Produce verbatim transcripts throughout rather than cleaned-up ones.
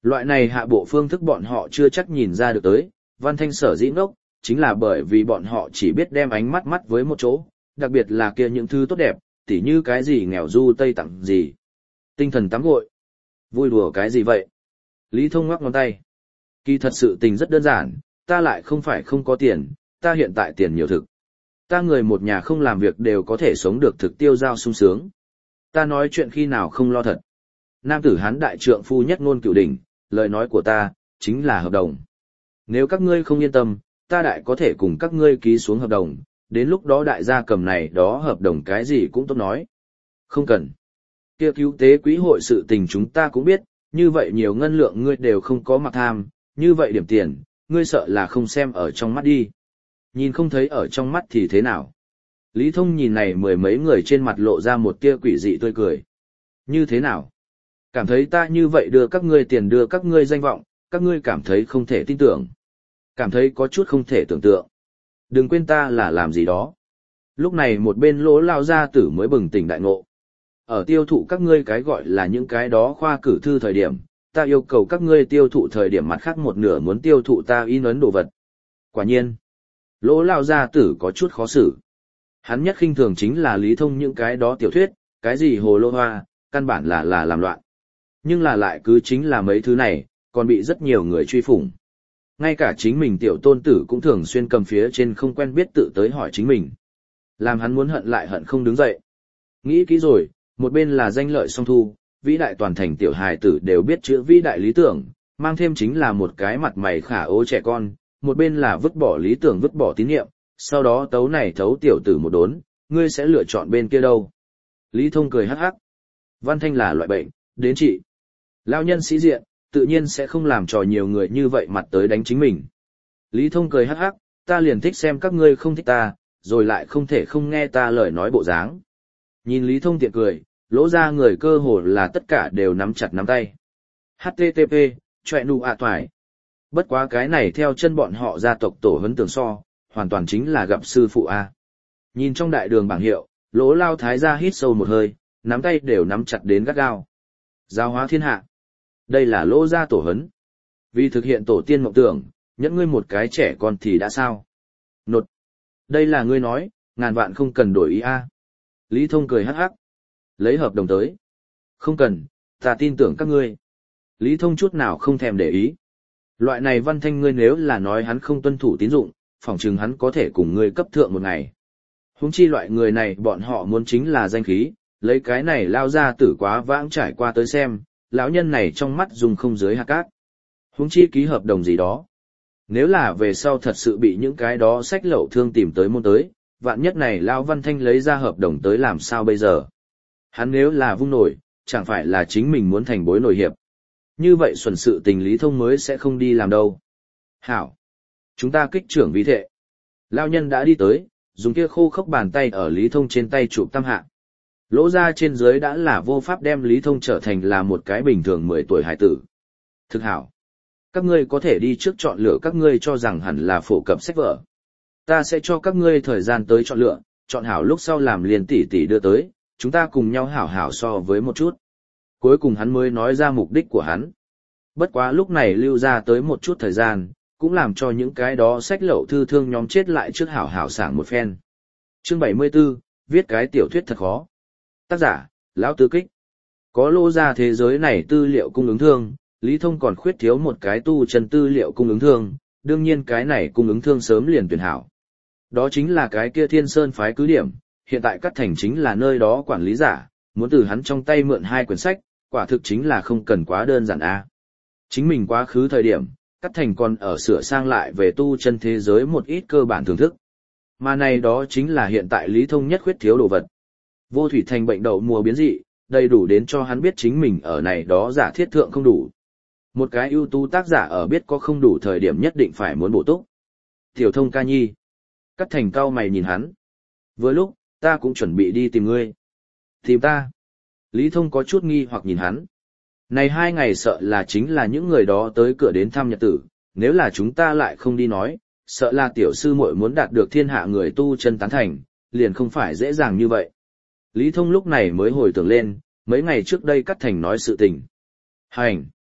Loại này hạ bộ phương thức bọn họ chưa chắc nhìn ra được tới, Văn Thanh sở dĩ ngốc, chính là bởi vì bọn họ chỉ biết đem ánh mắt mắt với một chỗ, đặc biệt là kia những thứ tốt đẹp, tỉ như cái gì nghèo du tây tặng gì. Tinh thần tắm gội. Vui đùa cái gì vậy? Lý Thông ngoắc ngón tay. Kỳ thật sự tình rất đơn giản, ta lại không phải không có tiền, ta hiện tại tiền nhiều thực. Ta người một nhà không làm việc đều có thể sống được thực tiêu giao sung sướng. Ta nói chuyện khi nào không lo thật. Nam tử hán đại trượng phu nhất ngôn cửu đỉnh, lời nói của ta, chính là hợp đồng. Nếu các ngươi không yên tâm, ta đại có thể cùng các ngươi ký xuống hợp đồng, đến lúc đó đại gia cầm này đó hợp đồng cái gì cũng tốt nói. Không cần. Kia cứu tế quỹ hội sự tình chúng ta cũng biết, như vậy nhiều ngân lượng ngươi đều không có mặc tham, như vậy điểm tiền, ngươi sợ là không xem ở trong mắt đi. Nhìn không thấy ở trong mắt thì thế nào? Lý Thông nhìn này mười mấy người trên mặt lộ ra một tia quỷ dị tươi cười. Như thế nào? Cảm thấy ta như vậy đưa các ngươi tiền đưa các ngươi danh vọng, các ngươi cảm thấy không thể tin tưởng. Cảm thấy có chút không thể tưởng tượng. Đừng quên ta là làm gì đó. Lúc này một bên lỗ lao gia tử mới bừng tỉnh đại ngộ. Ở tiêu thụ các ngươi cái gọi là những cái đó khoa cử thư thời điểm, ta yêu cầu các ngươi tiêu thụ thời điểm mặt khác một nửa muốn tiêu thụ ta in ấn đồ vật. Quả nhiên, lỗ lao gia tử có chút khó xử. Hắn nhất khinh thường chính là Lý Thông những cái đó tiểu thuyết, cái gì hồ lô hoa, căn bản là là làm loạn. Nhưng là lại cứ chính là mấy thứ này, còn bị rất nhiều người truy phủng. Ngay cả chính mình tiểu tôn tử cũng thường xuyên cầm phía trên không quen biết tự tới hỏi chính mình. Làm hắn muốn hận lại hận không đứng dậy. Nghĩ kỹ rồi, một bên là danh lợi song thu, vĩ đại toàn thành tiểu hài tử đều biết chữ vĩ đại lý tưởng, mang thêm chính là một cái mặt mày khả ố trẻ con, một bên là vứt bỏ lý tưởng vứt bỏ tín nhiệm, sau đó tấu này thấu tiểu tử một đốn, ngươi sẽ lựa chọn bên kia đâu. Lý Thông cười hắc hắc. Văn Thanh là loại bệnh, đến trị. Lao nhân sĩ diện, tự nhiên sẽ không làm trò nhiều người như vậy mặt tới đánh chính mình. Lý Thông cười hắc hắc, ta liền thích xem các ngươi không thích ta, rồi lại không thể không nghe ta lời nói bộ dáng. Nhìn Lý Thông tiện cười, lỗ ra người cơ hồ là tất cả đều nắm chặt nắm tay. hát tê tê pê, chọe nụ ạ toài. Bất quá cái này theo chân bọn họ gia tộc tổ huấn tường so, hoàn toàn chính là gặp sư phụ A. Nhìn trong đại đường bảng hiệu, lỗ lao thái gia hít sâu một hơi, nắm tay đều nắm chặt đến gắt gao. Giáo hóa thiên hạ. Đây là lỗ gia tổ huấn. Vì thực hiện tổ tiên mộng tưởng, nhẫn ngươi một cái trẻ con thì đã sao? Nột. Đây là ngươi nói, ngàn vạn không cần đổi ý A. Lý Thông cười hắc hắc. Lấy hợp đồng tới. Không cần, ta tin tưởng các ngươi. Lý Thông chút nào không thèm để ý. Loại này Văn Thanh ngươi nếu là nói hắn không tuân thủ tín dụng, phỏng chừng hắn có thể cùng ngươi cấp thượng một ngày. Huống chi loại người này bọn họ muốn chính là danh khí, lấy cái này lao ra tử quá vãng trải qua tới xem, lão nhân này trong mắt dùng không dưới hạt cát. Huống chi ký hợp đồng gì đó. Nếu là về sau thật sự bị những cái đó sách lậu thương tìm tới môn tới, vạn nhất này Lão Văn Thanh lấy ra hợp đồng tới làm sao bây giờ? Hắn nếu là vung nổi, chẳng phải là chính mình muốn thành bối nổi hiệp. Như vậy xuẩn sự tình Lý Thông mới sẽ không đi làm đâu. Hảo! Chúng ta kích trưởng vi thệ. Lão nhân đã đi tới, dùng kia khô khốc bàn tay ở Lý Thông trên tay chụp tam hạ. Lỗ ra trên dưới đã là vô pháp đem Lý Thông trở thành là một cái bình thường mười tuổi hải tử. Thực hảo! Các ngươi có thể đi trước chọn lựa các ngươi cho rằng hẳn là phổ cập sách vở. Ta sẽ cho các ngươi thời gian tới chọn lựa, chọn hảo lúc sau làm liền tỉ tỉ đưa tới, chúng ta cùng nhau hảo hảo so với một chút. Cuối cùng hắn mới nói ra mục đích của hắn. Bất quá lúc này lưu ra tới một chút thời gian, cũng làm cho những cái đó sách lậu thư thương nhóm chết lại trước hảo hảo sảng một phen. Chương bảy mươi 74, viết cái tiểu thuyết thật khó. Tác giả, Lão Tư Kích. Có lỗ ra thế giới này tư liệu cung ứng thương, Lý Thông còn khuyết thiếu một cái tu chân tư liệu cung ứng thương, đương nhiên cái này cung ứng thương sớm liền tuyển hảo. Đó chính là cái kia Thiên Sơn phái cứ điểm, hiện tại Cát Thành chính là nơi đó quản lý giả, muốn từ hắn trong tay mượn hai quyển sách, quả thực chính là không cần quá đơn giản a. Chính mình quá khứ thời điểm, Cát Thành còn ở sửa sang lại về tu chân thế giới một ít cơ bản thưởng thức. Mà này đó chính là hiện tại Lý Thông nhất khuyết thiếu đồ vật. Vô thủy thành bệnh đậu mùa biến dị, đầy đủ đến cho hắn biết chính mình ở này đó giả thiết thượng không đủ. Một cái ưu tú tác giả ở biết có không đủ thời điểm nhất định phải muốn bổ túc. Tiểu Thông ca nhi. Cát Thành cau mày nhìn hắn. Vừa lúc, ta cũng chuẩn bị đi tìm ngươi. Tìm ta. Lý Thông có chút nghi hoặc nhìn hắn. Này hai ngày sợ là chính là những người đó tới cửa đến thăm nhật tử, nếu là chúng ta lại không đi nói, sợ là tiểu sư muội muốn đạt được thiên hạ người tu chân tán thành, liền không phải dễ dàng như vậy. Lý Thông lúc này mới hồi tưởng lên, mấy ngày trước đây Cát Thành nói sự tình. Hành!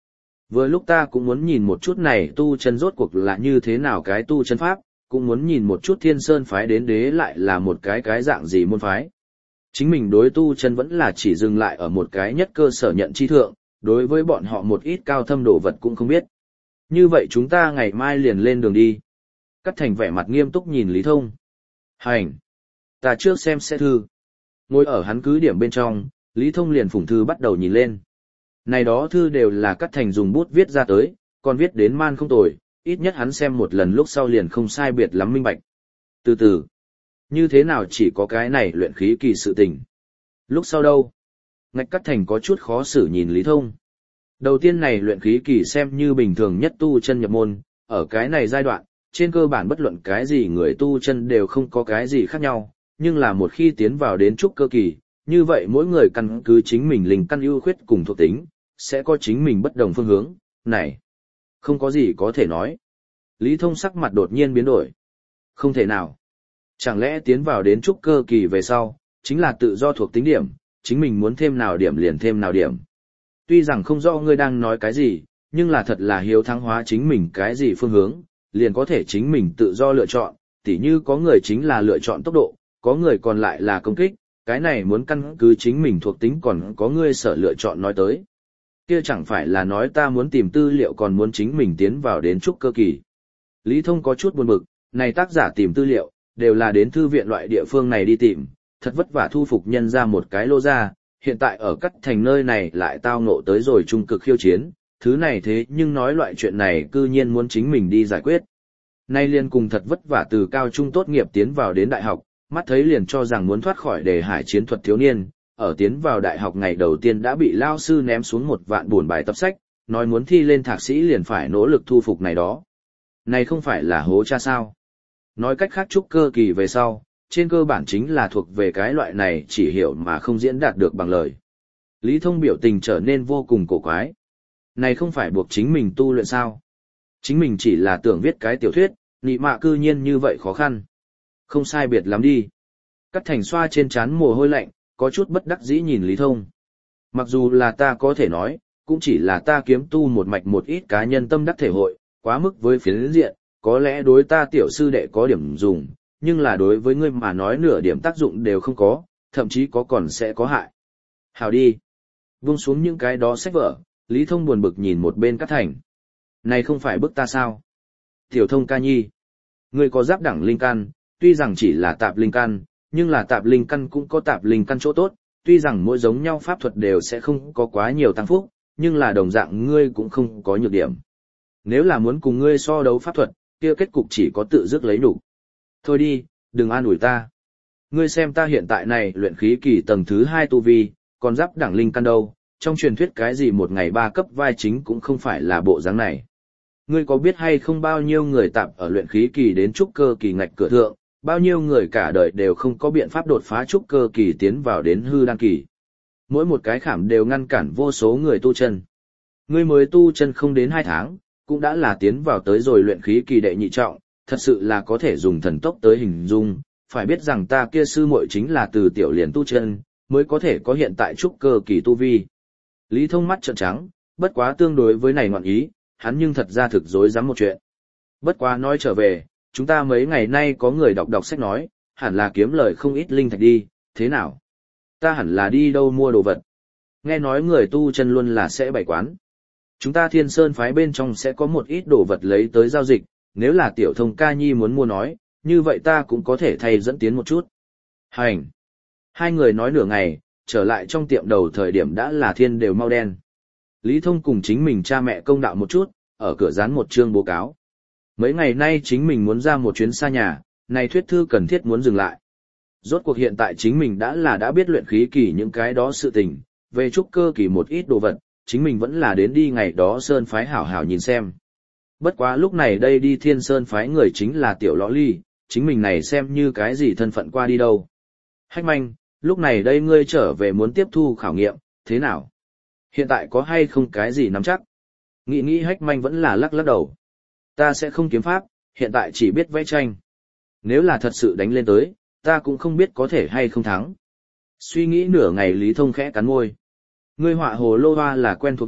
Vừa lúc ta cũng muốn nhìn một chút này tu chân rốt cuộc là như thế nào cái tu chân pháp, cũng muốn nhìn một chút Thiên Sơn phái đến đế lại là một cái cái dạng gì môn phái. Chính mình đối tu chân vẫn là chỉ dừng lại ở một cái nhất cơ sở nhận chi thượng, đối với bọn họ một ít cao thâm đồ vật cũng không biết. Như vậy chúng ta ngày mai liền lên đường đi. Cát Thành vẻ mặt nghiêm túc nhìn Lý Thông. Hành! Ta trước xem sẽ thư. Ngồi ở hắn cứ điểm bên trong, Lý Thông liền phủng thư bắt đầu nhìn lên. Này đó thư đều là Cát Thành dùng bút viết ra tới, còn viết đến man không tồi, ít nhất hắn xem một lần lúc sau liền không sai biệt lắm minh bạch. Từ từ, như thế nào chỉ có cái này luyện khí kỳ sự tình. Lúc sau đâu? Ngạch Cát Thành có chút khó xử nhìn Lý Thông. Đầu tiên này luyện khí kỳ xem như bình thường nhất tu chân nhập môn, ở cái này giai đoạn, trên cơ bản bất luận cái gì người tu chân đều không có cái gì khác nhau, nhưng là một khi tiến vào đến trúc cơ kỳ, như vậy mỗi người căn cứ chính mình linh căn ưu khuyết cùng thuộc tính, sẽ có chính mình bất đồng phương hướng, này, không có gì có thể nói. Lý Thông sắc mặt đột nhiên biến đổi. Không thể nào. Chẳng lẽ tiến vào đến trúc cơ kỳ về sau, chính là tự do thuộc tính điểm, chính mình muốn thêm nào điểm liền thêm nào điểm. Tuy rằng không rõ ngươi đang nói cái gì, nhưng là thật là hiếu thắng hóa chính mình cái gì phương hướng, liền có thể chính mình tự do lựa chọn, tỉ như có người chính là lựa chọn tốc độ, có người còn lại là công kích, cái này muốn căn cứ chính mình thuộc tính còn có người sở lựa chọn nói tới. Kia chẳng phải là nói ta muốn tìm tư liệu còn muốn chính mình tiến vào đến trúc cơ kỳ. Lý Thông có chút buồn bực, này tác giả tìm tư liệu, đều là đến thư viện loại địa phương này đi tìm, thật vất vả thu phục nhân ra một cái lô ra, hiện tại ở Cát Thành nơi này lại tao ngộ tới rồi trung cực khiêu chiến, thứ này thế nhưng nói loại chuyện này cư nhiên muốn chính mình đi giải quyết. Nay liền cùng thật vất vả từ cao trung tốt nghiệp tiến vào đến đại học, mắt thấy liền cho rằng muốn thoát khỏi đề hải chiến thuật thiếu niên, ở tiến vào đại học ngày đầu tiên đã bị lao sư ném xuống một vạn buồn bài tập sách, nói muốn thi lên thạc sĩ liền phải nỗ lực thu phục này đó. Này không phải là hố cha sao? Nói cách khác trúc cơ kỳ về sau, trên cơ bản chính là thuộc về cái loại này chỉ hiểu mà không diễn đạt được bằng lời. Lý Thông biểu tình trở nên vô cùng cổ quái. Này không phải buộc chính mình tu luyện sao? Chính mình chỉ là tưởng viết cái tiểu thuyết, nị mạ cư nhiên như vậy khó khăn. Không sai biệt lắm đi. Cát Thành xoa trên trán mồ hôi lạnh, có chút bất đắc dĩ nhìn Lý Thông. Mặc dù là ta có thể nói, cũng chỉ là ta kiếm tu một mạch một ít cá nhân tâm đắc thể hội, quá mức với phiến diện, có lẽ đối ta tiểu sư đệ có điểm dùng, nhưng là đối với ngươi mà nói nửa điểm tác dụng đều không có, thậm chí có còn sẽ có hại. Hào đi. Buông xuống những cái đó sách vở, Lý Thông buồn bực nhìn một bên Cát Thành. Này không phải bức ta sao? Tiểu Thông ca nhi. Ngươi có giáp đẳng linh căn, tuy rằng chỉ là tạp linh căn, nhưng là tạp linh căn cũng có tạp linh căn chỗ tốt, tuy rằng mỗi giống nhau pháp thuật đều sẽ không có quá nhiều tăng phúc, nhưng là đồng dạng ngươi cũng không có nhược điểm. Nếu là muốn cùng ngươi so đấu pháp thuật, kia kết cục chỉ có tự dứt lấy đủ. Thôi đi, đừng an ủi ta. Ngươi xem ta hiện tại này luyện khí kỳ tầng thứ hai tu vi, còn giáp đẳng linh căn đâu, trong truyền thuyết cái gì một ngày ba cấp vai chính cũng không phải là bộ dáng này. Ngươi có biết hay không bao nhiêu người tạp ở luyện khí kỳ đến trúc cơ kỳ ngạch cửa thượng, bao nhiêu người cả đời đều không có biện pháp đột phá trúc cơ kỳ tiến vào đến hư đan kỳ. Mỗi một cái khảm đều ngăn cản vô số người tu chân. Ngươi mới tu chân không đến hai tháng, cũng đã là tiến vào tới rồi luyện khí kỳ đệ nhị trọng, thật sự là có thể dùng thần tốc tới hình dung, phải biết rằng ta kia sư muội chính là từ tiểu liền tu chân, mới có thể có hiện tại trúc cơ kỳ tu vi. Lý Thông mắt trợn trắng, bất quá tương đối với này ngọn ý, hắn nhưng thật ra thực dối dám một chuyện. Bất quá nói trở về, chúng ta mấy ngày nay có người đọc đọc sách nói, hẳn là kiếm lời không ít linh thạch đi, thế nào? Ta hẳn là đi đâu mua đồ vật? Nghe nói người tu chân luôn là sẽ bày quán. Chúng ta Thiên Sơn phái bên trong sẽ có một ít đồ vật lấy tới giao dịch, nếu là Tiểu Thông ca nhi muốn mua nói, như vậy ta cũng có thể thay dẫn tiến một chút. Hành! Hai người nói nửa ngày, trở lại trong tiệm đầu thời điểm đã là thiên đều mau đen. Lý Thông cùng chính mình cha mẹ công đạo một chút, ở cửa dán một chương báo cáo. Mấy ngày nay chính mình muốn ra một chuyến xa nhà, này thuyết thư cần thiết muốn dừng lại. Rốt cuộc hiện tại chính mình đã là đã biết luyện khí kỳ những cái đó sự tình, về trúc cơ kỳ một ít đồ vật, chính mình vẫn là đến đi ngày đó Sơn phái hảo hảo nhìn xem. Bất quá lúc này đây đi Thiên Sơn phái người chính là Tiểu Lõ Ly, chính mình này xem như cái gì thân phận qua đi đâu. Hách Manh, lúc này đây ngươi trở về muốn tiếp thu khảo nghiệm, thế nào? Hiện tại có hay không cái gì nắm chắc? Nghĩ nghĩ Hách Manh vẫn là lắc lắc đầu. Ta sẽ không kiếm pháp, hiện tại chỉ biết vẽ tranh. Nếu là thật sự đánh lên tới, ta cũng không biết có thể hay không thắng. Suy nghĩ nửa ngày Lý Thông khẽ cắn môi. Ngươi họa hồ lô hoa là quen thuộc nhất,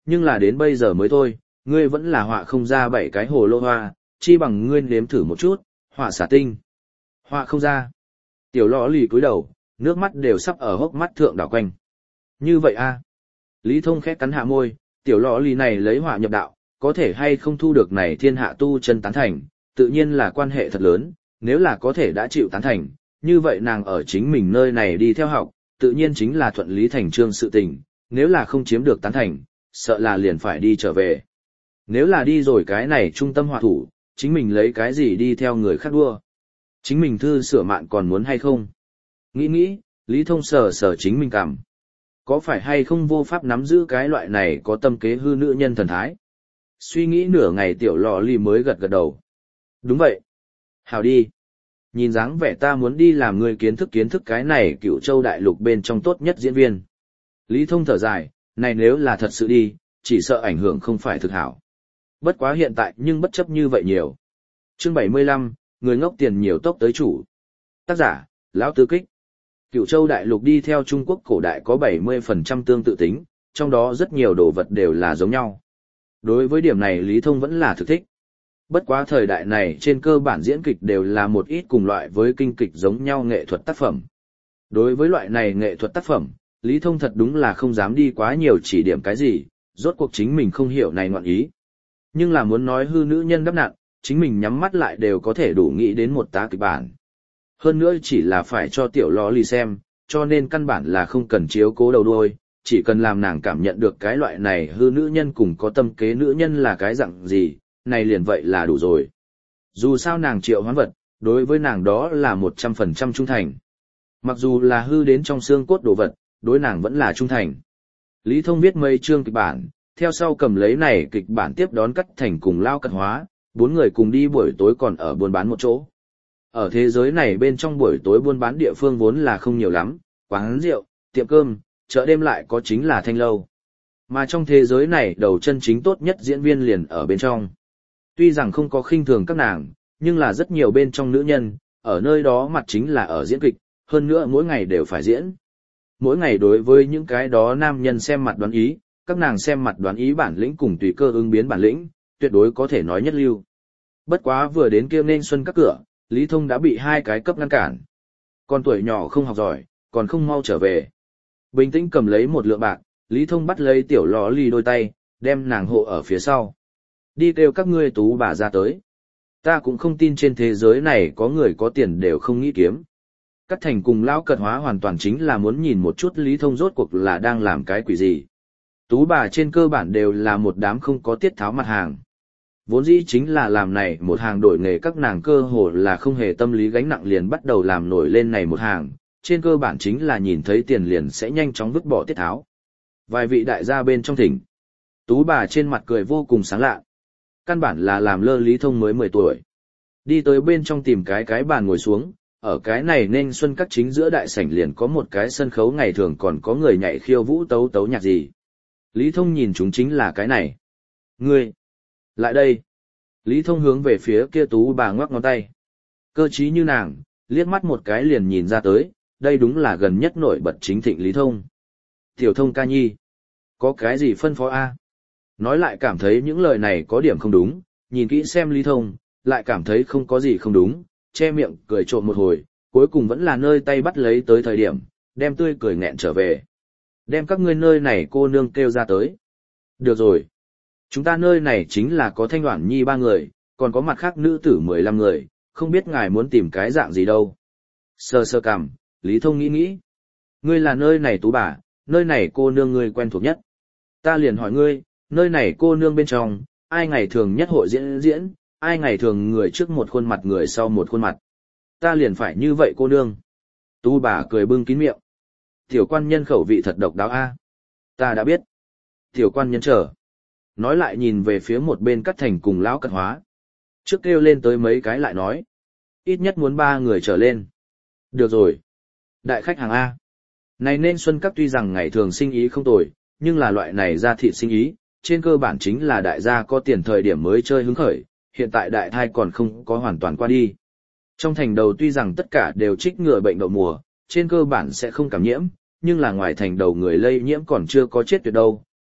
nhưng là đến bây giờ mới thôi, ngươi vẫn là họa không ra bảy cái hồ lô hoa, chi bằng ngươi nếm thử một chút, họa xả tinh. Họa không ra. Tiểu lọ lì cúi đầu, nước mắt đều sắp ở hốc mắt thượng đảo quanh. Như vậy a? Lý Thông khẽ cắn hạ môi, tiểu lọ lì này lấy họa nhập đạo, có thể hay không thu được này thiên hạ tu chân tán thành, tự nhiên là quan hệ thật lớn, nếu là có thể đã chịu tán thành, như vậy nàng ở chính mình nơi này đi theo học, tự nhiên chính là thuận lý thành trương sự tình, nếu là không chiếm được tán thành, sợ là liền phải đi trở về. Nếu là đi rồi cái này trung tâm họa thủ, chính mình lấy cái gì đi theo người khác đua? Chính mình thư sửa mạn còn muốn hay không? Nghĩ nghĩ, Lý Thông sờ sờ chính mình cảm. Có phải hay không vô pháp nắm giữ cái loại này có tâm kế hư nữ nhân thần thái? Suy nghĩ nửa ngày tiểu lò lì mới gật gật đầu. Đúng vậy. Hào đi. Nhìn dáng vẻ ta muốn đi làm người kiến thức kiến thức cái này Cửu Châu đại lục bên trong tốt nhất diễn viên. Lý Thông thở dài, này nếu là thật sự đi, chỉ sợ ảnh hưởng không phải thực hảo. Bất quá hiện tại nhưng bất chấp như vậy nhiều. Chương bảy mươi lăm, người ngốc tiền nhiều tốc tới chủ. Tác giả, Lão Tư Kích. Cửu Châu đại lục đi theo Trung Quốc cổ đại có bảy mươi phần trăm tương tự tính, trong đó rất nhiều đồ vật đều là giống nhau. Đối với điểm này Lý Thông vẫn là thực thích. Bất quá thời đại này trên cơ bản diễn kịch đều là một ít cùng loại với kinh kịch giống nhau nghệ thuật tác phẩm. Đối với loại này nghệ thuật tác phẩm, Lý Thông thật đúng là không dám đi quá nhiều chỉ điểm cái gì, rốt cuộc chính mình không hiểu này ngoạn ý. Nhưng là muốn nói hư nữ nhân đắp nặn, chính mình nhắm mắt lại đều có thể đủ nghĩ đến một tá kịch bản. Hơn nữa chỉ là phải cho tiểu lò lì xem, cho nên căn bản là không cần chiếu cố đầu đuôi, chỉ cần làm nàng cảm nhận được cái loại này hư nữ nhân cùng có tâm kế nữ nhân là cái dạng gì, này liền vậy là đủ rồi. Dù sao nàng triệu hoán vật, đối với nàng đó là một trăm phần trăm trung thành. Mặc dù là hư đến trong xương cốt đồ vật, đối nàng vẫn là trung thành. Lý Thông viết mấy chương kịch bản, theo sau cầm lấy này kịch bản tiếp đón Cắt Thành cùng Lao Cật Hóa, bốn người cùng đi buổi tối còn ở buôn bán một chỗ. Ở thế giới này bên trong buổi tối buôn bán địa phương vốn là không nhiều lắm, quán rượu, tiệm cơm, chợ đêm lại có chính là thanh lâu. Mà trong thế giới này đầu chân chính tốt nhất diễn viên liền ở bên trong. Tuy rằng không có khinh thường các nàng, nhưng là rất nhiều bên trong nữ nhân, ở nơi đó mặt chính là ở diễn kịch, hơn nữa mỗi ngày đều phải diễn. Mỗi ngày đối với những cái đó nam nhân xem mặt đoán ý, các nàng xem mặt đoán ý bản lĩnh cùng tùy cơ ứng biến bản lĩnh, tuyệt đối có thể nói nhất lưu. Bất quá vừa đến kia nên xuân các cửa, Lý Thông đã bị hai cái cấp ngăn cản. Con tuổi nhỏ không học giỏi, còn không mau trở về. Bình tĩnh cầm lấy một lượng bạc, Lý Thông bắt lấy tiểu lò lì đôi tay, đem nàng hộ ở phía sau. Đi kêu các ngươi tú bà ra tới. Ta cũng không tin trên thế giới này có người có tiền đều không nghĩ kiếm. Cắt Thành cùng Lão Cật Hóa hoàn toàn chính là muốn nhìn một chút Lý Thông rốt cuộc là đang làm cái quỷ gì. Tú bà trên cơ bản đều là một đám không có tiết tháo mặt hàng. Vốn dĩ chính là làm này một hàng đổi nghề, các nàng cơ hồ là không hề tâm lý gánh nặng liền bắt đầu làm nổi lên này một hàng, trên cơ bản chính là nhìn thấy tiền liền sẽ nhanh chóng vứt bỏ tiết tháo. Vài vị đại gia bên trong thỉnh. Tú bà trên mặt cười vô cùng sáng lạ. Căn bản là làm lơ Lý Thông mới mười tuổi. Đi tới bên trong tìm cái cái bàn ngồi xuống, ở cái này nên xuân các chính giữa đại sảnh liền có một cái sân khấu, ngày thường còn có người nhảy khiêu vũ tấu tấu nhạc gì. Lý Thông nhìn chúng chính là cái này. Ngươi! Lại đây! Lý Thông hướng về phía kia tú bà ngoắc ngón tay. Cơ trí như nàng, liếc mắt một cái liền nhìn ra tới, đây đúng là gần nhất nổi bật chính thịnh Lý Thông. Tiểu Thông ca nhi! Có cái gì phân phó a? Nói lại cảm thấy những lời này có điểm không đúng, nhìn kỹ xem Lý Thông, lại cảm thấy không có gì không đúng, che miệng cười trộm một hồi, cuối cùng vẫn là nơi tay bắt lấy tới thời điểm, đem tươi cười nghẹn trở về. Đem các ngươi nơi này cô nương kêu ra tới. Được rồi. Chúng ta nơi này chính là có Thanh Đoản Nhi ba người, còn có mặt khác nữ tử mười lăm người, không biết ngài muốn tìm cái dạng gì đâu. Sơ sơ cằm, Lý Thông nghĩ nghĩ. Ngươi là nơi này tú bà, nơi này cô nương ngươi quen thuộc nhất. Ta liền hỏi ngươi, nơi này cô nương bên trong, ai ngày thường nhất hội diễn diễn, ai ngày thường người trước một khuôn mặt người sau một khuôn mặt. Ta liền phải như vậy cô nương. Tú bà cười bưng kín miệng. Tiểu quan nhân khẩu vị thật độc đáo a. Ta đã biết. Tiểu quan nhân chờ. Nói lại nhìn về phía một bên Cắt Thành cùng Lão Cật Hóa. Trước kêu lên tới mấy cái lại nói. Ít nhất muốn ba người trở lên. Được rồi. Đại khách hàng A. Này nên xuân các tuy rằng ngày thường sinh ý không tồi, nhưng là loại này ra thịt sinh ý, trên cơ bản chính là đại gia có tiền thời điểm mới chơi hứng khởi, hiện tại đại thai còn không có hoàn toàn qua đi. Trong thành đầu tuy rằng tất cả đều trích ngừa bệnh đậu mùa, trên cơ bản sẽ không cảm nhiễm, nhưng là ngoài thành đầu người lây nhiễm còn chưa có chết tuyệt đâu,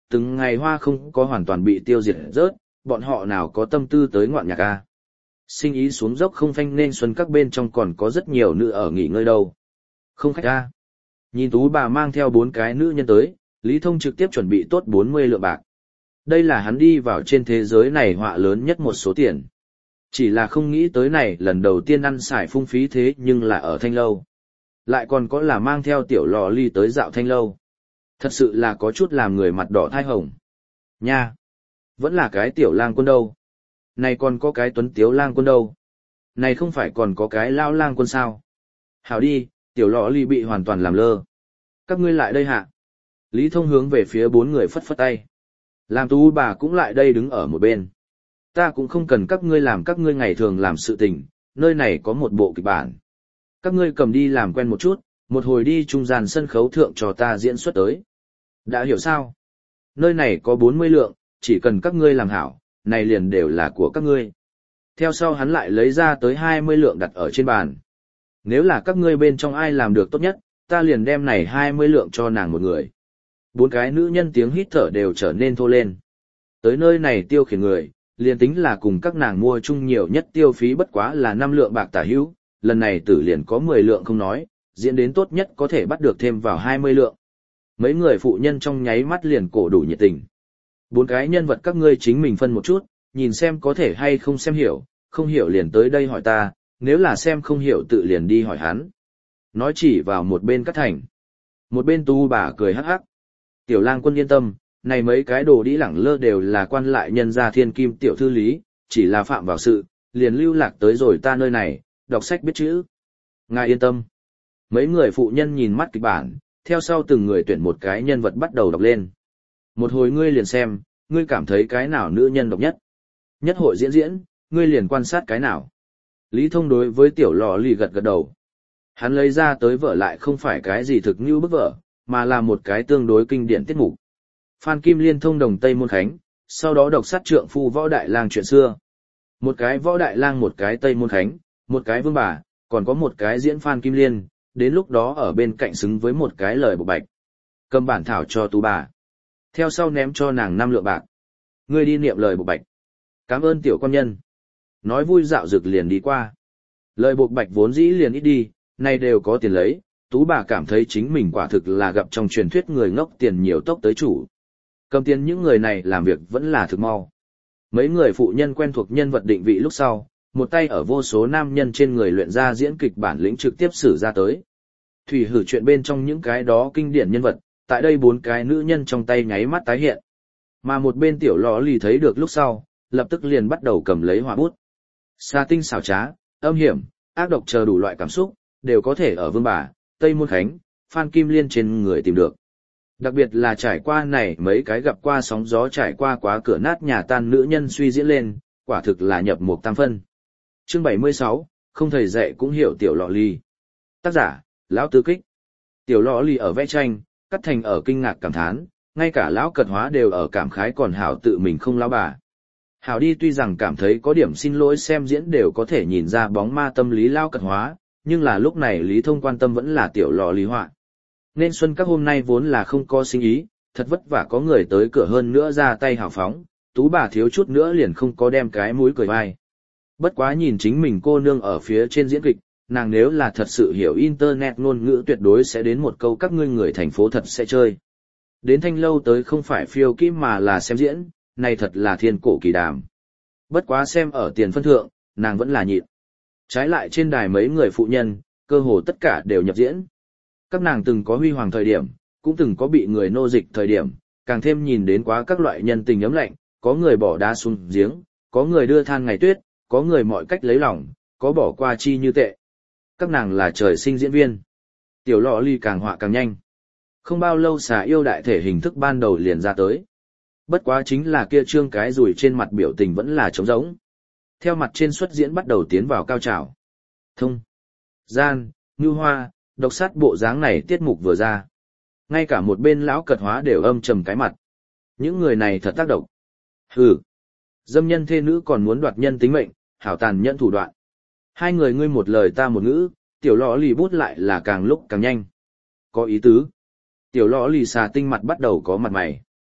từng ngày hoa không có hoàn toàn bị tiêu diệt rớt, bọn họ nào có tâm tư tới ngoạn nhạc a. Sinh ý xuống dốc không phanh nên xuân các bên trong còn có rất nhiều nữ ở nghỉ ngơi đâu. Không khách a. Nhìn Tú bà mang theo bốn cái nữ nhân tới, Lý Thông trực tiếp chuẩn bị tốt bốn mươi lượng bạc. Đây là hắn đi vào trên thế giới này họa lớn nhất một số tiền. Chỉ là không nghĩ tới này lần đầu tiên ăn xài phung phí thế nhưng là ở Thanh Lâu. Lại còn có là mang theo tiểu lò ly tới dạo Thanh Lâu. Thật sự là có chút làm người mặt đỏ thai hồng. Nha! Vẫn là cái tiểu lang quân đâu. Này còn có cái tuấn tiếu lang quân đâu. Này không phải còn có cái lao lang quân sao. Hảo đi, tiểu lò ly bị hoàn toàn làm lơ. Các ngươi lại đây hạ. Lý Thông hướng về phía bốn người phất phất tay. Làm Tú bà cũng lại đây đứng ở một bên. Ta cũng không cần các ngươi làm các ngươi ngày thường làm sự tình, nơi này có một bộ kịch bản. Các ngươi cầm đi làm quen một chút, một hồi đi trung gian sân khấu thượng cho ta diễn xuất tới. Đã hiểu sao? Nơi này có bốn mươi lượng, chỉ cần các ngươi làm hảo, này liền đều là của các ngươi. Theo sau hắn lại lấy ra tới hai mươi lượng đặt ở trên bàn. Nếu là các ngươi bên trong ai làm được tốt nhất, ta liền đem này hai mươi lượng cho nàng một người. Bốn cái nữ nhân tiếng hít thở đều trở nên thô lên. Tới nơi này tiêu khiển người, liền tính là cùng các nàng mua chung nhiều nhất tiêu phí bất quá là năm lượng bạc tả hữu, lần này tử liền có mười lượng không nói, diễn đến tốt nhất có thể bắt được thêm vào hai mươi lượng. Mấy người phụ nhân trong nháy mắt liền cổ đủ nhiệt tình. Bốn cái nhân vật các ngươi chính mình phân một chút, nhìn xem có thể hay không xem hiểu, không hiểu liền tới đây hỏi ta, nếu là xem không hiểu tự liền đi hỏi hắn. Nói chỉ vào một bên Cát Thành. Một bên Tu bà cười hắc hắc. Tiểu lang quân yên tâm, này mấy cái đồ đĩ lẳng lơ đều là quan lại nhân gia thiên kim tiểu thư lý, chỉ là phạm vào sự, liền lưu lạc tới rồi ta nơi này, đọc sách biết chữ. Ngài yên tâm. Mấy người phụ nhân nhìn mắt kịch bản, theo sau từng người tuyển một cái nhân vật bắt đầu đọc lên. Một hồi ngươi liền xem, ngươi cảm thấy cái nào nữ nhân độc nhất. Nhất hội diễn diễn, ngươi liền quan sát cái nào. Lý Thông đối với tiểu lò lì gật gật đầu. Hắn lấy ra tới vở lại không phải cái gì thực như bức vở, mà là một cái tương đối kinh điển tiết mục. Phan Kim Liên thông đồng Tây Môn Khánh, sau đó độc sát trượng phu võ đại lang chuyện xưa. Một cái võ đại lang một cái Tây Môn Khánh, một cái vương bà, còn có một cái diễn Phan Kim Liên, đến lúc đó ở bên cạnh xứng với một cái lời bộc bạch. Cầm bản thảo cho Tú bà. Theo sau ném cho nàng năm lượng bạc. Ngươi đi niệm lời bộc bạch. Cảm ơn tiểu quan nhân. Nói vui dạo dực liền đi qua. Lời bộc bạch vốn dĩ liền ít đi, nay đều có tiền lấy, Tú bà cảm thấy chính mình quả thực là gặp trong truyền thuyết người ngốc tiền nhiều tốc tới chủ. Cầm tiền những người này làm việc vẫn là thực mau. Mấy người phụ nhân quen thuộc nhân vật định vị lúc sau, một tay ở vô số nam nhân trên người luyện ra diễn kịch bản lĩnh trực tiếp xử ra tới. Thủy hử chuyện bên trong những cái đó kinh điển nhân vật, tại đây bốn cái nữ nhân trong tay nháy mắt tái hiện. Mà một bên tiểu lò lì thấy được lúc sau, lập tức liền bắt đầu cầm lấy họa bút. Xa tinh xảo trá, âm hiểm, ác độc chờ đủ loại cảm xúc, đều có thể ở vương bà, Tây Môn Khánh, Phan Kim Liên trên người tìm được. Đặc biệt là trải qua này mấy cái gặp qua sóng gió trải qua quá cửa nát nhà tan nữ nhân suy diễn lên, quả thực là nhập một tam phân. Chương bảy mươi sáu, không thầy dạy cũng hiểu tiểu lọ ly. Tác giả, Lão Tư Kích. Tiểu lọ ly ở vẽ tranh, Cát Thành ở kinh ngạc cảm thán, ngay cả Lão Cật Hóa đều ở cảm khái còn Hảo tự mình không lão bà. Hảo đi tuy rằng cảm thấy có điểm xin lỗi xem diễn đều có thể nhìn ra bóng ma tâm lý Lão Cật Hóa, nhưng là lúc này Lý Thông quan tâm vẫn là tiểu lọ ly họa. Nên xuân các hôm nay vốn là không có sinh ý, thật vất vả có người tới cửa hơn nữa ra tay hào phóng, Tú bà thiếu chút nữa liền không có đem cái mũi cười vai. Bất quá nhìn chính mình cô nương ở phía trên diễn kịch, nàng nếu là thật sự hiểu internet ngôn ngữ tuyệt đối sẽ đến một câu các ngươi người thành phố thật sẽ chơi. Đến Thanh Lâu tới không phải phiêu kim mà là xem diễn, này thật là thiên cổ kỳ đàm. Bất quá xem ở tiền phân thượng, nàng vẫn là nhịn. Trái lại trên đài mấy người phụ nhân, cơ hồ tất cả đều nhập diễn. Các nàng từng có huy hoàng thời điểm, cũng từng có bị người nô dịch thời điểm, càng thêm nhìn đến quá các loại nhân tình ấm lạnh, có người bỏ đá xuống giếng, có người đưa than ngày tuyết, có người mọi cách lấy lòng, có bỏ qua chi như tệ. Các nàng là trời sinh diễn viên. Tiểu lọ ly càng họa càng nhanh. Không bao lâu xà yêu đại thể hình thức ban đầu liền ra tới. Bất quá chính là kia trương cái rùi trên mặt biểu tình vẫn là trống rỗng. Theo mặt trên xuất diễn bắt đầu tiến vào cao trào. Thông, gian, ngư hoa, độc sát bộ dáng này tiết mục vừa ra. Ngay cả một bên Lão Cật Hóa đều âm trầm cái mặt. Những người này thật tác động. Hừ. Dâm nhân thê nữ còn muốn đoạt nhân tính mệnh, hảo tàn nhẫn thủ đoạn. Hai người ngươi một lời ta một ngữ, tiểu lọ lì bút lại là càng lúc càng nhanh. Có ý tứ. Tiểu lọ lì xà tinh mặt bắt đầu có mặt mày.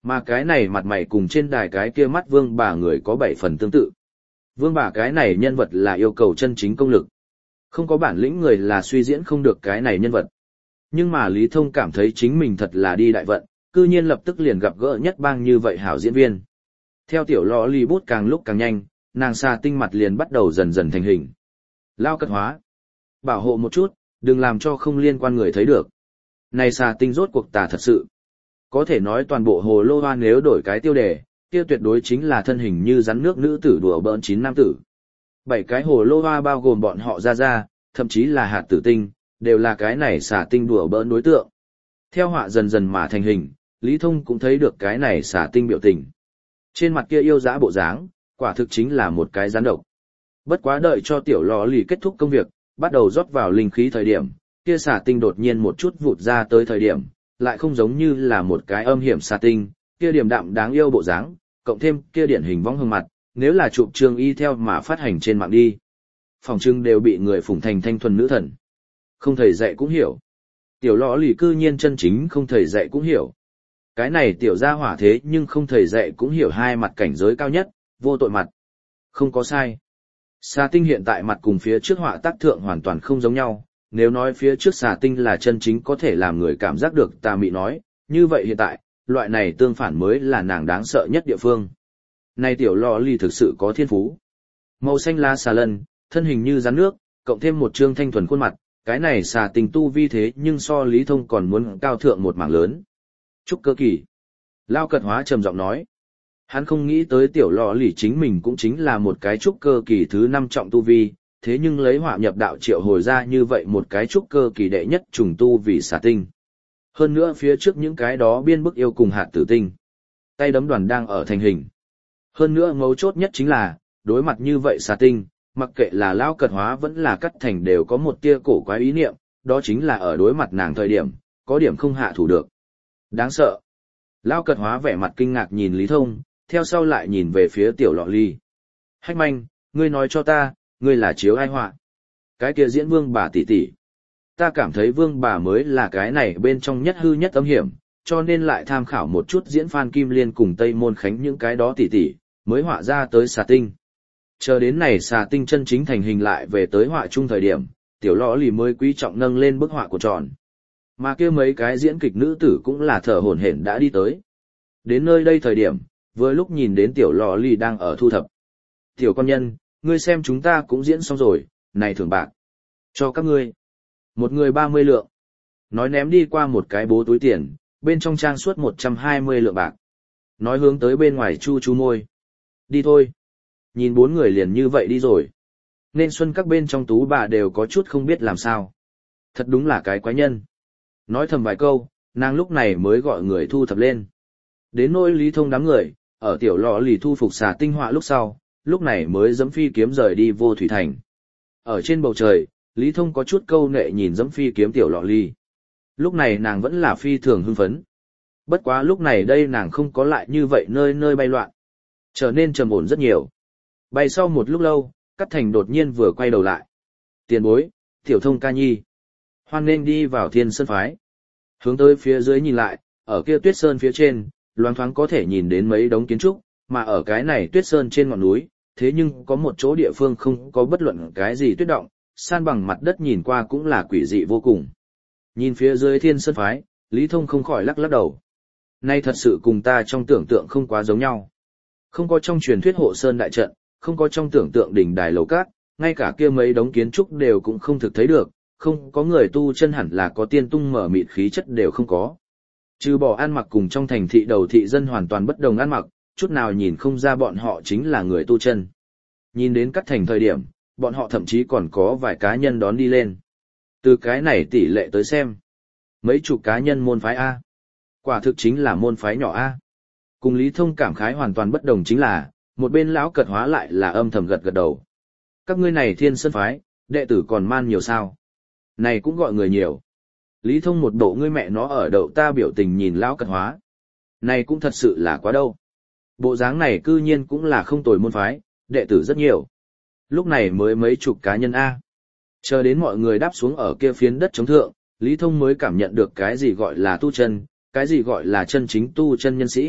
Mà cái này mặt mày cùng trên đài cái kia mắt vương bà người có bảy phần tương tự. Vương bà cái này nhân vật là yêu cầu chân chính công lực. Không có bản lĩnh người là suy diễn không được cái này nhân vật. Nhưng mà Lý Thông cảm thấy chính mình thật là đi đại vận, cư nhiên lập tức liền gặp gỡ nhất bang như vậy hảo diễn viên. Theo tiểu lọ lì bút càng lúc càng nhanh, nàng xà tinh mặt liền bắt đầu dần dần thành hình. Lao cật hóa. Bảo hộ một chút, đừng làm cho không liên quan người thấy được. Này xà tinh rốt cuộc tà thật sự. Có thể nói toàn bộ hồ lô hoa nếu đổi cái tiêu đề, kia tuyệt đối chính là thân hình như rắn nước nữ tử đùa bỡn chín nam tử. Bảy cái hồ lô hoa bao gồm bọn họ ra ra, thậm chí là hạt tử tinh, đều là cái này xà tinh đùa bỡn đối tượng. Theo họa dần dần mà thành hình, Lý Thông cũng thấy được cái này xà tinh biểu tình. Trên mặt kia yêu dã bộ dáng, quả thực chính là một cái rắn độc. Bất quá đợi cho tiểu lò lì kết thúc công việc, bắt đầu rót vào linh khí thời điểm, kia xà tinh đột nhiên một chút vụt ra tới thời điểm, lại không giống như là một cái âm hiểm xà tinh, kia điềm đạm đáng yêu bộ dáng, cộng thêm kia điển hình vong hương mặt, nếu là chụp trường y theo mà phát hành trên mạng đi. Phòng trưng đều bị người phủng thành thanh thuần nữ thần. Không thầy dạy cũng hiểu. Tiểu lò lì cư nhiên chân chính không thầy dạy cũng hiểu. Cái này tiểu gia hỏa thế nhưng không thầy dạy cũng hiểu hai mặt cảnh giới cao nhất, vô tội mặt. Không có sai. Xà tinh hiện tại mặt cùng phía trước họa tác thượng hoàn toàn không giống nhau, nếu nói phía trước xà tinh là chân chính có thể làm người cảm giác được tà mị nói, như vậy hiện tại, loại này tương phản mới là nàng đáng sợ nhất địa phương. Này tiểu lò lì thực sự có thiên phú. Màu xanh lá xà lân, thân hình như rắn nước, cộng thêm một trương thanh thuần khuôn mặt, cái này xà tinh tu vi thế nhưng so Lý Thông còn muốn cao thượng một mảng lớn. Trúc cơ kỳ. Lao cật hóa trầm giọng nói. Hắn không nghĩ tới tiểu lò lì chính mình cũng chính là một cái trúc cơ kỳ thứ năm trọng tu vi, thế nhưng lấy họa nhập đạo triệu hồi ra như vậy một cái trúc cơ kỳ đệ nhất trùng tu vì xà tinh. Hơn nữa phía trước những cái đó biên bức yêu cùng hạt tử tinh. Tay đấm đoàn đang ở thành hình. Hơn nữa mấu chốt nhất chính là, đối mặt như vậy xà tinh, mặc kệ là lao cật hóa vẫn là cắt thành đều có một tia cổ quái ý niệm, đó chính là ở đối mặt nàng thời điểm, có điểm không hạ thủ được. Đáng sợ. Lao cật hóa vẻ mặt kinh ngạc nhìn Lý Thông, theo sau lại nhìn về phía tiểu lọ ly. Hách manh, ngươi nói cho ta, ngươi là chiếu ai họa? Cái kia diễn vương bà tỷ tỷ. Ta cảm thấy vương bà mới là cái này bên trong nhất hư nhất âm hiểm, cho nên lại tham khảo một chút diễn Phan Kim Liên cùng Tây Môn Khánh những cái đó tỷ tỷ, mới họa ra tới xà tinh. Chờ đến này xà tinh chân chính thành hình lại về tới họa chung thời điểm, tiểu lọ lì mới quý trọng nâng lên bức họa của tròn. Mà kia mấy cái diễn kịch nữ tử cũng là thở hổn hển đã đi tới. Đến nơi đây thời điểm, vừa lúc nhìn đến tiểu lò lì đang ở thu thập. Tiểu con nhân, ngươi xem chúng ta cũng diễn xong rồi, này thưởng bạc. Cho các ngươi. Một người ba mươi lượng. Nói ném đi qua một cái bố túi tiền, bên trong trang suốt một trăm hai mươi lượng bạc. Nói hướng tới bên ngoài chu chu môi. Đi thôi. Nhìn bốn người liền như vậy đi rồi. Nên xuân các bên trong tú bà đều có chút không biết làm sao. Thật đúng là cái quái nhân. Nói thầm vài câu, nàng lúc này mới gọi người thu thập lên. Đến nỗi Lý Thông đám người, ở tiểu lò lì thu phục xà tinh họa lúc sau, lúc này mới dẫm phi kiếm rời đi vô thủy thành. Ở trên bầu trời, Lý Thông có chút câu nệ nhìn dẫm phi kiếm tiểu lò lì. Lúc này nàng vẫn là phi thường hưng phấn. Bất quá lúc này đây nàng không có lại như vậy nơi nơi bay loạn. Trở nên trầm ổn rất nhiều. Bay sau một lúc lâu, Cát Thành đột nhiên vừa quay đầu lại. Tiền bối, tiểu thông ca nhi. Hoan nên đi vào Thiên Sơn phái. Hướng tới phía dưới nhìn lại, ở kia tuyết sơn phía trên, loáng thoáng có thể nhìn đến mấy đống kiến trúc, mà ở cái này tuyết sơn trên ngọn núi, thế nhưng có một chỗ địa phương không có bất luận cái gì tuyết động, san bằng mặt đất nhìn qua cũng là quỷ dị vô cùng. Nhìn phía dưới Thiên Sơn phái, Lý Thông không khỏi lắc lắc đầu. Nay thật sự cùng ta trong tưởng tượng không quá giống nhau. Không có trong truyền thuyết hộ sơn đại trận, không có trong tưởng tượng đỉnh đài lầu cát, ngay cả kia mấy đống kiến trúc đều cũng không thực thấy được, không có người tu chân hẳn là có tiên tung mở mịt khí chất đều không có. Trừ bỏ ăn mặc cùng trong thành thị đầu thị dân hoàn toàn bất đồng ăn mặc, chút nào nhìn không ra bọn họ chính là người tu chân. Nhìn đến Cát Thành thời điểm, bọn họ thậm chí còn có vài cá nhân đón đi lên. Từ cái này tỷ lệ tới xem. Mấy chục cá nhân môn phái A. Quả thực chính là môn phái nhỏ A. Cùng Lý Thông cảm khái hoàn toàn bất đồng chính là, một bên lão cật hóa lại là âm thầm gật gật đầu. Các ngươi này Thiên Sơn phái, đệ tử còn man nhiều sao? Này cũng gọi người nhiều. Lý Thông một bộ ngươi mẹ nó ở đậu ta biểu tình nhìn lão cật hóa. Này cũng thật sự là quá đâu. Bộ dáng này cư nhiên cũng là không tồi môn phái, đệ tử rất nhiều. Lúc này mới mấy chục cá nhân A. Chờ đến mọi người đáp xuống ở kia phiến đất chống thượng, Lý Thông mới cảm nhận được cái gì gọi là tu chân, cái gì gọi là chân chính tu chân nhân sĩ,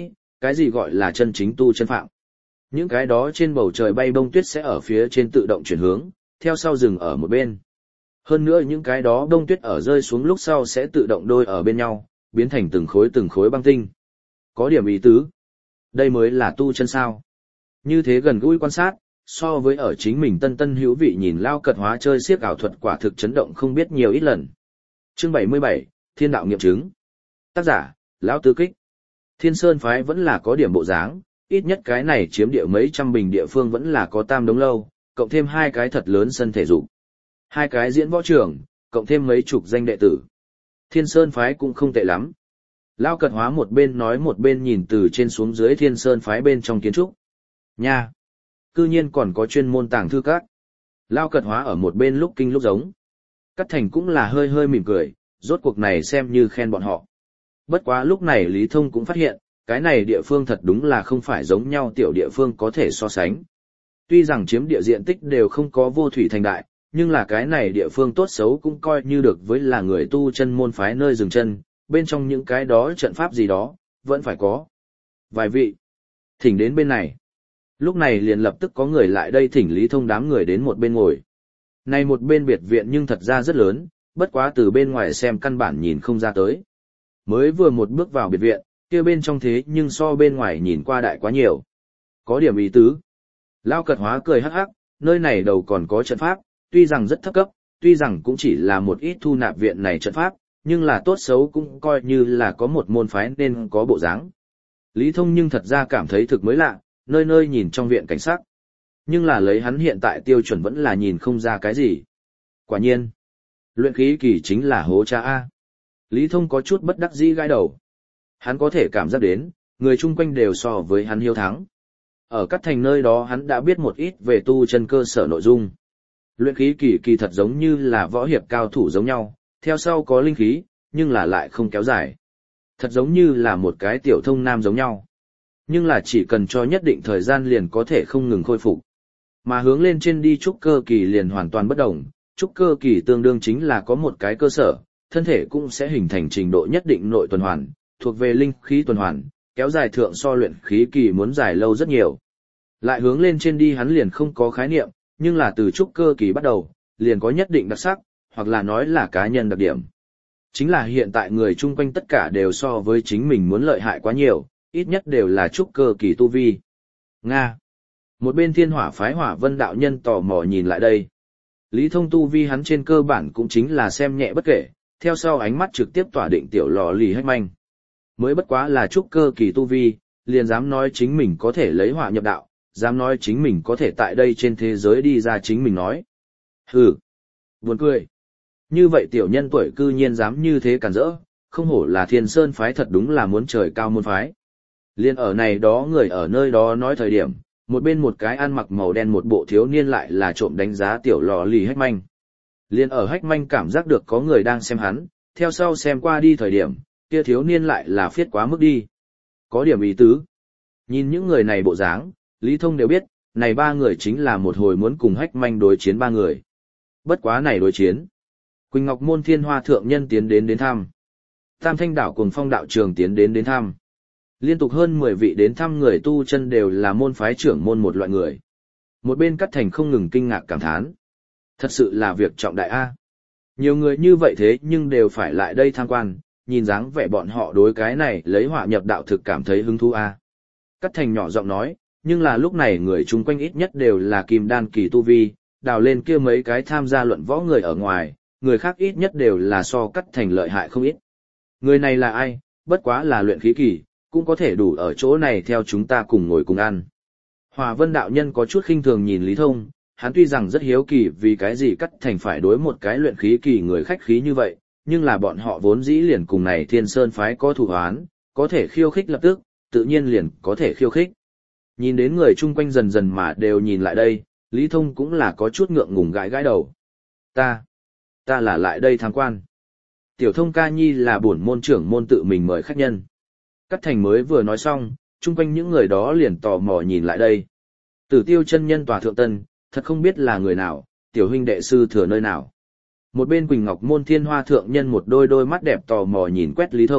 cái gì gọi là chân chính tu chân phạm. Những cái đó trên bầu trời bay bông tuyết sẽ ở phía trên tự động chuyển hướng, theo sau dừng ở một bên. Hơn nữa những cái đó bông tuyết ở rơi xuống lúc sau sẽ tự động đôi ở bên nhau, biến thành từng khối từng khối băng tinh. Có điểm ý tứ. Đây mới là tu chân sao. Như thế gần gũi quan sát, so với ở chính mình tân tân hữu vị nhìn Lao Cật Hóa chơi xiếc ảo thuật quả thực chấn động không biết nhiều ít lần. Chương bảy mươi bảy, Thiên đạo nghiệm chứng. Tác giả, Lão Tư Kích. Thiên Sơn phái vẫn là có điểm bộ dáng, ít nhất cái này chiếm địa mấy trăm bình địa phương vẫn là có tam đống lâu, cộng thêm hai cái thật lớn sân thể dục. Hai cái diễn võ trường, cộng thêm mấy chục danh đệ tử. Thiên Sơn phái cũng không tệ lắm. Lao Cật Hóa một bên nói một bên nhìn từ trên xuống dưới Thiên Sơn phái bên trong kiến trúc. Nha! Cư nhiên còn có chuyên môn tàng thư các. Lao Cật Hóa ở một bên lúc kinh lúc giống. Cát Thành cũng là hơi hơi mỉm cười, rốt cuộc này xem như khen bọn họ. Bất quá lúc này Lý Thông cũng phát hiện, cái này địa phương thật đúng là không phải giống nhau tiểu địa phương có thể so sánh. Tuy rằng chiếm địa diện tích đều không có vô thủy thành đại, nhưng là cái này địa phương tốt xấu cũng coi như được với là người tu chân môn phái nơi dừng chân, bên trong những cái đó trận pháp gì đó, vẫn phải có. Vài vị, thỉnh đến bên này. Lúc này liền lập tức có người lại đây thỉnh Lý Thông đám người đến một bên ngồi. Này một bên biệt viện nhưng thật ra rất lớn, bất quá từ bên ngoài xem căn bản nhìn không ra tới. Mới vừa một bước vào biệt viện, kia bên trong thế nhưng so bên ngoài nhìn qua đại quá nhiều. Có điểm ý tứ. Lao Cật Hóa cười hắc hắc, nơi này đầu còn có trận pháp, tuy rằng rất thấp cấp, tuy rằng cũng chỉ là một ít thu nạp viện này trận pháp, nhưng là tốt xấu cũng coi như là có một môn phái nên có bộ dáng. Lý Thông nhưng thật ra cảm thấy thực mới lạ, nơi nơi nhìn trong viện cảnh sắc. Nhưng là lấy hắn hiện tại tiêu chuẩn vẫn là nhìn không ra cái gì. Quả nhiên, luyện khí kỳ chính là hố cha A. Lý Thông có chút bất đắc dĩ gãi đầu. Hắn có thể cảm giác đến, người chung quanh đều so với hắn hiếu thắng. Ở các thành nơi đó hắn đã biết một ít về tu chân cơ sở nội dung. Luyện khí kỳ kỳ thật giống như là võ hiệp cao thủ giống nhau, theo sau có linh khí, nhưng là lại không kéo dài. Thật giống như là một cái tiểu thông nam giống nhau. Nhưng là chỉ cần cho nhất định thời gian liền có thể không ngừng khôi phục. Mà hướng lên trên đi trúc cơ kỳ liền hoàn toàn bất đồng, trúc cơ kỳ tương đương chính là có một cái cơ sở, thân thể cũng sẽ hình thành trình độ nhất định nội tuần hoàn, thuộc về linh khí tuần hoàn, kéo dài thượng so luyện khí kỳ muốn dài lâu rất nhiều. Lại hướng lên trên đi hắn liền không có khái niệm, nhưng là từ trúc cơ kỳ bắt đầu, liền có nhất định đặc sắc, hoặc là nói là cá nhân đặc điểm. Chính là hiện tại người chung quanh tất cả đều so với chính mình muốn lợi hại quá nhiều, ít nhất đều là trúc cơ kỳ tu vi. Nga. Một bên Thiên Hỏa phái Hỏa Vân đạo nhân tò mò nhìn lại đây. Lý Thông tu vi hắn trên cơ bản cũng chính là xem nhẹ bất kể, theo sau ánh mắt trực tiếp tỏa định tiểu lò lì hách manh. Mới bất quá là trúc cơ kỳ tu vi, liền dám nói chính mình có thể lấy hỏa nhập đạo, dám nói chính mình có thể tại đây trên thế giới đi ra chính mình nói. Hừ. Buồn cười. Như vậy tiểu nhân tuổi cư nhiên dám như thế cản rỡ, không hổ là Thiên Sơn phái thật đúng là muốn trời cao môn phái. Liên ở này đó người ở nơi đó nói thời điểm, một bên một cái ăn mặc màu đen một bộ thiếu niên lại là trộm đánh giá tiểu lò lì hách manh. Liên ở hách manh cảm giác được có người đang xem hắn, theo sau xem qua đi thời điểm, kia thiếu niên lại là phiết quá mức đi. Có điểm ý tứ. Nhìn những người này bộ dáng, Lý Thông đều biết, này ba người chính là một hồi muốn cùng hách manh đối chiến ba người. Bất quá này đối chiến. Quỳnh Ngọc Môn Thiên Hoa Thượng Nhân tiến đến đến thăm. Tam Thanh Đảo Cuồng Phong Đạo Trường tiến đến đến thăm. Liên tục hơn mười vị đến thăm người tu chân đều là môn phái trưởng môn một loại người. Một bên Cát Thành không ngừng kinh ngạc cảm thán. Thật sự là việc trọng đại A. Nhiều người như vậy thế nhưng đều phải lại đây tham quan, nhìn dáng vẻ bọn họ đối cái này lấy hỏa nhập đạo thực cảm thấy hứng thú A. Cát Thành nhỏ giọng nói, nhưng là lúc này người chung quanh ít nhất đều là kim đan kỳ tu vi, đào lên kia mấy cái tham gia luận võ người ở ngoài, người khác ít nhất đều là so Cát Thành lợi hại không ít. Người này là ai, bất quá là luyện khí kỳ, cũng có thể đủ ở chỗ này theo chúng ta cùng ngồi cùng ăn. Hòa Vân đạo nhân có chút khinh thường nhìn Lý Thông, hắn tuy rằng rất hiếu kỳ vì cái gì Cát Thành phải đối một cái luyện khí kỳ người khách khí như vậy, nhưng là bọn họ vốn dĩ liền cùng này Thiên Sơn phái có thủ hoán, có thể khiêu khích lập tức, tự nhiên liền có thể khiêu khích. Nhìn đến người chung quanh dần dần mà đều nhìn lại đây, Lý Thông cũng là có chút ngượng ngùng gãi gãi đầu. Ta, ta là lại đây tham quan. Tiểu Thông ca nhi là bổn môn trưởng môn tự mình mời khách nhân. Cát Thành mới vừa nói xong, chung quanh những người đó liền tò mò nhìn lại đây. Tử Tiêu chân nhân tòa thượng tân, thật không biết là người nào, tiểu huynh đệ sư thừa nơi nào. Một bên Quỳnh Ngọc Môn Thiên Hoa Thượng Nhân một đôi đôi mắt đẹp tò mò nhìn quét Lý Thông,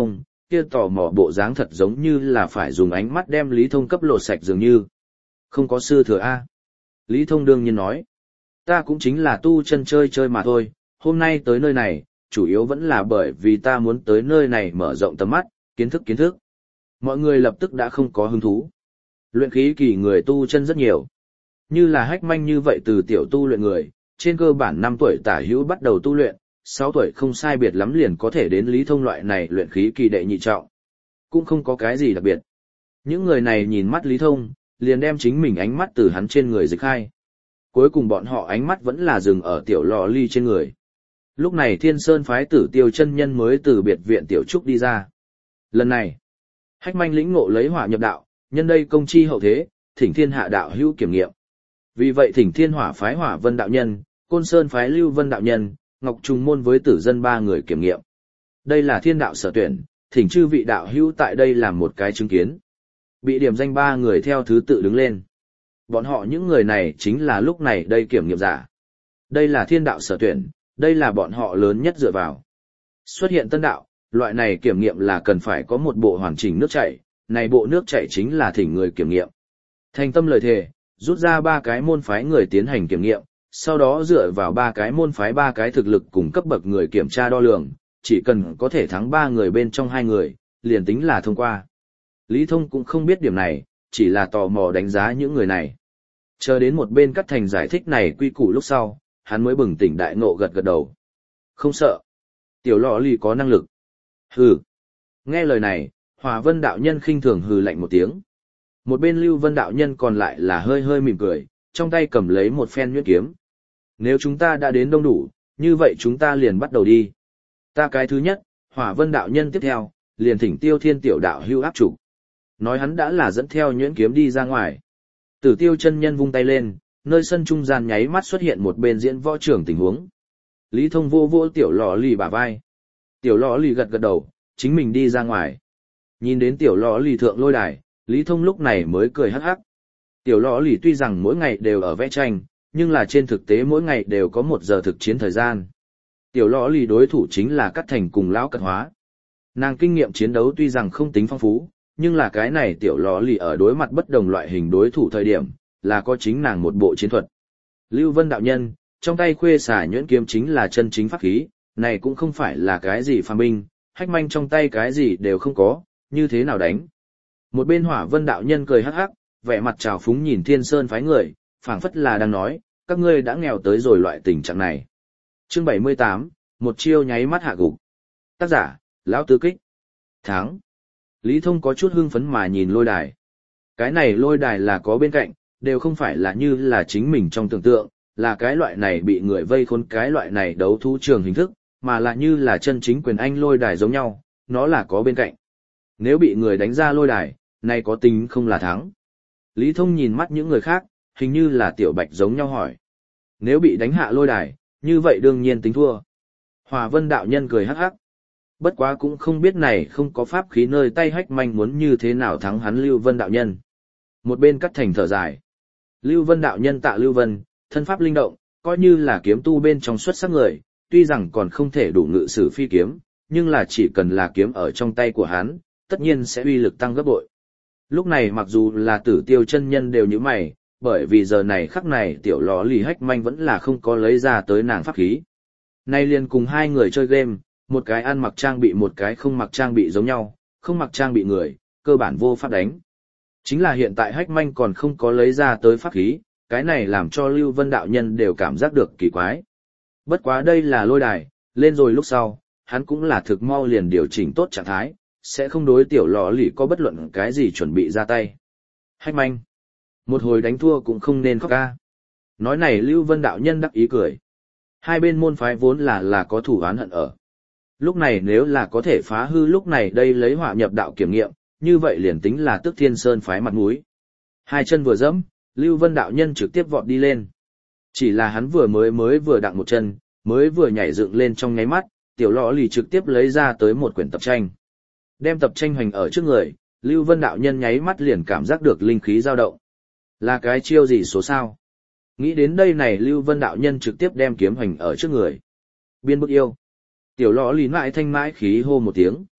kia tò mò bộ dáng thật giống như là phải dùng ánh mắt đem Lý Thông cấp lột sạch dường như. Không có sư thừa A. Lý Thông đương nhiên nói. Ta cũng chính là tu chân chơi chơi mà thôi, hôm nay tới nơi này, chủ yếu vẫn là bởi vì ta muốn tới nơi này mở rộng tầm mắt, kiến thức kiến thức. Mọi người lập tức đã không có hứng thú. Luyện khí kỳ người tu chân rất nhiều. Như là Hách Manh như vậy từ tiểu tu luyện người, trên cơ bản năm tuổi tả hữu bắt đầu tu luyện, sáu tuổi không sai biệt lắm liền có thể đến Lý Thông loại này luyện khí kỳ đệ nhị trọng. Cũng không có cái gì đặc biệt. Những người này nhìn mắt Lý Thông, liền đem chính mình ánh mắt từ hắn trên người dịch khai. Cuối cùng bọn họ ánh mắt vẫn là dừng ở tiểu lò ly trên người. Lúc này Thiên Sơn phái Tử Tiêu chân nhân mới từ biệt viện tiểu trúc đi ra. Lần này, Hách Manh lĩnh ngộ lấy hỏa nhập đạo, nhân đây công chi hậu thế, thỉnh thiên hạ đạo hữu kiểm nghiệm. Vì vậy thỉnh thiên hỏa phái Hỏa Vân đạo nhân, Côn Sơn phái Lưu Vân đạo nhân, Ngọc Trùng môn với tử dân ba người kiểm nghiệm. Đây là thiên đạo sở tuyển, thỉnh chư vị đạo hữu tại đây làm một cái chứng kiến. Bị điểm danh ba người theo thứ tự đứng lên. Bọn họ những người này chính là lúc này đây kiểm nghiệm giả. Đây là thiên đạo sở tuyển, đây là bọn họ lớn nhất dựa vào. Xuất hiện tân đạo, loại này kiểm nghiệm là cần phải có một bộ hoàn chỉnh nước chảy, này bộ nước chảy chính là thỉnh người kiểm nghiệm. Thành tâm lời thề, rút ra ba cái môn phái người tiến hành kiểm nghiệm, sau đó dựa vào ba cái môn phái ba cái thực lực cùng cấp bậc người kiểm tra đo lường, chỉ cần có thể thắng ba người bên trong hai người, liền tính là thông qua. Lý Thông cũng không biết điểm này, chỉ là tò mò đánh giá những người này. Chờ đến một bên Cát Thành giải thích này quy củ lúc sau, hắn mới bừng tỉnh đại ngộ gật gật đầu. Không sợ. Tiểu lọ lì có năng lực. Hừ. Nghe lời này, Hỏa Vân đạo nhân khinh thường hừ lạnh một tiếng. Một bên Lưu Vân đạo nhân còn lại là hơi hơi mỉm cười, trong tay cầm lấy một phen nhuyễn kiếm. Nếu chúng ta đã đến đông đủ, như vậy chúng ta liền bắt đầu đi. Ta cái thứ nhất, Hỏa Vân đạo nhân tiếp theo, liền thỉnh Tiêu Thiên tiểu đạo hưu áp chủ. Nói hắn đã là dẫn theo nhuyễn kiếm đi ra ngoài. Tử Tiêu chân nhân vung tay lên, nơi sân trung gian nháy mắt xuất hiện một bên diễn võ trưởng tình huống. Lý Thông vô vô tiểu lò lì bả vai. Tiểu lò lì gật gật đầu, chính mình đi ra ngoài. Nhìn đến tiểu lò lì thượng lôi đài, Lý Thông lúc này mới cười hắc hắc. Tiểu lò lì tuy rằng mỗi ngày đều ở vẽ tranh, nhưng là trên thực tế mỗi ngày đều có một giờ thực chiến thời gian. Tiểu lò lì đối thủ chính là Cát Thành cùng Lão Cật Hóa. Nàng kinh nghiệm chiến đấu tuy rằng không tính phong phú, nhưng là cái này tiểu lò lì ở đối mặt bất đồng loại hình đối thủ thời điểm, là có chính nàng một bộ chiến thuật. Lưu Vân đạo nhân, trong tay khuê xả nhuyễn kiếm chính là chân chính pháp khí, này cũng không phải là cái gì phàm binh, Hách Manh trong tay cái gì đều không có, như thế nào đánh. Một bên Hỏa Vân đạo nhân cười hắc hắc, vẻ mặt trào phúng nhìn Thiên Sơn phái người, phảng phất là đang nói, các ngươi đã nghèo tới rồi loại tình trạng này. Chương bảy mươi tám, một chiêu nháy mắt hạ gục. Tác giả, Lão Tứ Kích. Tháng. Lý Thông có chút hưng phấn mà nhìn lôi đài. Cái này lôi đài là có bên cạnh, đều không phải là như là chính mình trong tưởng tượng, là cái loại này bị người vây khốn cái loại này đấu thú trường hình thức, mà là như là chân chính quyền anh lôi đài giống nhau, nó là có bên cạnh. Nếu bị người đánh ra lôi đài, này có tính không là thắng. Lý Thông nhìn mắt những người khác, hình như là tiểu bạch giống nhau hỏi. Nếu bị đánh hạ lôi đài, như vậy đương nhiên tính thua. Hỏa Vân đạo nhân cười hắc hắc. Bất quá cũng không biết này không có pháp khí nơi tay Hách Manh muốn như thế nào thắng hắn Lưu Vân đạo nhân. Một bên Cát Thành thở dài. Lưu Vân đạo nhân tạ Lưu Vân, thân pháp linh động, coi như là kiếm tu bên trong xuất sắc người, tuy rằng còn không thể đủ ngự sử phi kiếm, nhưng là chỉ cần là kiếm ở trong tay của hắn, tất nhiên sẽ uy lực tăng gấp bội. Lúc này mặc dù là Tử Tiêu chân nhân đều như mày, bởi vì giờ này khắc này tiểu lò lì Hách Manh vẫn là không có lấy ra tới nàng pháp khí. Nay liền cùng hai người chơi game, một cái ăn mặc trang bị một cái không mặc trang bị giống nhau, không mặc trang bị người, cơ bản vô pháp đánh. Chính là hiện tại Hách Manh còn không có lấy ra tới pháp khí, cái này làm cho Lưu Vân đạo nhân đều cảm giác được kỳ quái. Bất quá đây là lôi đài, lên rồi lúc sau, hắn cũng là thực mau liền điều chỉnh tốt trạng thái, sẽ không đối tiểu lò lì có bất luận cái gì chuẩn bị ra tay. Hách Manh, một hồi đánh thua cũng không nên khóc ca. Nói này Lưu Vân đạo nhân đắc ý cười. Hai bên môn phái vốn là là có thủ oán hận ở. Lúc này nếu là có thể phá hư lúc này đây lấy hỏa nhập đạo kiểm nghiệm, như vậy liền tính là tức Thiên Sơn phái mặt mũi. Hai chân vừa dẫm, Lưu Vân đạo nhân trực tiếp vọt đi lên. Chỉ là hắn vừa mới mới vừa đặng một chân, mới vừa nhảy dựng lên trong nháy mắt, tiểu lọ lì trực tiếp lấy ra tới một quyển tập tranh. Đem tập tranh hoành ở trước người, Lưu Vân đạo nhân nháy mắt liền cảm giác được linh khí dao động. Là cái chiêu gì số sao? Nghĩ đến đây này Lưu Vân đạo nhân trực tiếp đem kiếm hoành ở trước người. Biên bức yêu. Tiểu lọ lì mãi thanh mãi khí hô một tiếng.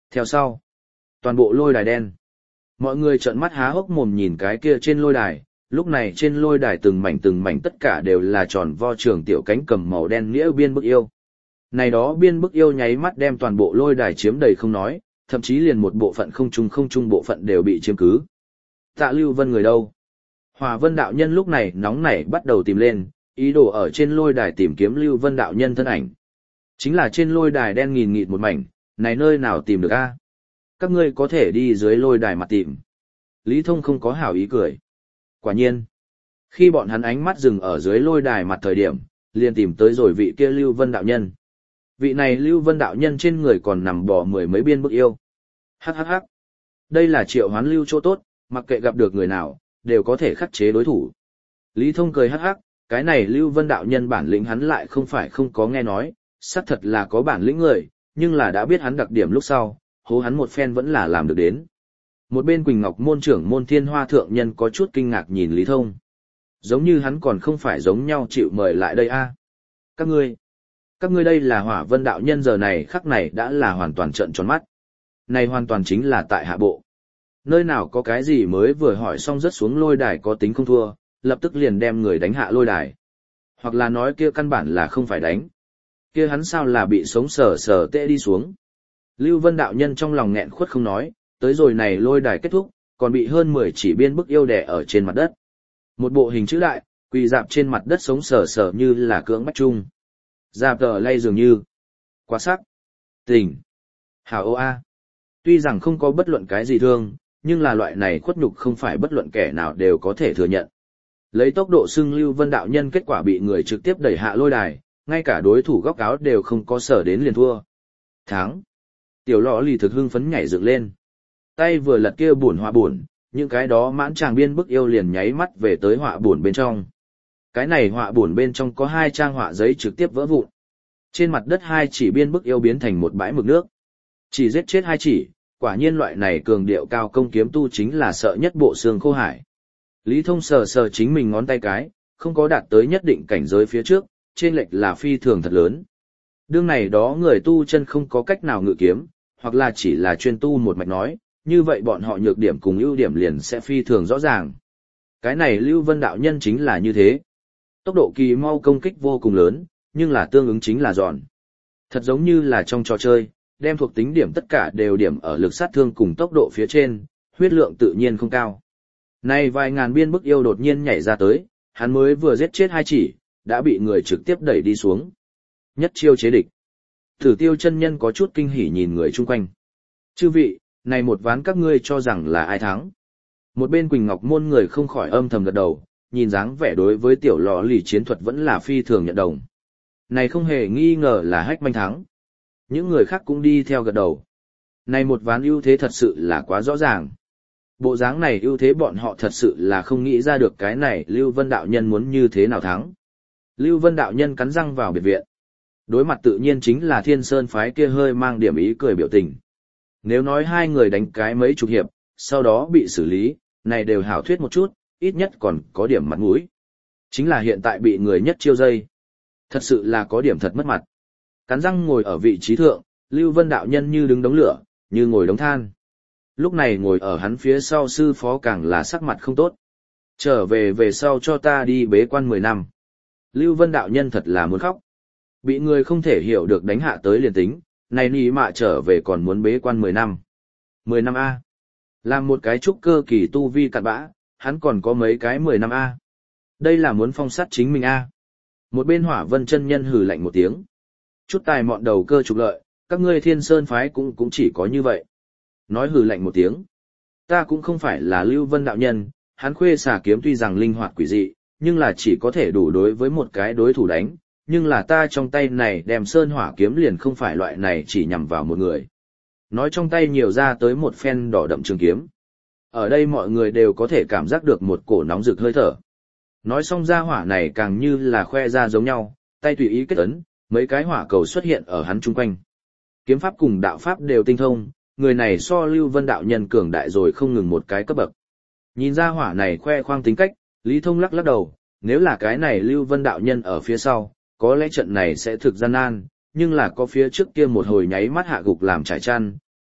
Theo sau, toàn bộ lôi đài đen. Mọi người trợn mắt há hốc mồm nhìn cái kia trên lôi đài, lúc này trên lôi đài từng mảnh từng mảnh tất cả đều là tròn vo trường tiểu cánh cầm màu đen nghĩa biên bức yêu. Này đó biên bức yêu nháy mắt đem toàn bộ lôi đài chiếm đầy không nói, thậm chí liền một bộ phận không trung không trung bộ phận đều bị chiếm cứ. Tạ Lưu Vân người đâu? Hỏa Vân đạo nhân lúc này nóng nảy bắt đầu tìm lên, ý đồ ở trên lôi đài tìm kiếm Lưu Vân đạo nhân thân ảnh. Chính là trên lôi đài đen nghìn nghịt một mảnh, này nơi nào tìm được a? Các ngươi có thể đi dưới lôi đài mặt tìm. Lý Thông không có hảo ý cười. Quả nhiên, khi bọn hắn ánh mắt dừng ở dưới lôi đài mặt thời điểm, liền tìm tới rồi vị kia Lưu Vân đạo nhân. Vị này Lưu Vân đạo nhân trên người còn nằm bò mười mấy biên bức yêu. Hắc hắc hắc. Đây là triệu hoán lưu chỗ tốt, mặc kệ gặp được người nào, đều có thể khắc chế đối thủ. Lý Thông cười hắc hắc, cái này Lưu Vân đạo nhân bản lĩnh hắn lại không phải không có nghe nói, xác thật là có bản lĩnh người, nhưng là đã biết hắn đặc điểm lúc sau, hố hắn một phen vẫn là làm được đến. Một bên Quỳnh Ngọc môn trưởng môn Thiên Hoa thượng nhân có chút kinh ngạc nhìn Lý Thông. Giống như hắn còn không phải giống nhau chịu mời lại đây a. Các ngươi, các ngươi đây là Hỏa Vân đạo nhân giờ này khắc này đã là hoàn toàn trợn tròn mắt. Này hoàn toàn chính là tại hạ bộ. Nơi nào có cái gì mới vừa hỏi xong rớt xuống lôi đài có tính không thua, lập tức liền đem người đánh hạ lôi đài. Hoặc là nói kia căn bản là không phải đánh. Kia hắn sao là bị sống sờ sờ tệ đi xuống. Lưu Vân đạo nhân trong lòng nghẹn khuất không nói, tới rồi này lôi đài kết thúc, còn bị hơn mười chỉ biên bức yêu đè ở trên mặt đất. Một bộ hình chữ đại, quỳ dạp trên mặt đất sống sờ sờ như là cưỡng bách chung. Dạp tờ lay dường như. Quá sắc. Tình. Hảo ô a. Tuy rằng không có bất luận cái gì thương, nhưng là loại này khuất nhục không phải bất luận kẻ nào đều có thể thừa nhận. Lấy tốc độ xưng Lưu Vân đạo nhân kết quả bị người trực tiếp đẩy hạ lôi đài, ngay cả đối thủ góc áo đều không có sở đến liền thua. Thắng. Tiểu lọ lì thực hưng phấn nhảy dựng lên. Tay vừa lật kia buồn họa buồn, những cái đó mãn tràng biên bức yêu liền nháy mắt về tới họa buồn bên trong. Cái này họa buồn bên trong có hai trang họa giấy trực tiếp vỡ vụn. Trên mặt đất hai chỉ biên bức yêu biến thành một bãi mực nước. Chỉ giết chết hai chỉ, quả nhiên loại này cường điệu cao công kiếm tu chính là sợ nhất bộ xương khô hải. Lý Thông sờ sờ chính mình ngón tay cái, không có đạt tới nhất định cảnh giới phía trước, trên lệch là phi thường thật lớn. Đương này đó người tu chân không có cách nào ngự kiếm, hoặc là chỉ là chuyên tu một mạch nói, như vậy bọn họ nhược điểm cùng ưu điểm liền sẽ phi thường rõ ràng. Cái này Lưu Vân đạo nhân chính là như thế. Tốc độ kỳ mau công kích vô cùng lớn, nhưng là tương ứng chính là giòn. Thật giống như là trong trò chơi, đem thuộc tính điểm tất cả đều điểm ở lực sát thương cùng tốc độ phía trên, huyết lượng tự nhiên không cao. Nay vài ngàn biên bức yêu đột nhiên nhảy ra tới, hắn mới vừa giết chết hai chỉ, đã bị người trực tiếp đẩy đi xuống. Nhất chiêu chế địch. Thử Tiêu chân nhân có chút kinh hỉ nhìn người chung quanh. Chư vị, này một ván các ngươi cho rằng là ai thắng? Một bên Quỳnh Ngọc môn người không khỏi âm thầm gật đầu, nhìn dáng vẻ đối với tiểu lò lì chiến thuật vẫn là phi thường nhận đồng. Này không hề nghi ngờ là Hách Manh thắng. Những người khác cũng đi theo gật đầu. Này một ván ưu thế thật sự là quá rõ ràng. Bộ dáng này ưu thế bọn họ thật sự là không nghĩ ra được cái này Lưu Vân đạo nhân muốn như thế nào thắng. Lưu Vân đạo nhân cắn răng vào biệt viện. Đối mặt tự nhiên chính là Thiên Sơn phái kia hơi mang điểm ý cười biểu tình. Nếu nói hai người đánh cái mấy chục hiệp, sau đó bị xử lý, này đều hảo thuyết một chút, ít nhất còn có điểm mặt mũi. Chính là hiện tại bị người nhất chiêu dây. Thật sự là có điểm thật mất mặt. Cắn răng ngồi ở vị trí thượng, Lưu Vân đạo nhân như đứng đống lửa, như ngồi đống than. Lúc này ngồi ở hắn phía sau sư phó càng là sắc mặt không tốt. Trở về về sau cho ta đi bế quan mười năm. Lưu Vân đạo nhân thật là muốn khóc. Bị người không thể hiểu được đánh hạ tới liền tính, này nì mạ trở về còn muốn bế quan mười năm. mười năm A. Làm một cái trúc cơ kỳ tu vi cặn bã, hắn còn có mấy cái mười năm A. Đây là muốn phong sát chính mình A. Một bên Hỏa Vân chân nhân hừ lạnh một tiếng. Chút tài mọn đầu cơ trục lợi, các ngươi Thiên Sơn phái cũng cũng chỉ có như vậy. Nói hừ lạnh một tiếng. Ta cũng không phải là Lưu Vân đạo nhân, hắn khuê xà kiếm tuy rằng linh hoạt quỷ dị, nhưng là chỉ có thể đủ đối với một cái đối thủ đánh, nhưng là ta trong tay này đem sơn hỏa kiếm liền không phải loại này chỉ nhằm vào một người. Nói trong tay nhiều ra tới một phen đỏ đậm trường kiếm. Ở đây mọi người đều có thể cảm giác được một cổ nóng rực hơi thở. Nói xong ra hỏa này càng như là khoe ra giống nhau, tay tùy ý kết ấn, mấy cái hỏa cầu xuất hiện ở hắn chung quanh. Kiếm pháp cùng đạo pháp đều tinh thông, người này so Lưu Vân đạo nhân cường đại rồi không ngừng một cái cấp bậc. Nhìn ra hỏa này khoe khoang tính cách, Lý Thông lắc lắc đầu, nếu là cái này Lưu Vân đạo nhân ở phía sau, có lẽ trận này sẽ thực gian nan, nhưng là có phía trước kia một hồi nháy mắt hạ gục làm trải chăn,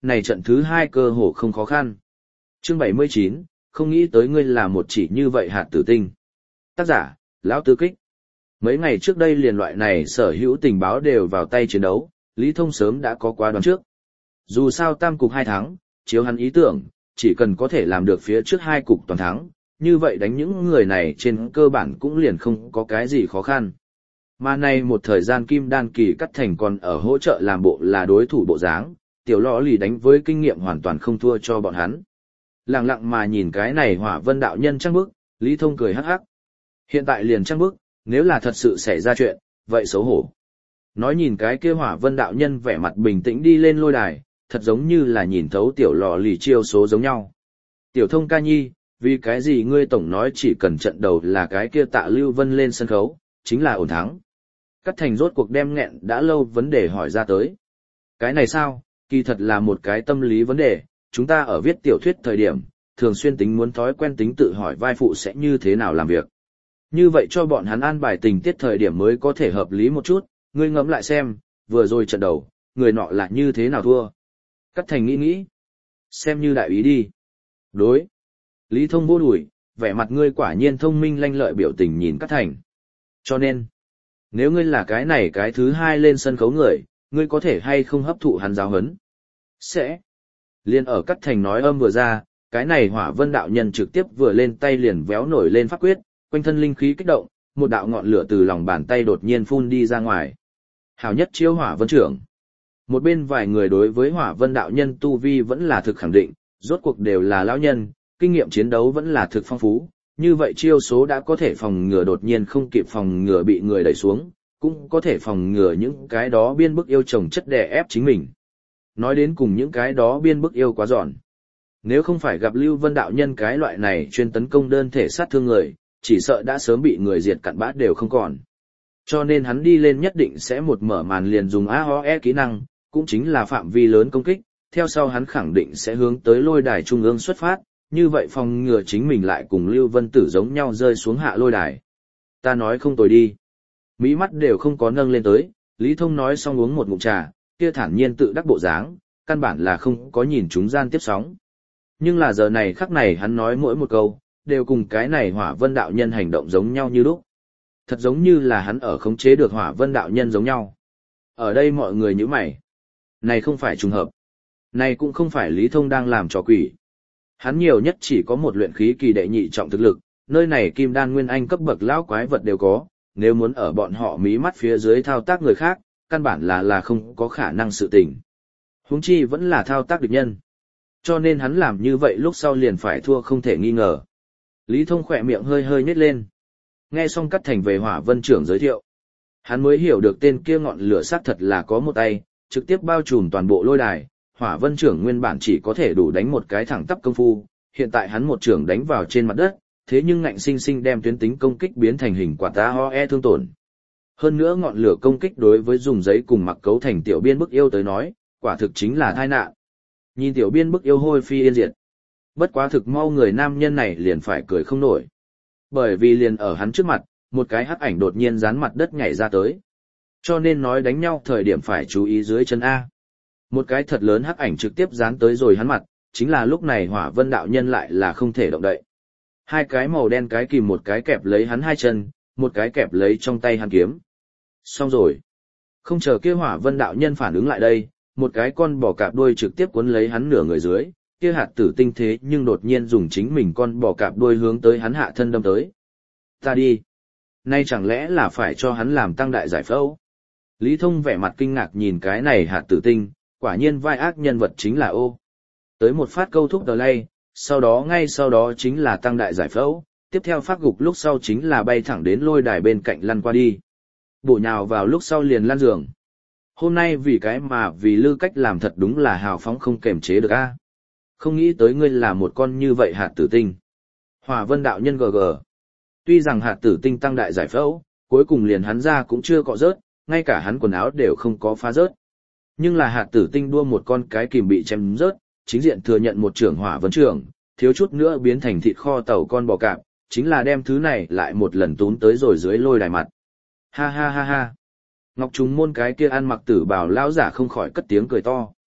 này trận thứ hai cơ hồ không khó khăn. Chương bảy mươi chín, không nghĩ tới ngươi là một chỉ như vậy hạt tử tinh. Tác giả, Lão Tư Kích. Mấy ngày trước đây liền loại này sở hữu tình báo đều vào tay chiến đấu, Lý Thông sớm đã có quá đoán trước. Dù sao tam cục hai thắng, chiếu hắn ý tưởng, chỉ cần có thể làm được phía trước hai cục toàn thắng, như vậy đánh những người này trên cơ bản cũng liền không có cái gì khó khăn. Mà nay một thời gian Kim Đan Kỳ Cắt Thành còn ở hỗ trợ làm bộ là đối thủ bộ dáng, tiểu lọ lì đánh với kinh nghiệm hoàn toàn không thua cho bọn hắn. Lặng lặng mà nhìn cái này Hỏa Vân đạo nhân trăng bức, Lý Thông cười hắc hắc. Hiện tại liền trăng bức, nếu là thật sự xảy ra chuyện, vậy xấu hổ. Nói nhìn cái kia Hỏa Vân đạo nhân vẻ mặt bình tĩnh đi lên lôi đài, thật giống như là nhìn thấu tiểu lọ lì chiêu số giống nhau. Tiểu Thông ca nhi, vì cái gì ngươi tổng nói chỉ cần trận đầu là cái kia Tạ Lưu Vân lên sân khấu, chính là ổn thắng. Cắt Thành rốt cuộc đem nghẹn đã lâu vấn đề hỏi ra tới. Cái này sao, kỳ thật là một cái tâm lý vấn đề, chúng ta ở viết tiểu thuyết thời điểm, thường xuyên tính muốn thói quen tính tự hỏi vai phụ sẽ như thế nào làm việc. Như vậy cho bọn hắn an bài tình tiết thời điểm mới có thể hợp lý một chút, ngươi ngẫm lại xem, vừa rồi trận đầu, người nọ là như thế nào thua. Cắt Thành nghĩ nghĩ, xem như đại ý đi. Đối. Lý Thông vô đùi, vẻ mặt ngươi quả nhiên thông minh lanh lợi biểu tình nhìn Cắt Thành. Cho nên, nếu ngươi là cái này cái thứ hai lên sân khấu người, ngươi có thể hay không hấp thụ hắn giáo huấn? Sẽ. Liên ở Cắt Thành nói âm vừa ra, cái này Hỏa Vân đạo nhân trực tiếp vừa lên tay liền véo nổi lên pháp quyết, quanh thân linh khí kích động, một đạo ngọn lửa từ lòng bàn tay đột nhiên phun đi ra ngoài. Hảo nhất chiêu Hỏa Vân trưởng. Một bên vài người đối với Hỏa Vân đạo nhân tu vi vẫn là thực khẳng định, rốt cuộc đều là lão nhân, kinh nghiệm chiến đấu vẫn là thực phong phú, như vậy chiêu số đã có thể phòng ngừa đột nhiên không kịp phòng ngừa bị người đẩy xuống, cũng có thể phòng ngừa những cái đó biên bức yêu chồng chất đè ép chính mình. Nói đến cùng những cái đó biên bức yêu quá giòn. Nếu không phải gặp Lưu Vân đạo nhân cái loại này chuyên tấn công đơn thể sát thương người, chỉ sợ đã sớm bị người diệt cặn bã đều không còn. Cho nên hắn đi lên nhất định sẽ một mở màn liền dùng a o e kỹ năng, cũng chính là phạm vi lớn công kích, theo sau hắn khẳng định sẽ hướng tới lôi đài trung ương xuất phát, như vậy phòng ngừa chính mình lại cùng Lưu Vân Tử giống nhau rơi xuống hạ lôi đài. Ta nói không tồi đi. Mí mắt đều không có nâng lên tới, Lý Thông nói xong uống một ngụm trà, kia thản nhiên tự đắc bộ dáng, căn bản là không có nhìn chúng gian tiếp sóng. Nhưng là giờ này khắc này hắn nói mỗi một câu, đều cùng cái này Hỏa Vân đạo nhân hành động giống nhau như lúc. Thật giống như là hắn ở khống chế được Hỏa Vân đạo nhân giống nhau. Ở đây mọi người nhíu mày. Này không phải trùng hợp. Này cũng không phải Lý Thông đang làm trò quỷ. Hắn nhiều nhất chỉ có một luyện khí kỳ đệ nhị trọng thực lực, nơi này kim đan nguyên anh cấp bậc lão quái vật đều có, nếu muốn ở bọn họ mí mắt phía dưới thao tác người khác, căn bản là là không có khả năng sự tình. Huống chi vẫn là thao tác địch nhân. Cho nên hắn làm như vậy lúc sau liền phải thua không thể nghi ngờ. Lý Thông khỏe miệng hơi hơi nhếch lên. Nghe xong Cắt Thành về Hỏa Vân trưởng giới thiệu. Hắn mới hiểu được tên kia ngọn lửa sát thật là có một tay, trực tiếp bao trùm toàn bộ lôi đài. Hỏa Vân trưởng nguyên bản chỉ có thể đủ đánh một cái thẳng tắp công phu, hiện tại hắn một trưởng đánh vào trên mặt đất, thế nhưng ngạnh sinh sinh đem tuyến tính công kích biến thành hình quả ta ho e thương tổn. Hơn nữa ngọn lửa công kích đối với dùng giấy cùng mặc cấu thành tiểu biên bức yêu tới nói, quả thực chính là tai nạn. Nhìn tiểu biên bức yêu hôi phi yên diệt. Bất quá thực mau người nam nhân này liền phải cười không nổi. Bởi vì liền ở hắn trước mặt, một cái hắc ảnh đột nhiên dán mặt đất nhảy ra tới. Cho nên nói đánh nhau thời điểm phải chú ý dưới chân A. Một cái thật lớn hắc ảnh trực tiếp dán tới rồi hắn mặt, chính là lúc này Hỏa Vân đạo nhân lại là không thể động đậy. Hai cái màu đen cái kìm một cái kẹp lấy hắn hai chân, một cái kẹp lấy trong tay hắn kiếm. Xong rồi. Không chờ kia Hỏa Vân đạo nhân phản ứng lại đây, một cái con bò cạp đuôi trực tiếp cuốn lấy hắn nửa người dưới, kia hạt tử tinh thế nhưng đột nhiên dùng chính mình con bò cạp đuôi hướng tới hắn hạ thân đâm tới. Ta đi. Nay chẳng lẽ là phải cho hắn làm tăng đại giải phẫu? Lý Thông vẻ mặt kinh ngạc nhìn cái này hạt tử tinh, quả nhiên vai ác nhân vật chính là ô. Tới một phát câu thúc đờ lay, sau đó ngay sau đó chính là tăng đại giải phẫu, tiếp theo phát gục lúc sau chính là bay thẳng đến lôi đài bên cạnh lăn qua đi. Bổ nhào vào lúc sau liền lăn giường. Hôm nay vì cái mà vì Lư Cách làm thật đúng là hào phóng không kềm chế được a. Không nghĩ tới ngươi là một con như vậy hạt tử tinh. Hỏa Vân đạo nhân gờ gờ. Tuy rằng hạt tử tinh tăng đại giải phẫu, cuối cùng liền hắn ra cũng chưa cọ rớt, ngay cả hắn quần áo đều không có phá rớt. Nhưng là hạt tử tinh đua một con cái kìm bị chém rớt, chính diện thừa nhận một trưởng Hỏa Vân trưởng, thiếu chút nữa biến thành thịt kho tàu con bò cạp, chính là đem thứ này lại một lần tún tới rồi dưới lôi đài mặt. Ha ha ha ha. Ngọc Trùng Môn cái kia ăn mặc tử bào lão giả không khỏi cất tiếng cười to.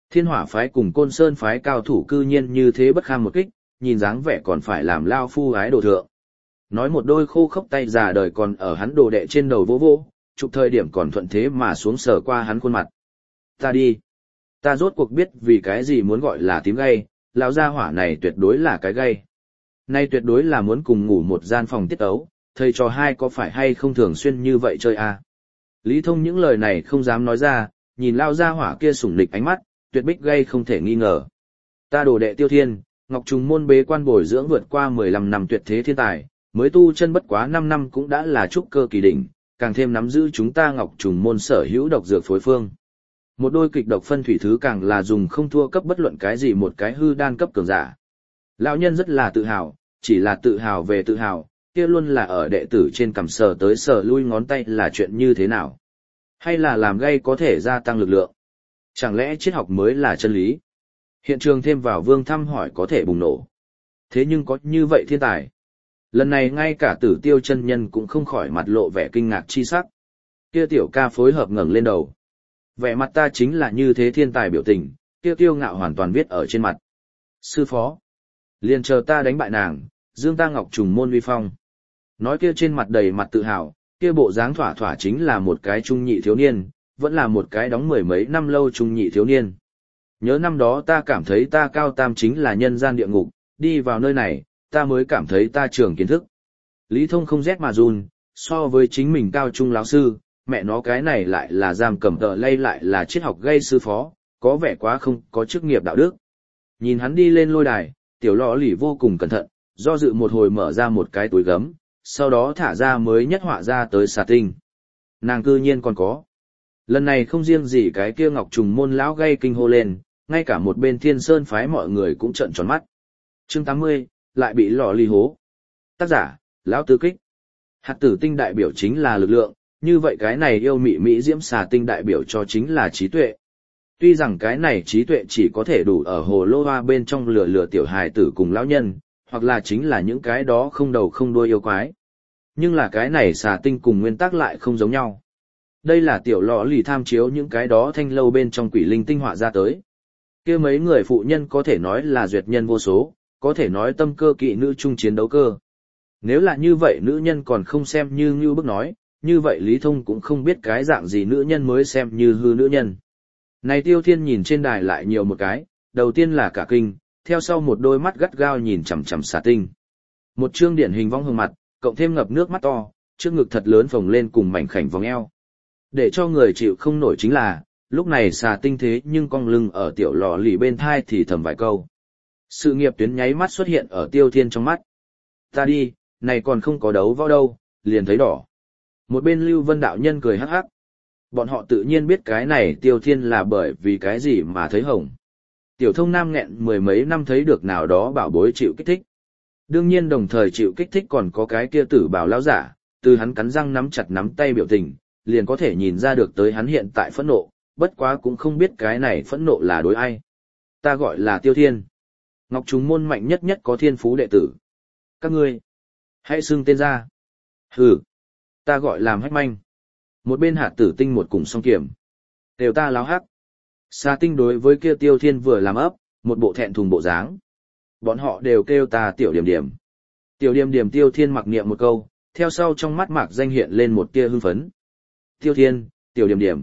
Thiên hỏa phái cùng côn sơn phái cao thủ cư nhiên như thế bất kham một kích, nhìn dáng vẻ còn phải làm lao phu ái đồ thượng. Nói một đôi khô khốc tay già đời còn ở hắn đồ đệ trên đầu vô vô, chụp thời điểm còn thuận thế mà xuống sờ qua hắn khuôn mặt. Ta đi. Ta rốt cuộc biết vì cái gì muốn gọi là tím gay, lão gia hỏa này tuyệt đối là cái gay. Nay tuyệt đối là muốn cùng ngủ một gian phòng tiết ấu, thầy trò hai có phải hay không thường xuyên như vậy chơi à? Lý Thông những lời này không dám nói ra, nhìn lao gia hỏa kia sủng lịch ánh mắt, tuyệt bích gay không thể nghi ngờ. Ta đồ đệ Tiêu Thiên, Ngọc Trùng môn bế quan bồi dưỡng vượt qua mười lăm năm tuyệt thế thiên tài, mới tu chân bất quá năm năm cũng đã là trúc cơ kỳ đỉnh, càng thêm nắm giữ chúng ta Ngọc Trùng môn sở hữu độc dược phối phương. Một đôi kịch độc phân thủy thứ càng là dùng không thua cấp bất luận cái gì một cái hư đan cấp cường giả. Lão nhân rất là tự hào, chỉ là tự hào về tự hào, kia luôn là ở đệ tử trên cằm sờ tới sờ lui ngón tay là chuyện như thế nào? Hay là làm gây có thể gia tăng lực lượng? Chẳng lẽ triết học mới là chân lý? Hiện trường thêm vào Vương thăm hỏi có thể bùng nổ. Thế nhưng có như vậy thiên tài. Lần này ngay cả Tử Tiêu chân nhân cũng không khỏi mặt lộ vẻ kinh ngạc chi sắc. Kia tiểu ca phối hợp ngẩng lên đầu. Vẻ mặt ta chính là như thế thiên tài biểu tình, kia tiêu ngạo hoàn toàn viết ở trên mặt. Sư phó. Liền chờ ta đánh bại nàng, dương ta Ngọc Trùng môn uy phong. Nói kia trên mặt đầy mặt tự hào, kia bộ dáng thỏa thỏa chính là một cái trung nhị thiếu niên, vẫn là một cái đóng mười mấy năm lâu trung nhị thiếu niên. Nhớ năm đó ta cảm thấy ta cao tam chính là nhân gian địa ngục, đi vào nơi này, ta mới cảm thấy ta trưởng kiến thức. Lý Thông không rét mà run, so với chính mình cao trung lão sư, mẹ nó cái này lại là giam cầm tờ lay lại là triết học gây sư phó, có vẻ quá không có chức nghiệp đạo đức. Nhìn hắn đi lên lôi đài, tiểu lọ lì vô cùng cẩn thận, do dự một hồi mở ra một cái túi gấm, sau đó thả ra mới nhất họa ra tới xà tinh. Nàng cư nhiên còn có. Lần này không riêng gì cái kia Ngọc Trùng môn lão gây kinh hô lên, ngay cả một bên Thiên Sơn phái mọi người cũng trợn tròn mắt. Chương tám mươi, lại bị lọ lì hố. Tác giả, lão tứ kích. Hạt tử tinh đại biểu chính là lực lượng, như vậy cái này yêu mị mỹ diễm xà tinh đại biểu cho chính là trí tuệ. Tuy rằng cái này trí tuệ chỉ có thể đủ ở hồ lô hoa bên trong lửa lửa tiểu hài tử cùng lão nhân, hoặc là chính là những cái đó không đầu không đuôi yêu quái. Nhưng là cái này xà tinh cùng nguyên tắc lại không giống nhau. Đây là tiểu lọ lì tham chiếu những cái đó thanh lâu bên trong quỷ linh tinh họa ra tới. Kia mấy người phụ nhân có thể nói là duyệt nhân vô số, có thể nói tâm cơ kỵ nữ trung chiến đấu cơ. Nếu là như vậy nữ nhân còn không xem như như bức nói, như vậy Lý Thông cũng không biết cái dạng gì nữ nhân mới xem như hư nữ nhân. Này Tiêu Thiên nhìn trên đài lại nhiều một cái, đầu tiên là cả kinh, theo sau một đôi mắt gắt gao nhìn chằm chằm xà tinh. Một trương điển hình vong hương mặt, cộng thêm ngập nước mắt to, trước ngực thật lớn phồng lên cùng mảnh khảnh vòng eo. Để cho người chịu không nổi chính là, lúc này xà tinh thế nhưng cong lưng ở tiểu lò lì bên thai thì thầm vài câu. Sự nghiệp tuyến nháy mắt xuất hiện ở Tiêu Thiên trong mắt. Ta đi, này còn không có đấu võ đâu, liền thấy đỏ. Một bên Lưu Vân đạo nhân cười hắc hắc. Bọn họ tự nhiên biết cái này Tiêu Thiên là bởi vì cái gì mà thấy hồng. Tiểu thông nam nghẹn mười mấy năm thấy được nào đó bảo bối chịu kích thích. Đương nhiên đồng thời chịu kích thích còn có cái kia tử bảo lão giả, từ hắn cắn răng nắm chặt nắm tay biểu tình, liền có thể nhìn ra được tới hắn hiện tại phẫn nộ, bất quá cũng không biết cái này phẫn nộ là đối ai. Ta gọi là Tiêu Thiên. Ngọc Trùng môn mạnh nhất nhất có thiên phú đệ tử. Các ngươi, hãy xưng tên ra. Hừ, ta gọi làm hách manh. Một bên hạt tử tinh một cùng song kiểm. Đều ta láo hắc. Xà tinh đối với kia Tiêu Thiên vừa làm ấp, một bộ thẹn thùng bộ dáng. Bọn họ đều kêu ta tiểu điểm điểm. Tiểu điểm điểm Tiêu Thiên mặc niệm một câu, theo sau trong mắt mạc danh hiện lên một tia hưng phấn. Tiêu Thiên, tiểu điểm điểm.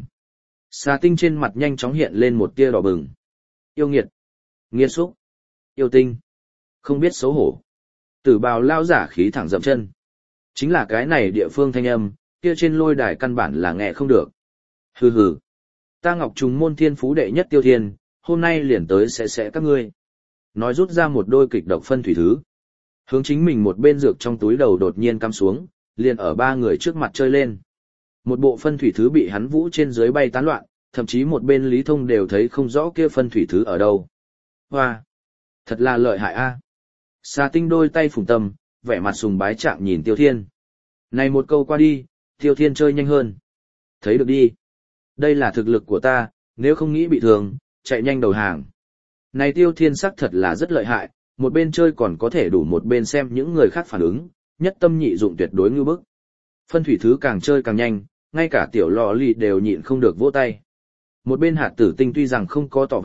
Xà tinh trên mặt nhanh chóng hiện lên một tia đỏ bừng. Yêu nghiệt. Nghiệt xúc. Yêu tinh. Không biết xấu hổ. Tử bào lao giả khí thẳng dậm chân. Chính là cái này địa phương thanh âm, kia trên lôi đài căn bản là nghe không được. Hừ hừ. Ta Ngọc Trùng môn thiên phú đệ nhất Tiêu Thiên, hôm nay liền tới sẽ sẽ các ngươi. Nói rút ra một đôi kịch độc phân thủy thứ. Hướng chính mình một bên dược trong túi đầu đột nhiên cắm xuống, liền ở ba người trước mặt chơi lên. Một bộ phân thủy thứ bị hắn vũ trên dưới bay tán loạn, thậm chí một bên Lý Thông đều thấy không rõ kia phân thủy thứ ở đâu. Hoa! Thật là lợi hại a. Xà tinh đôi tay phùng tâm, vẻ mặt sùng bái chạm nhìn Tiêu Thiên. Này một câu qua đi, Tiêu Thiên chơi nhanh hơn. Thấy được đi. Đây là thực lực của ta, nếu không nghĩ bị thương, chạy nhanh đầu hàng. Này Tiêu Thiên sắc thật là rất lợi hại, một bên chơi còn có thể đủ một bên xem những người khác phản ứng, nhất tâm nhị dụng tuyệt đối ngư bức. Phân thủy thứ càng chơi càng nhanh, ngay cả tiểu lò lì đều nhịn không được vỗ tay. Một bên hạt tử tinh tuy rằng không có tỏ vẻ,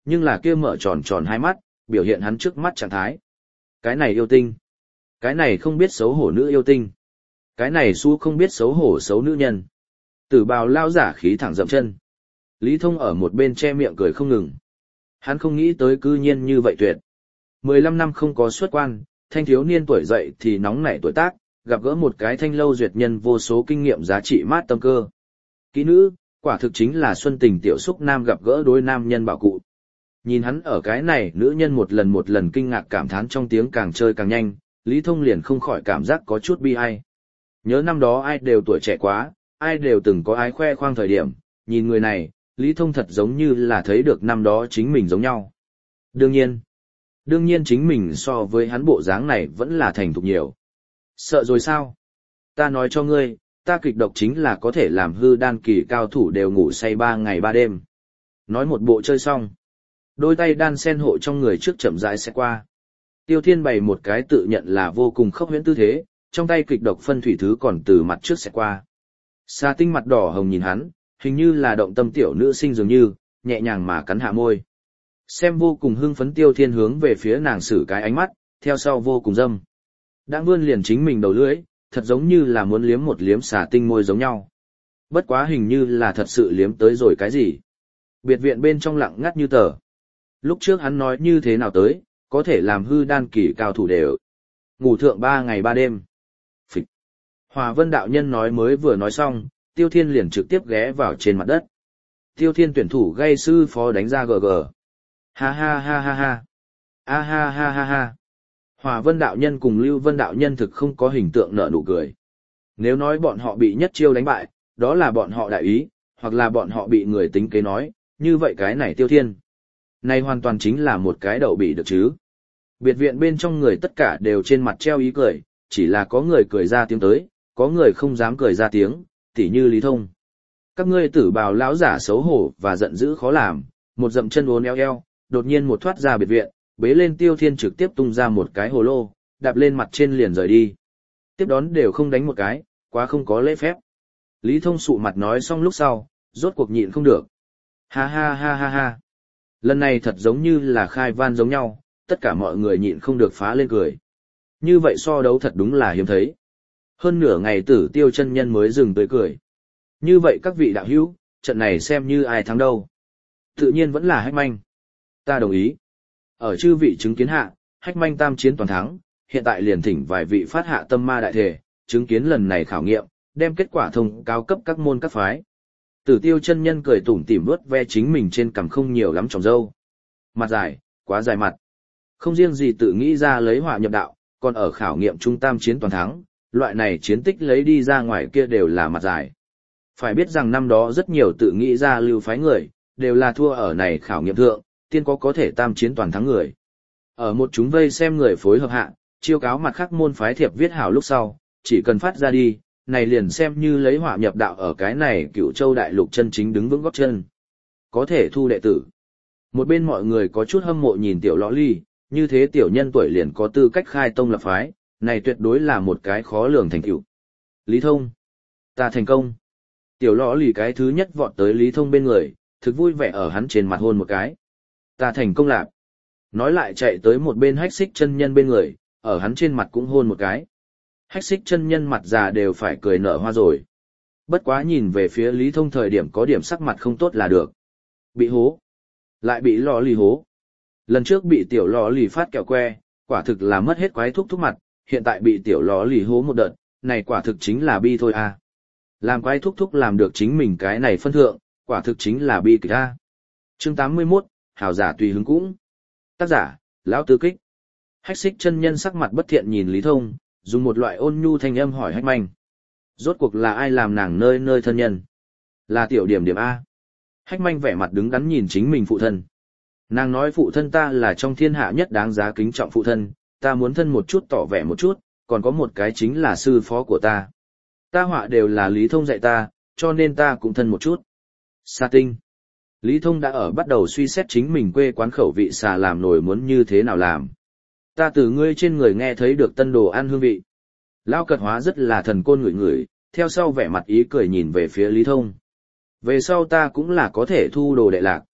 nhưng là kia mở tròn tròn hai mắt, biểu hiện hắn trước mắt trạng thái. Cái này yêu tinh. Cái này không biết xấu hổ nữ yêu tinh. Cái này su không biết xấu hổ xấu nữ nhân. Tử bào lao giả khí thẳng dậm chân. Lý Thông ở một bên che miệng cười không ngừng. Hắn không nghĩ tới cư nhiên như vậy tuyệt. mười lăm năm không có xuất quan, thanh thiếu niên tuổi dậy thì nóng nảy tuổi tác, gặp gỡ một cái thanh lâu duyệt nhân vô số kinh nghiệm giá trị mát tâm cơ. Kỹ nữ, quả thực chính là xuân tình tiểu xúc nam gặp gỡ đối nam nhân bảo cụ. Nhìn hắn ở cái này nữ nhân một lần một lần kinh ngạc cảm thán trong tiếng càng chơi càng nhanh, Lý Thông liền không khỏi cảm giác có chút bi ai. Nhớ năm đó ai đều tuổi trẻ quá, ai đều từng có ai khoe khoang thời điểm, nhìn người này, Lý Thông thật giống như là thấy được năm đó chính mình giống nhau. Đương nhiên, đương nhiên chính mình so với hắn bộ dáng này vẫn là thành thục nhiều. Sợ rồi sao? Ta nói cho ngươi, ta kịch độc chính là có thể làm hư đan kỳ cao thủ đều ngủ say ba ngày ba đêm. Nói một bộ chơi xong. Đôi tay đan sen hộ trong người trước chậm rãi sẽ qua. Tiêu Thiên bày một cái tự nhận là vô cùng khốc huyễn tư thế, trong tay kịch độc phân thủy thứ còn từ mặt trước sẽ qua. Sa Tinh mặt đỏ hồng nhìn hắn, hình như là động tâm tiểu nữ sinh dường như, nhẹ nhàng mà cắn hạ môi. Xem vô cùng hưng phấn Tiêu Thiên hướng về phía nàng sử cái ánh mắt, theo sau vô cùng dâm. Đã vươn liền chính mình đầu lưỡi, thật giống như là muốn liếm một liếm Sa Tinh môi giống nhau. Bất quá hình như là thật sự liếm tới rồi cái gì. Biệt viện bên trong lặng ngắt như tờ. Lúc trước hắn nói như thế nào tới, có thể làm hư đan kỳ cao thủ đều. Ngủ thượng ba ngày ba đêm. Phịch. Hòa Vân đạo nhân nói mới vừa nói xong, Tiêu Thiên liền trực tiếp ghé vào trên mặt đất. Tiêu Thiên tuyển thủ gây sư phó đánh ra gờ gờ. Ha ha ha ha ha. A ha ha ha ha. Hòa Vân đạo nhân cùng Lưu Vân đạo nhân thực không có hình tượng nở nụ cười. Nếu nói bọn họ bị nhất chiêu đánh bại, đó là bọn họ đại ý, hoặc là bọn họ bị người tính kế nói, như vậy cái này Tiêu Thiên. Này hoàn toàn chính là một cái đậu bị được chứ. Biệt viện bên trong người tất cả đều trên mặt treo ý cười, chỉ là có người cười ra tiếng tới, có người không dám cười ra tiếng, tỉ như Lý Thông. Các ngươi tử bào lão giả xấu hổ và giận dữ khó làm, một dậm chân uốn eo eo, đột nhiên một thoát ra biệt viện, bế lên Tiêu Thiên trực tiếp tung ra một cái hồ lô, đạp lên mặt trên liền rời đi. Tiếp đón đều không đánh một cái, quá không có lễ phép. Lý Thông sụ mặt nói xong lúc sau, rốt cuộc nhịn không được. Ha ha ha ha ha. Lần này thật giống như là khai van giống nhau, tất cả mọi người nhịn không được phá lên cười. Như vậy so đấu thật đúng là hiếm thấy. Hơn nửa ngày Tử Tiêu chân nhân mới dừng tới cười. Như vậy các vị đạo hữu, trận này xem như ai thắng đâu. Tự nhiên vẫn là Hách Manh. Ta đồng ý. Ở chư vị chứng kiến hạ, Hách Manh tam chiến toàn thắng, hiện tại liền thỉnh vài vị phát hạ tâm ma đại thể, chứng kiến lần này khảo nghiệm, đem kết quả thông cao cấp các môn các phái. Tử Tiêu chân nhân cười tủm tỉm vuốt ve chính mình trên cằm không nhiều lắm tròng râu. Mặt dài, quá dài mặt. Không riêng gì tự nghĩ ra lấy họa nhập đạo, còn ở khảo nghiệm trung tam chiến toàn thắng, loại này chiến tích lấy đi ra ngoài kia đều là mặt dài. Phải biết rằng năm đó rất nhiều tự nghĩ ra lưu phái người, đều là thua ở này khảo nghiệm thượng, tiên có có thể tam chiến toàn thắng người. Ở một chúng vây xem người phối hợp hạ, chiêu cáo mặt khác môn phái thiệp viết hảo lúc sau, chỉ cần phát ra đi, này liền xem như lấy họa nhập đạo ở cái này Cửu Châu đại lục chân chính đứng vững gót chân. Có thể thu đệ tử. Một bên mọi người có chút hâm mộ nhìn tiểu lõ ly, như thế tiểu nhân tuổi liền có tư cách khai tông lập phái, này tuyệt đối là một cái khó lường thành tựu. Lý Thông. Ta thành công. Tiểu lõ ly cái thứ nhất vọt tới Lý Thông bên người, thực vui vẻ ở hắn trên mặt hôn một cái. Ta thành công lạc. Nói lại chạy tới một bên Hách Xích chân nhân bên người, ở hắn trên mặt cũng hôn một cái. Hách Xích chân nhân mặt già đều phải cười nở hoa rồi. Bất quá nhìn về phía Lý Thông thời điểm có điểm sắc mặt không tốt là được. Bị hố. Lại bị lò lì hố. Lần trước bị tiểu lò lì phát kẹo que, quả thực là mất hết quái thúc thúc mặt, hiện tại bị tiểu lò lì hố một đợt, này quả thực chính là bi thôi à. Làm quái thúc thúc làm được chính mình cái này phân thượng, quả thực chính là bi kịch a. Chương tám mươi mốt, hào giả tùy hứng cũng. Tác giả, Lão Tư Kích. Hách Xích chân nhân sắc mặt bất thiện nhìn Lý Thông, dùng một loại ôn nhu thanh âm hỏi Hách Manh. Rốt cuộc là ai làm nàng nơi nơi thân nhân? Là tiểu điểm điểm A. Hách Manh vẻ mặt đứng đắn nhìn chính mình phụ thân. Nàng nói phụ thân ta là trong thiên hạ nhất đáng giá kính trọng phụ thân, ta muốn thân một chút tỏ vẻ một chút, còn có một cái chính là sư phó của ta. Ta họa đều là Lý Thông dạy ta, cho nên ta cũng thân một chút. Sa Tinh. Lý Thông đã ở bắt đầu suy xét chính mình quê quán khẩu vị xà làm nổi muốn như thế nào làm. Ta từ ngươi trên người nghe thấy được tân đồ ăn hương vị. Lao Cật Hóa rất là thần côn ngửi ngửi, theo sau vẻ mặt ý cười nhìn về phía Lý Thông. Về sau ta cũng là có thể thu đồ đệ lạc.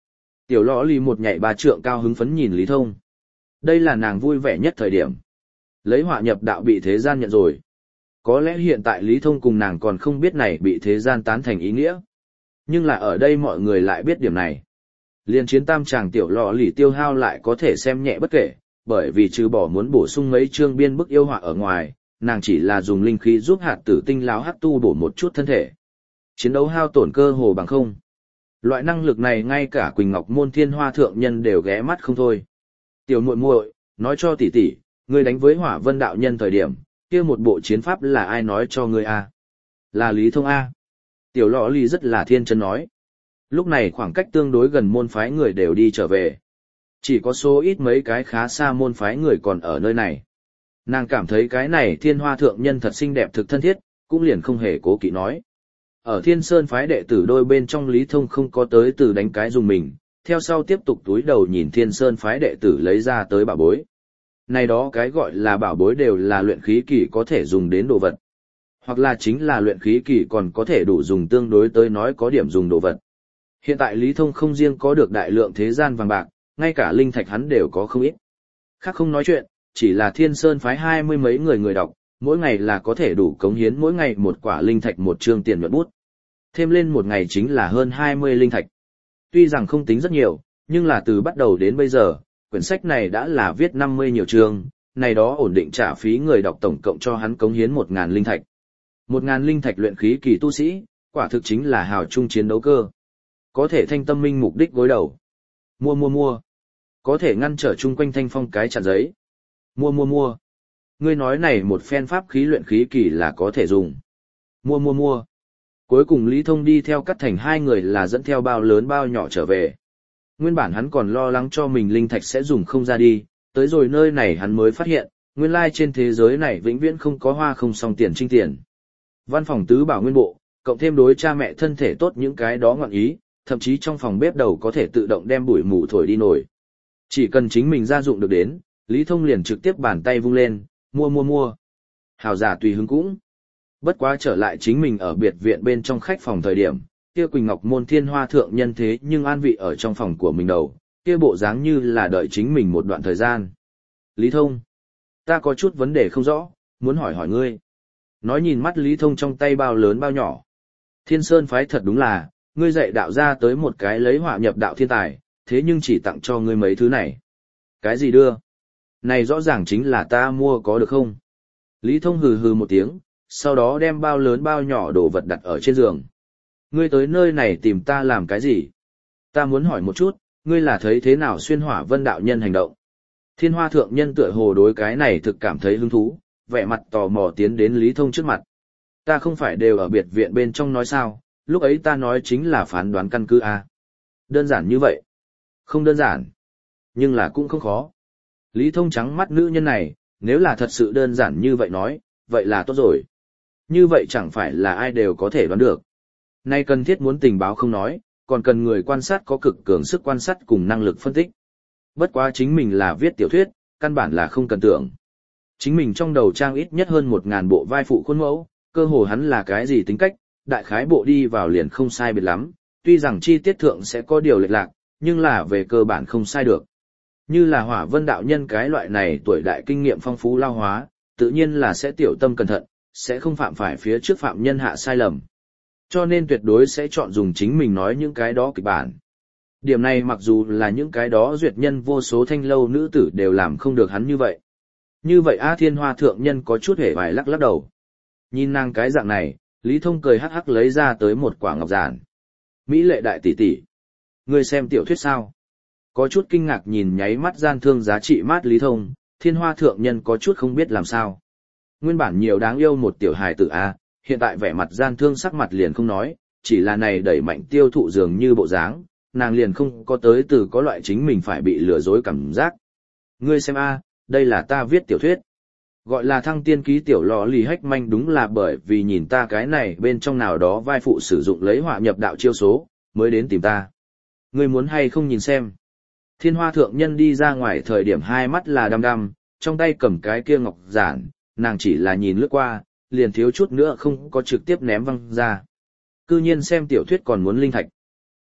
Tiểu lọ lì một nhảy ba trượng cao hứng phấn nhìn Lý Thông. Đây là nàng vui vẻ nhất thời điểm. Lấy họa nhập đạo bị thế gian nhận rồi. Có lẽ hiện tại Lý Thông cùng nàng còn không biết này bị thế gian tán thành ý nghĩa. Nhưng là ở đây mọi người lại biết điểm này. Liên chiến tam chàng tiểu lọ lì tiêu hao lại có thể xem nhẹ bất kể, bởi vì trừ bỏ muốn bổ sung mấy chương biên bức yêu họa ở ngoài, nàng chỉ là dùng linh khí giúp hạt tử tinh láo hắc tu bổ một chút thân thể. Chiến đấu hao tổn cơ hồ bằng không. Loại năng lực này ngay cả Quỳnh Ngọc Môn Thiên Hoa thượng nhân đều ghé mắt không thôi. Tiểu muội muội, nói cho tỷ tỷ, ngươi đánh với Hỏa Vân đạo nhân thời điểm, kia một bộ chiến pháp là ai nói cho ngươi a? Là Lý Thông a. Tiểu lọ lì rất là thiên chân nói. Lúc này khoảng cách tương đối gần môn phái người đều đi trở về. Chỉ có số ít mấy cái khá xa môn phái người còn ở nơi này. Nàng cảm thấy cái này Thiên Hoa thượng nhân thật xinh đẹp thực thân thiết, cũng liền không hề cố kỵ nói. Ở Thiên Sơn phái đệ tử đôi bên trong Lý Thông không có tới từ đánh cái dùng mình, theo sau tiếp tục túi đầu nhìn Thiên Sơn phái đệ tử lấy ra tới bảo bối. Này đó cái gọi là bảo bối đều là luyện khí kỳ có thể dùng đến đồ vật. Hoặc là chính là luyện khí kỳ còn có thể đủ dùng tương đối tới nói có điểm dùng đồ vật. Hiện tại Lý Thông không riêng có được đại lượng thế gian vàng bạc, ngay cả linh thạch hắn đều có không ít. Khác không nói chuyện, chỉ là Thiên Sơn phái hai mươi mấy người người đọc, mỗi ngày là có thể đủ cống hiến mỗi ngày một quả linh thạch một chương tiền nhuận bút. Thêm lên một ngày chính là hơn hai mươi linh thạch. Tuy rằng không tính rất nhiều, nhưng là từ bắt đầu đến bây giờ, quyển sách này đã là viết năm mươi nhiều chương, này đó ổn định trả phí người đọc tổng cộng cho hắn cống hiến một ngàn linh thạch. một ngàn linh thạch luyện khí kỳ tu sĩ, quả thực chính là hào trung chiến đấu cơ. Có thể thanh tâm minh mục đích gối đầu. Mua mua mua. Có thể ngăn trở chung quanh thanh phong cái chặn giấy. Mua mua mua. Ngươi nói này một phen pháp khí luyện khí kỳ là có thể dùng. Mua mua mua. Cuối cùng Lý Thông đi theo cắt thành hai người là dẫn theo bao lớn bao nhỏ trở về. Nguyên bản hắn còn lo lắng cho mình linh thạch sẽ dùng không ra đi, tới rồi nơi này hắn mới phát hiện, nguyên lai trên thế giới này vĩnh viễn không có hoa không xong tiền trinh tiền. Văn phòng tứ bảo nguyên bộ, cộng thêm đối cha mẹ thân thể tốt những cái đó ngọn ý, thậm chí trong phòng bếp đầu có thể tự động đem bụi mù thổi đi nổi. Chỉ cần chính mình gia dụng được đến, Lý Thông liền trực tiếp bàn tay vung lên, mua mua mua. Hào giả tùy hứng cũng. Bất quá trở lại chính mình ở biệt viện bên trong khách phòng thời điểm, kia Quỳnh Ngọc Môn Thiên Hoa thượng nhân thế nhưng an vị ở trong phòng của mình đầu, kia bộ dáng như là đợi chính mình một đoạn thời gian. Lý Thông, ta có chút vấn đề không rõ, muốn hỏi hỏi ngươi. Nói nhìn mắt Lý Thông trong tay bao lớn bao nhỏ. Thiên Sơn phái thật đúng là, ngươi dạy đạo ra tới một cái lấy họa nhập đạo thiên tài, thế nhưng chỉ tặng cho ngươi mấy thứ này. Cái gì đưa? Này rõ ràng chính là ta mua có được không? Lý Thông hừ hừ một tiếng, sau đó đem bao lớn bao nhỏ đồ vật đặt ở trên giường. Ngươi tới nơi này tìm ta làm cái gì? Ta muốn hỏi một chút, ngươi là thấy thế nào xuyên hỏa vân đạo nhân hành động? Thiên Hoa thượng nhân tựa hồ đối cái này thực cảm thấy hứng thú, vẻ mặt tò mò tiến đến Lý Thông trước mặt. Ta không phải đều ở biệt viện bên trong nói sao, lúc ấy ta nói chính là phán đoán căn cứ A. Đơn giản như vậy. Không đơn giản. Nhưng là cũng không khó. Lý Thông trắng mắt nữ nhân này, nếu là thật sự đơn giản như vậy nói, vậy là tốt rồi. Như vậy chẳng phải là ai đều có thể đoán được. Nay cần thiết muốn tình báo không nói, còn cần người quan sát có cực cường sức quan sát cùng năng lực phân tích. Bất quá chính mình là viết tiểu thuyết, căn bản là không cần tưởng. Chính mình trong đầu trang ít nhất hơn một ngàn bộ vai phụ khuôn mẫu, cơ hồ hắn là cái gì tính cách, đại khái bộ đi vào liền không sai biệt lắm, tuy rằng chi tiết thượng sẽ có điều lệch lạc, nhưng là về cơ bản không sai được. Như là Hỏa Vân đạo nhân cái loại này tuổi đại kinh nghiệm phong phú lao hóa, tự nhiên là sẽ tiểu tâm cẩn thận, sẽ không phạm phải phía trước phạm nhân hạ sai lầm. Cho nên tuyệt đối sẽ chọn dùng chính mình nói những cái đó kịch bản. Điểm này mặc dù là những cái đó duyệt nhân vô số thanh lâu nữ tử đều làm không được hắn như vậy. Như vậy A Thiên Hoa thượng nhân có chút hề vài lắc lắc đầu. Nhìn nàng cái dạng này, Lý Thông cười hắc hắc lấy ra tới một quả ngọc giản. Mỹ lệ đại tỷ tỷ, ngươi xem tiểu thuyết sao? Có chút kinh ngạc nhìn nháy mắt gian thương giá trị mát Lý Thông, Thiên Hoa thượng nhân có chút không biết làm sao. Nguyên bản nhiều đáng yêu một tiểu hài tử A, hiện tại vẻ mặt gian thương sắc mặt liền không nói, chỉ là này đẩy mạnh tiêu thụ dường như bộ dáng, nàng liền không có tới từ có loại chính mình phải bị lừa dối cảm giác. Ngươi xem A, đây là ta viết tiểu thuyết. Gọi là Thăng Tiên Ký tiểu lò lì hách manh đúng là bởi vì nhìn ta cái này bên trong nào đó vai phụ sử dụng lấy họa nhập đạo chiêu số, mới đến tìm ta. Ngươi muốn hay không nhìn xem. Thiên Hoa thượng nhân đi ra ngoài thời điểm hai mắt là đăm đăm, trong tay cầm cái kia ngọc giản, nàng chỉ là nhìn lướt qua, liền thiếu chút nữa không có trực tiếp ném văng ra. Cư nhiên xem tiểu thuyết còn muốn linh thạch.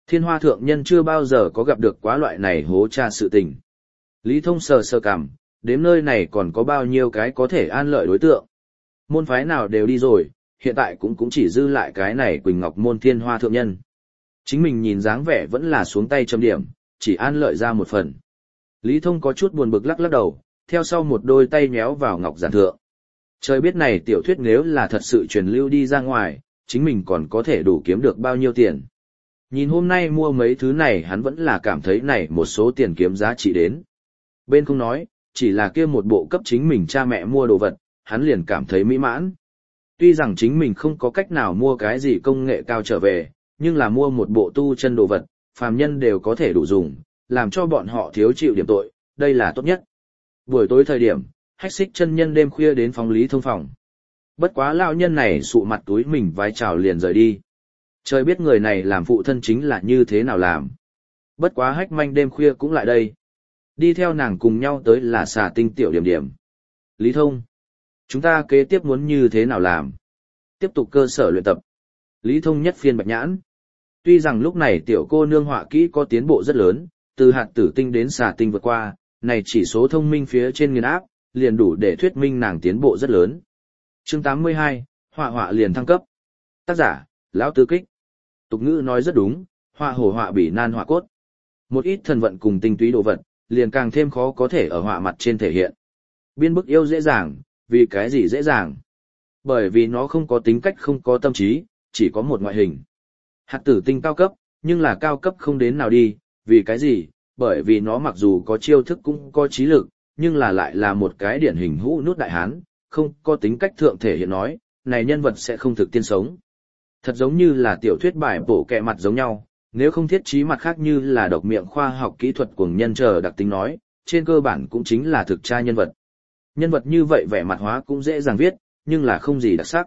Thiên Hoa thượng nhân chưa bao giờ có gặp được quá loại này hố cha sự tình. Lý Thông sờ sờ cằm, đến nơi này còn có bao nhiêu cái có thể an lợi đối tượng. Môn phái nào đều đi rồi, hiện tại cũng cũng chỉ dư lại cái này Quỳnh Ngọc môn Thiên Hoa thượng nhân. Chính mình nhìn dáng vẻ vẫn là xuống tay chấm điểm, chỉ an lợi ra một phần. Lý Thông có chút buồn bực lắc lắc đầu, theo sau một đôi tay nhéo vào ngọc giản thượng. Trời biết này tiểu thuyết nếu là thật sự truyền lưu đi ra ngoài, chính mình còn có thể đủ kiếm được bao nhiêu tiền. Nhìn hôm nay mua mấy thứ này hắn vẫn là cảm thấy này một số tiền kiếm giá trị đến. Bên không nói, chỉ là kia một bộ cấp chính mình cha mẹ mua đồ vật, hắn liền cảm thấy mỹ mãn. Tuy rằng chính mình không có cách nào mua cái gì công nghệ cao trở về, nhưng là mua một bộ tu chân đồ vật, phàm nhân đều có thể đủ dùng, làm cho bọn họ thiếu chịu điểm tội, đây là tốt nhất. Buổi tối thời điểm, Hách Xích chân nhân đêm khuya đến phòng Lý Thông phòng. Bất quá lão nhân này sụ mặt túi mình vái chào liền rời đi. Trời biết người này làm phụ thân chính là như thế nào làm. Bất quá Hách Manh đêm khuya cũng lại đây. Đi theo nàng cùng nhau tới là Xà Tinh tiểu điểm điểm. Lý Thông, chúng ta kế tiếp muốn như thế nào làm? Tiếp tục cơ sở luyện tập. Lý Thông nhất phiên bạch nhãn. Tuy rằng lúc này tiểu cô nương họa kỹ có tiến bộ rất lớn, từ hạt tử tinh đến xà tinh vượt qua, này chỉ số thông minh phía trên nghiền áp, liền đủ để thuyết minh nàng tiến bộ rất lớn. Chương tám mươi hai, họa họa liền thăng cấp. Tác giả, Lão Tư Kích. Tục ngữ nói rất đúng, họa hổ họa bỉ nan họa cốt. Một ít thần vận cùng tinh túy đồ vật, liền càng thêm khó có thể ở họa mặt trên thể hiện. Biên bức yêu dễ dàng, vì cái gì dễ dàng? Bởi vì nó không có tính cách, không có tâm trí, chỉ có một ngoại hình. Hạt tử tinh cao cấp, nhưng là cao cấp không đến nào đi, vì cái gì? Bởi vì nó mặc dù có chiêu thức cũng có trí lực, nhưng là lại là một cái điển hình hũ nút đại hán, không có tính cách thượng thể hiện nói, này nhân vật sẽ không thực tiên sống. Thật giống như là tiểu thuyết bài bổ kẹ mặt giống nhau, nếu không thiết trí mặt khác như là độc miệng khoa học kỹ thuật cuồng nhân chờ đặc tính nói, trên cơ bản cũng chính là thực tra nhân vật. Nhân vật như vậy vẻ mặt hóa cũng dễ dàng viết, nhưng là không gì đặc sắc.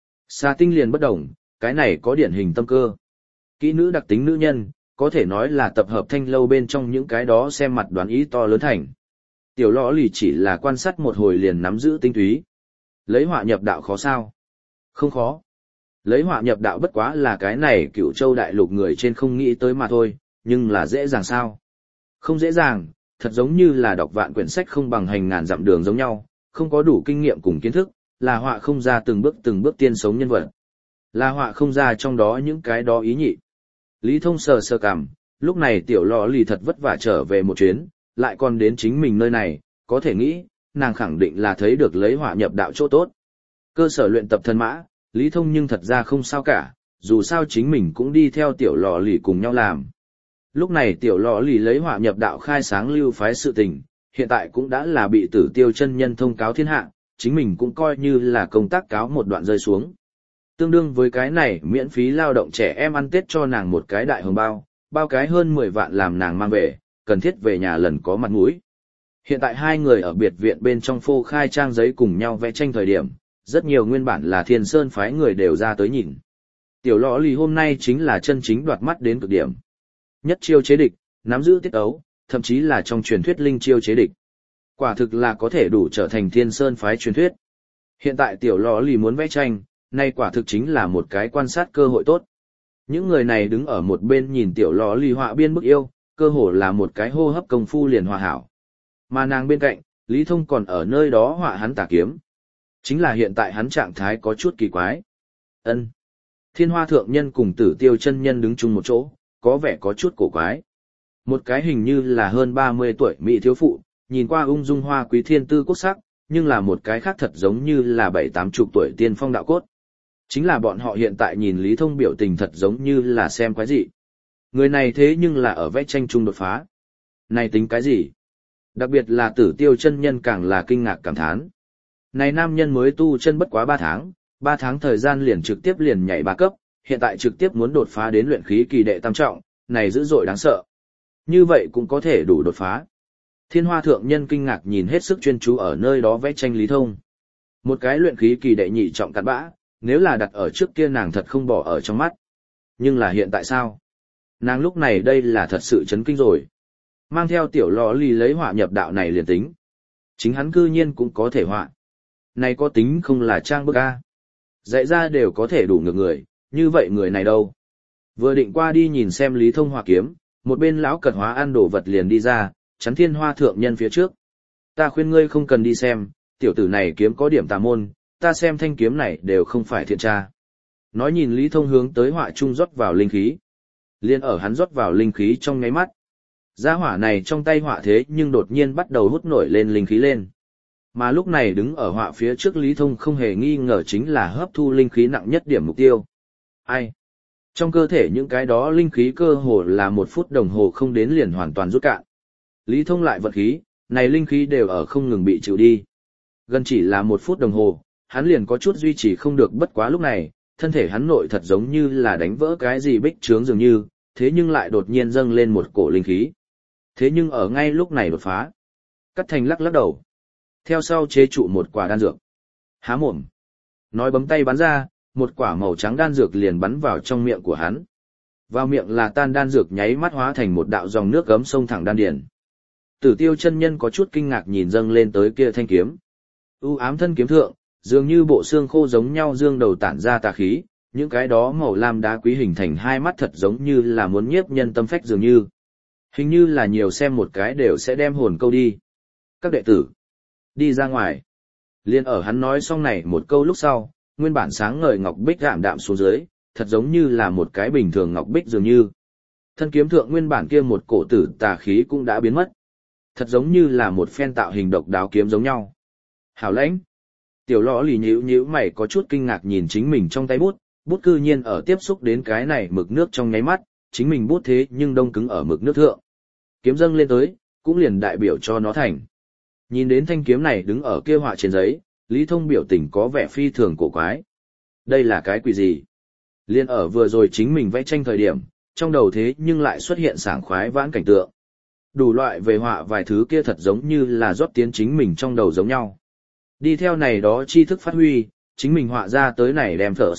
Xà tinh liền bất đồng, cái này có điển hình tâm cơ. Kỹ nữ đặc tính nữ nhân, có thể nói là tập hợp thanh lâu bên trong những cái đó xem mặt đoán ý to lớn thành. Tiểu lõ lì chỉ là quan sát một hồi liền nắm giữ tinh túy. Lấy họa nhập đạo khó sao? Không khó. Lấy họa nhập đạo bất quá là cái này Cửu Châu đại lục người trên không nghĩ tới mà thôi, nhưng là dễ dàng sao? Không dễ dàng, thật giống như là đọc vạn quyển sách không bằng hành ngàn dặm đường giống nhau, không có đủ kinh nghiệm cùng kiến thức, là họa không ra từng bước từng bước tiên sống nhân vật. Là họa không ra trong đó những cái đó ý nhị. Lý Thông sờ sờ cằm, lúc này tiểu lò lì thật vất vả trở về một chuyến, lại còn đến chính mình nơi này, có thể nghĩ, nàng khẳng định là thấy được lấy họa nhập đạo chỗ tốt. Cơ sở luyện tập thân mã, Lý Thông nhưng thật ra không sao cả, dù sao chính mình cũng đi theo tiểu lò lì cùng nhau làm. Lúc này tiểu lò lì lấy họa nhập đạo khai sáng lưu phái sự tình, hiện tại cũng đã là bị Tử Tiêu chân nhân thông cáo thiên hạ, chính mình cũng coi như là công tác cáo một đoạn rơi xuống. Tương đương với cái này miễn phí lao động trẻ em ăn Tết cho nàng một cái đại hồng bao, bao cái hơn mười vạn làm nàng mang về, cần thiết về nhà lần có mặt mũi. Hiện tại hai người ở biệt viện bên trong phô khai trang giấy cùng nhau vẽ tranh thời điểm, rất nhiều nguyên bản là Thiên Sơn phái người đều ra tới nhìn. Tiểu lõ lì hôm nay chính là chân chính đoạt mắt đến cực điểm. Nhất chiêu chế địch, nắm giữ tiết ấu, thậm chí là trong truyền thuyết linh chiêu chế địch. Quả thực là có thể đủ trở thành Thiên Sơn phái truyền thuyết. Hiện tại tiểu lò lì muốn vẽ tranh, nay quả thực chính là một cái quan sát cơ hội tốt. Những người này đứng ở một bên nhìn tiểu lò lì họa biên bức yêu, cơ hồ là một cái hô hấp công phu liền hòa hảo. Mà nàng bên cạnh, Lý Thông còn ở nơi đó họa hắn tà kiếm. Chính là hiện tại hắn trạng thái có chút kỳ quái. Ân. Thiên Hoa thượng nhân cùng Tử Tiêu chân nhân đứng chung một chỗ, có vẻ có chút cổ quái. Một cái hình như là hơn ba mươi tuổi mỹ thiếu phụ, nhìn qua ung dung hoa quý thiên tư quốc sắc, nhưng là một cái khác thật giống như là bảy tám chục tuổi tiên phong đạo cốt. Chính là bọn họ hiện tại nhìn Lý Thông biểu tình thật giống như là xem quái gì. Người này thế nhưng là ở vẽ tranh chung đột phá. Này tính cái gì? Đặc biệt là Tử Tiêu chân nhân càng là kinh ngạc cảm thán. Này nam nhân mới tu chân bất quá ba tháng, ba tháng thời gian liền trực tiếp liền nhảy ba cấp, hiện tại trực tiếp muốn đột phá đến luyện khí kỳ đệ tam trọng, này dữ dội đáng sợ. Như vậy cũng có thể đủ đột phá. Thiên Hoa thượng nhân kinh ngạc nhìn hết sức chuyên chú ở nơi đó vẽ tranh Lý Thông. Một cái luyện khí kỳ đệ nhị trọng cặn bã, nếu là đặt ở trước kia nàng thật không bỏ ở trong mắt. Nhưng là hiện tại sao? Nàng lúc này đây là thật sự chấn kinh rồi. Mang theo tiểu lò lì lấy họa nhập đạo này liền tính. Chính hắn cư nhiên cũng có thể họa. Này có tính không là trang bức a? Dạy ra đều có thể đủ ngược người, như vậy người này đâu? Vừa định qua đi nhìn xem Lý Thông họa kiếm, một bên lão cật hóa ăn đồ vật liền đi ra, chắn Thiên Hoa thượng nhân phía trước. Ta khuyên ngươi không cần đi xem, tiểu tử này kiếm có điểm tà môn, ta xem thanh kiếm này đều không phải thiện tra. Nói nhìn Lý Thông hướng tới họa trung rót vào linh khí. Liên ở hắn rót vào linh khí trong ngáy mắt. Gia hỏa này trong tay họa thế nhưng đột nhiên bắt đầu hút nổi lên linh khí lên. Mà lúc này đứng ở họa phía trước Lý Thông không hề nghi ngờ chính là hấp thu linh khí nặng nhất điểm mục tiêu. Ai? Trong cơ thể những cái đó linh khí cơ hồ là một phút đồng hồ không đến liền hoàn toàn rút cạn. Lý Thông lại vận khí, này linh khí đều ở không ngừng bị chịu đi. Gần chỉ là một phút đồng hồ, hắn liền có chút duy trì không được, bất quá lúc này, thân thể hắn nội thật giống như là đánh vỡ cái gì bích trướng dường như, thế nhưng lại đột nhiên dâng lên một cổ linh khí. Thế nhưng ở ngay lúc này đột phá. Cắt Thành lắc lắc đầu. Theo sau chế trụ một quả đan dược. Há mồm. Nói bấm tay bắn ra, một quả màu trắng đan dược liền bắn vào trong miệng của hắn. Vào miệng là tan đan dược nháy mắt hóa thành một đạo dòng nước gấm sông thẳng đan điền. Tử Tiêu chân nhân có chút kinh ngạc nhìn dâng lên tới kia thanh kiếm. U ám thân kiếm thượng, dường như bộ xương khô giống nhau dương đầu tản ra tà khí, những cái đó màu lam đá quý hình thành hai mắt thật giống như là muốn nhiếp nhân tâm phách dường như. Hình như là nhiều xem một cái đều sẽ đem hồn câu đi. Các đệ tử, đi ra ngoài. Liên ở hắn nói xong này một câu lúc sau, nguyên bản sáng ngời ngọc bích đạm đạm xuống dưới, thật giống như là một cái bình thường ngọc bích dường như. Thân kiếm thượng nguyên bản kia một cổ tử tà khí cũng đã biến mất. Thật giống như là một phen tạo hình độc đáo kiếm giống nhau. Hảo lãnh. Tiểu lõ lì nhíu nhíu mày có chút kinh ngạc nhìn chính mình trong tay bút, bút cư nhiên ở tiếp xúc đến cái này mực nước trong nháy mắt, chính mình bút thế nhưng đông cứng ở mực nước thượng. Kiếm dâng lên tới, cũng liền đại biểu cho nó thành. Nhìn đến thanh kiếm này đứng ở kia họa trên giấy, Lý Thông biểu tình có vẻ phi thường cổ quái. Đây là cái quỷ gì? Liên ở vừa rồi chính mình vẽ tranh thời điểm, trong đầu thế nhưng lại xuất hiện sảng khoái vãn cảnh tượng. Đủ loại về họa vài thứ kia thật giống như là rót tiến chính mình trong đầu giống nhau. Đi theo này đó tri thức phát huy, chính mình họa ra tới này đem thở.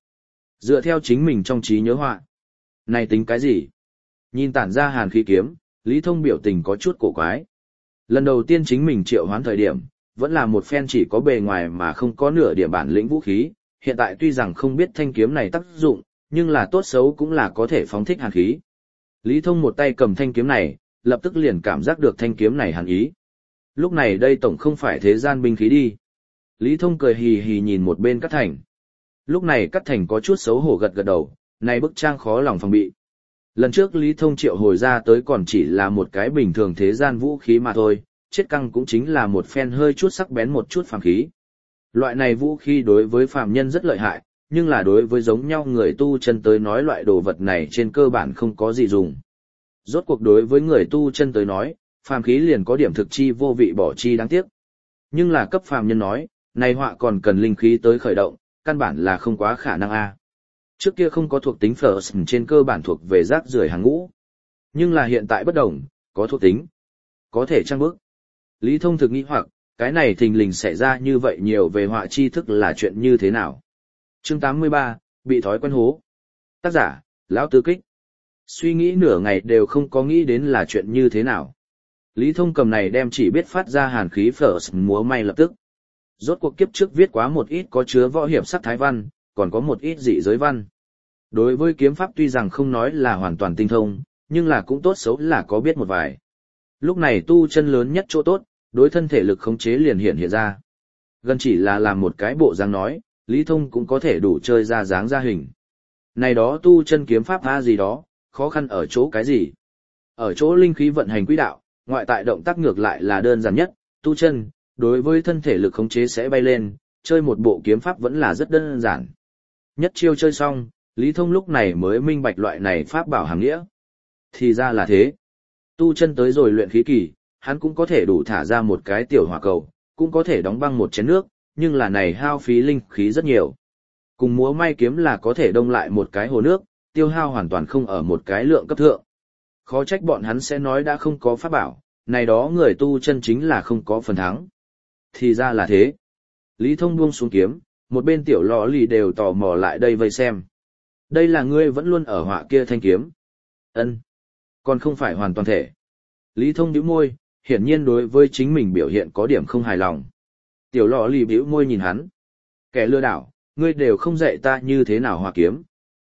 Dựa theo chính mình trong trí nhớ họa. Này tính cái gì? Nhìn tản ra hàn khí kiếm, Lý Thông biểu tình có chút cổ quái. Lần đầu tiên chính mình triệu hoán thời điểm, vẫn là một phen chỉ có bề ngoài mà không có nửa điểm bản lĩnh vũ khí, hiện tại tuy rằng không biết thanh kiếm này tác dụng, nhưng là tốt xấu cũng là có thể phóng thích hàn khí. Lý Thông một tay cầm thanh kiếm này, lập tức liền cảm giác được thanh kiếm này hàn ý. Lúc này đây tổng không phải thế gian binh khí đi. Lý Thông cười hì hì nhìn một bên Cát Thành. Lúc này Cát Thành có chút xấu hổ gật gật đầu, này bức trang khó lòng phòng bị. Lần trước Lý Thông triệu hồi ra tới còn chỉ là một cái bình thường thế gian vũ khí mà thôi, chết căng cũng chính là một phen hơi chút sắc bén một chút phàm khí. Loại này vũ khí đối với phàm nhân rất lợi hại, nhưng là đối với giống nhau người tu chân tới nói loại đồ vật này trên cơ bản không có gì dùng. Rốt cuộc đối với người tu chân tới nói, phàm khí liền có điểm thực chi vô vị bỏ chi đáng tiếc. Nhưng là cấp phàm nhân nói, này họa còn cần linh khí tới khởi động, căn bản là không quá khả năng a. Trước kia không có thuộc tính First trên cơ bản thuộc về rác rưởi hàng ngũ. Nhưng là hiện tại bất đồng, có thuộc tính. Có thể trang bức. Lý Thông thực nghĩ hoặc, cái này thình lình xảy ra như vậy nhiều về họa tri thức là chuyện như thế nào. Chương tám mươi ba, bị thói quen hố. Tác giả, Lão Tư Kích. Suy nghĩ nửa ngày đều không có nghĩ đến là chuyện như thế nào. Lý Thông cầm này đem chỉ biết phát ra hàn khí First múa may lập tức. Rốt cuộc kiếp trước viết quá một ít có chứa võ hiệp sắc thái văn, còn có một ít dị giới văn. Đối với kiếm pháp tuy rằng không nói là hoàn toàn tinh thông, nhưng là cũng tốt xấu là có biết một vài. Lúc này tu chân lớn nhất chỗ tốt, đối thân thể lực khống chế liền hiện hiện ra. Gần chỉ là làm một cái bộ dáng nói, Lý Thông cũng có thể đủ chơi ra dáng ra hình. Này đó tu chân kiếm pháp a gì đó, khó khăn ở chỗ cái gì? Ở chỗ linh khí vận hành quỹ đạo, ngoại tại động tác ngược lại là đơn giản nhất, tu chân, đối với thân thể lực khống chế sẽ bay lên, chơi một bộ kiếm pháp vẫn là rất đơn giản. Nhất chiêu chơi xong, Lý Thông lúc này mới minh bạch loại này pháp bảo hàm nghĩa. Thì ra là thế. Tu chân tới rồi luyện khí kỳ, hắn cũng có thể đủ thả ra một cái tiểu hỏa cầu, cũng có thể đóng băng một chén nước, nhưng là này hao phí linh khí rất nhiều. Cùng múa may kiếm là có thể đông lại một cái hồ nước, tiêu hao hoàn toàn không ở một cái lượng cấp thượng. Khó trách bọn hắn sẽ nói đã không có pháp bảo, này đó người tu chân chính là không có phần thắng. Thì ra là thế. Lý Thông buông xuống kiếm, một bên tiểu lọ lì đều tò mò lại đây vây xem. Đây là ngươi vẫn luôn ở họa kia thanh kiếm. Ân, còn không phải hoàn toàn thể. Lý Thông bĩu môi, hiển nhiên đối với chính mình biểu hiện có điểm không hài lòng. Tiểu lọ lì bĩu môi nhìn hắn. Kẻ lừa đảo, ngươi đều không dạy ta như thế nào họa kiếm.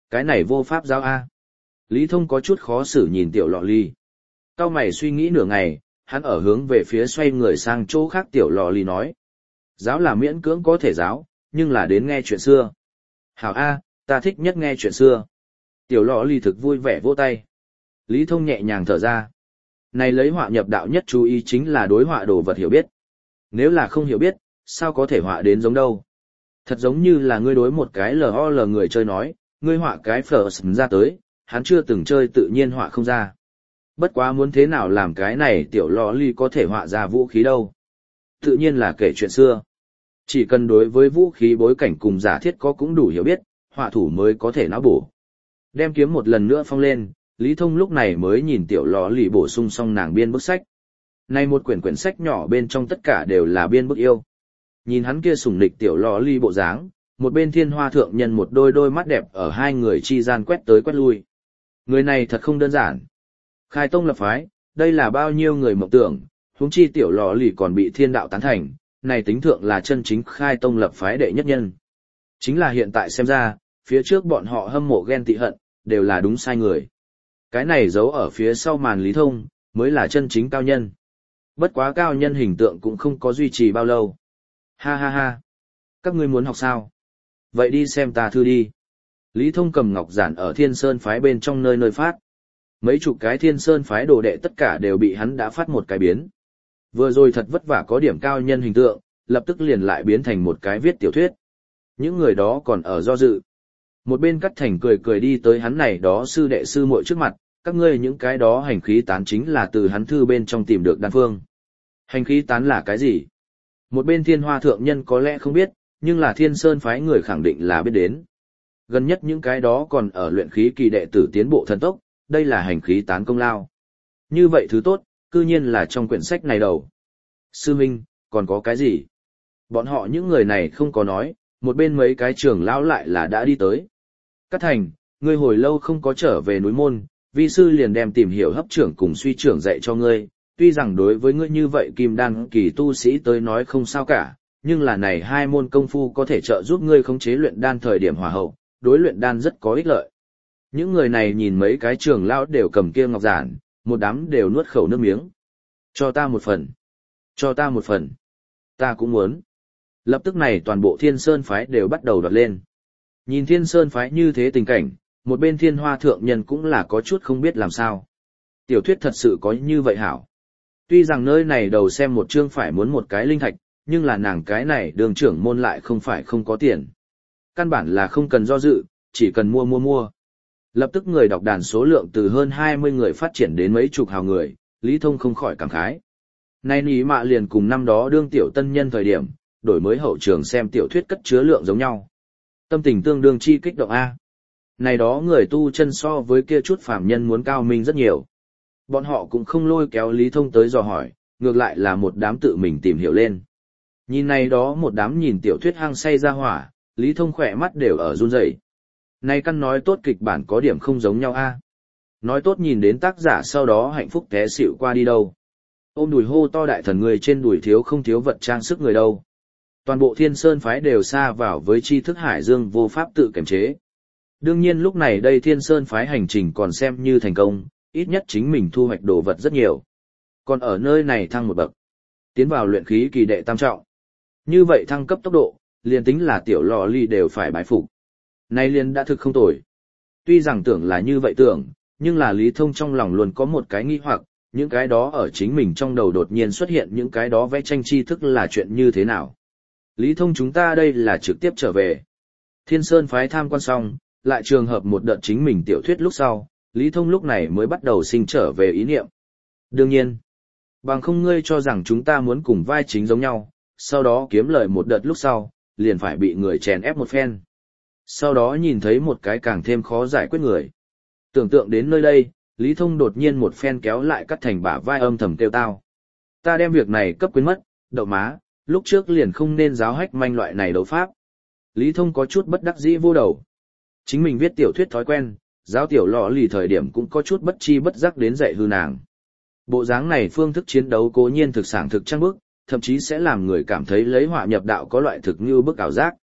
Cái này vô pháp giao A. Lý Thông có chút khó xử nhìn tiểu lọ ly. Cao mày suy nghĩ nửa ngày, hắn ở hướng về phía xoay người sang chỗ khác tiểu lọ ly nói. Giáo là miễn cưỡng có thể giáo, nhưng là đến nghe chuyện xưa. Hảo A, ta thích nhất nghe chuyện xưa. Tiểu lọ ly thực vui vẻ vỗ tay. Lý Thông nhẹ nhàng thở ra. Này lấy họa nhập đạo nhất chú ý chính là đối họa đồ vật hiểu biết. Nếu là không hiểu biết, sao có thể họa đến giống đâu. Thật giống như là ngươi đối một cái lol người chơi nói, ngươi họa cái first ra tới, hắn chưa từng chơi tự nhiên họa không ra. Bất quá muốn thế nào làm cái này tiểu lọ ly có thể họa ra vũ khí đâu. Tự nhiên là kể chuyện xưa. Chỉ cần đối với vũ khí bối cảnh cùng giả thiết có cũng đủ hiểu biết, họa thủ mới có thể não bổ. Đem kiếm một lần nữa phong lên, Lý Thông lúc này mới nhìn tiểu lọ ly bổ sung xong nàng biên bức sách. Này một quyển quyển sách nhỏ bên trong tất cả đều là biên bức yêu. Nhìn hắn kia sủng nịch tiểu lọ ly bộ dáng, một bên thiên hoa thượng nhân một đôi đôi mắt đẹp ở hai người chi gian quét tới quét lui. Người này thật không đơn giản. Khai tông lập phái, đây là bao nhiêu người mộng tưởng, huống chi tiểu lọ ly còn bị thiên đạo tán thành, này tính thượng là chân chính khai tông lập phái đệ nhất nhân. Chính là hiện tại xem ra, phía trước bọn họ hâm mộ ghen tị hận, đều là đúng sai người. Cái này giấu ở phía sau màn Lý Thông, mới là chân chính cao nhân. Bất quá cao nhân hình tượng cũng không có duy trì bao lâu. Ha ha ha. Các ngươi muốn học sao? Vậy đi xem ta thư đi. Lý Thông cầm ngọc giản ở Thiên Sơn phái bên trong nơi nơi phát. Mấy chục cái Thiên Sơn phái đồ đệ tất cả đều bị hắn đã phát một cái biến. Vừa rồi thật vất vả có điểm cao nhân hình tượng, lập tức liền lại biến thành một cái viết tiểu thuyết. Những người đó còn ở do dự. Một bên Cắt Thành cười cười đi tới hắn này đó sư đệ sư muội trước mặt, các ngươi những cái đó hành khí tán chính là từ hắn thư bên trong tìm được đan phương. Hành khí tán là cái gì? Một bên Thiên Hoa thượng nhân có lẽ không biết, nhưng là Thiên Sơn phái người khẳng định là biết đến. Gần nhất những cái đó còn ở luyện khí kỳ đệ tử tiến bộ thần tốc, đây là hành khí tán công lao. Như vậy thứ tốt, cư nhiên là trong quyển sách này đầu. Sư Minh, còn có cái gì? Bọn họ những người này không có nói, một bên mấy cái trưởng lão lại là đã đi tới. Cát Thành, ngươi hồi lâu không có trở về núi môn, vi sư liền đem tìm hiểu hấp trưởng cùng suy trưởng dạy cho ngươi, tuy rằng đối với ngươi như vậy kim đan kỳ tu sĩ tới nói không sao cả, nhưng là này hai môn công phu có thể trợ giúp ngươi khống chế luyện đan thời điểm hòa hậu, đối luyện đan rất có ích lợi. Những người này nhìn mấy cái trưởng lão đều cầm kia ngọc giản, một đám đều nuốt khẩu nước miếng. Cho ta một phần. Cho ta một phần. Ta cũng muốn. Lập tức này toàn bộ Thiên Sơn phái đều bắt đầu đoạt lên. Nhìn Thiên Sơn phái như thế tình cảnh, một bên Thiên Hoa thượng nhân cũng là có chút không biết làm sao. Tiểu thuyết thật sự có như vậy hảo. Tuy rằng nơi này đầu xem một chương phải muốn một cái linh thạch, nhưng là nàng cái này đường trưởng môn lại không phải không có tiền. Căn bản là không cần do dự, chỉ cần mua mua mua. Lập tức người đọc đàn số lượng từ hơn hai mươi người phát triển đến mấy chục hào người, Lý Thông không khỏi cảm khái. Nay ní mạ liền cùng năm đó đương tiểu tân nhân thời điểm, đổi mới hậu trường xem tiểu thuyết cất chứa lượng giống nhau. Tâm tình tương đương chi kích động A. Này đó người tu chân so với kia chút phàm nhân muốn cao minh rất nhiều. Bọn họ cũng không lôi kéo Lý Thông tới dò hỏi, ngược lại là một đám tự mình tìm hiểu lên. Nhìn này đó một đám nhìn tiểu thuyết hăng say ra hỏa, Lý Thông khỏe mắt đều ở run rẩy. Này căn nói tốt kịch bản có điểm không giống nhau a. Nói tốt nhìn đến tác giả sau đó hạnh phúc té xỉu qua đi đâu. Ôm đùi hô to đại thần người trên đùi thiếu không thiếu vật trang sức người đâu. Toàn bộ Thiên Sơn phái đều xa vào với tri thức hải dương vô pháp tự kiềm chế. Đương nhiên lúc này đây Thiên Sơn phái hành trình còn xem như thành công, ít nhất chính mình thu hoạch đồ vật rất nhiều. Còn ở nơi này thăng một bậc, tiến vào luyện khí kỳ đệ tam trọng. Như vậy thăng cấp tốc độ, liền tính là tiểu lò ly đều phải bái phục. Nay liền đã thực không tồi. Tuy rằng tưởng là như vậy tưởng, nhưng là Lý Thông trong lòng luôn có một cái nghi hoặc, những cái đó ở chính mình trong đầu đột nhiên xuất hiện những cái đó vẽ tranh tri thức là chuyện như thế nào. Lý Thông chúng ta đây là trực tiếp trở về. Thiên Sơn phái tham quan xong, lại trường hợp một đợt chính mình tiểu thuyết lúc sau, Lý Thông lúc này mới bắt đầu sinh trở về ý niệm. Đương nhiên, bằng không ngươi cho rằng chúng ta muốn cùng vai chính giống nhau, sau đó kiếm lời một đợt lúc sau, liền phải bị người chèn ép một phen. Sau đó nhìn thấy một cái càng thêm khó giải quyết người. Tưởng tượng đến nơi đây, Lý Thông đột nhiên một phen kéo lại Cắt Thành bả vai âm thầm kêu tao. Ta đem việc này cấp quên mất, đậu má, lúc trước liền không nên giáo hách manh loại này đấu pháp. Lý Thông có chút bất đắc dĩ vô đầu. Chính mình viết tiểu thuyết thói quen, giáo tiểu lọ lì thời điểm cũng có chút bất chi bất giác đến dạy hư nàng. Bộ dáng này phương thức chiến đấu cố nhiên thực sản thực trăng bức, thậm chí sẽ làm người cảm thấy lấy họa nhập đạo có loại thực như bức ảo giác.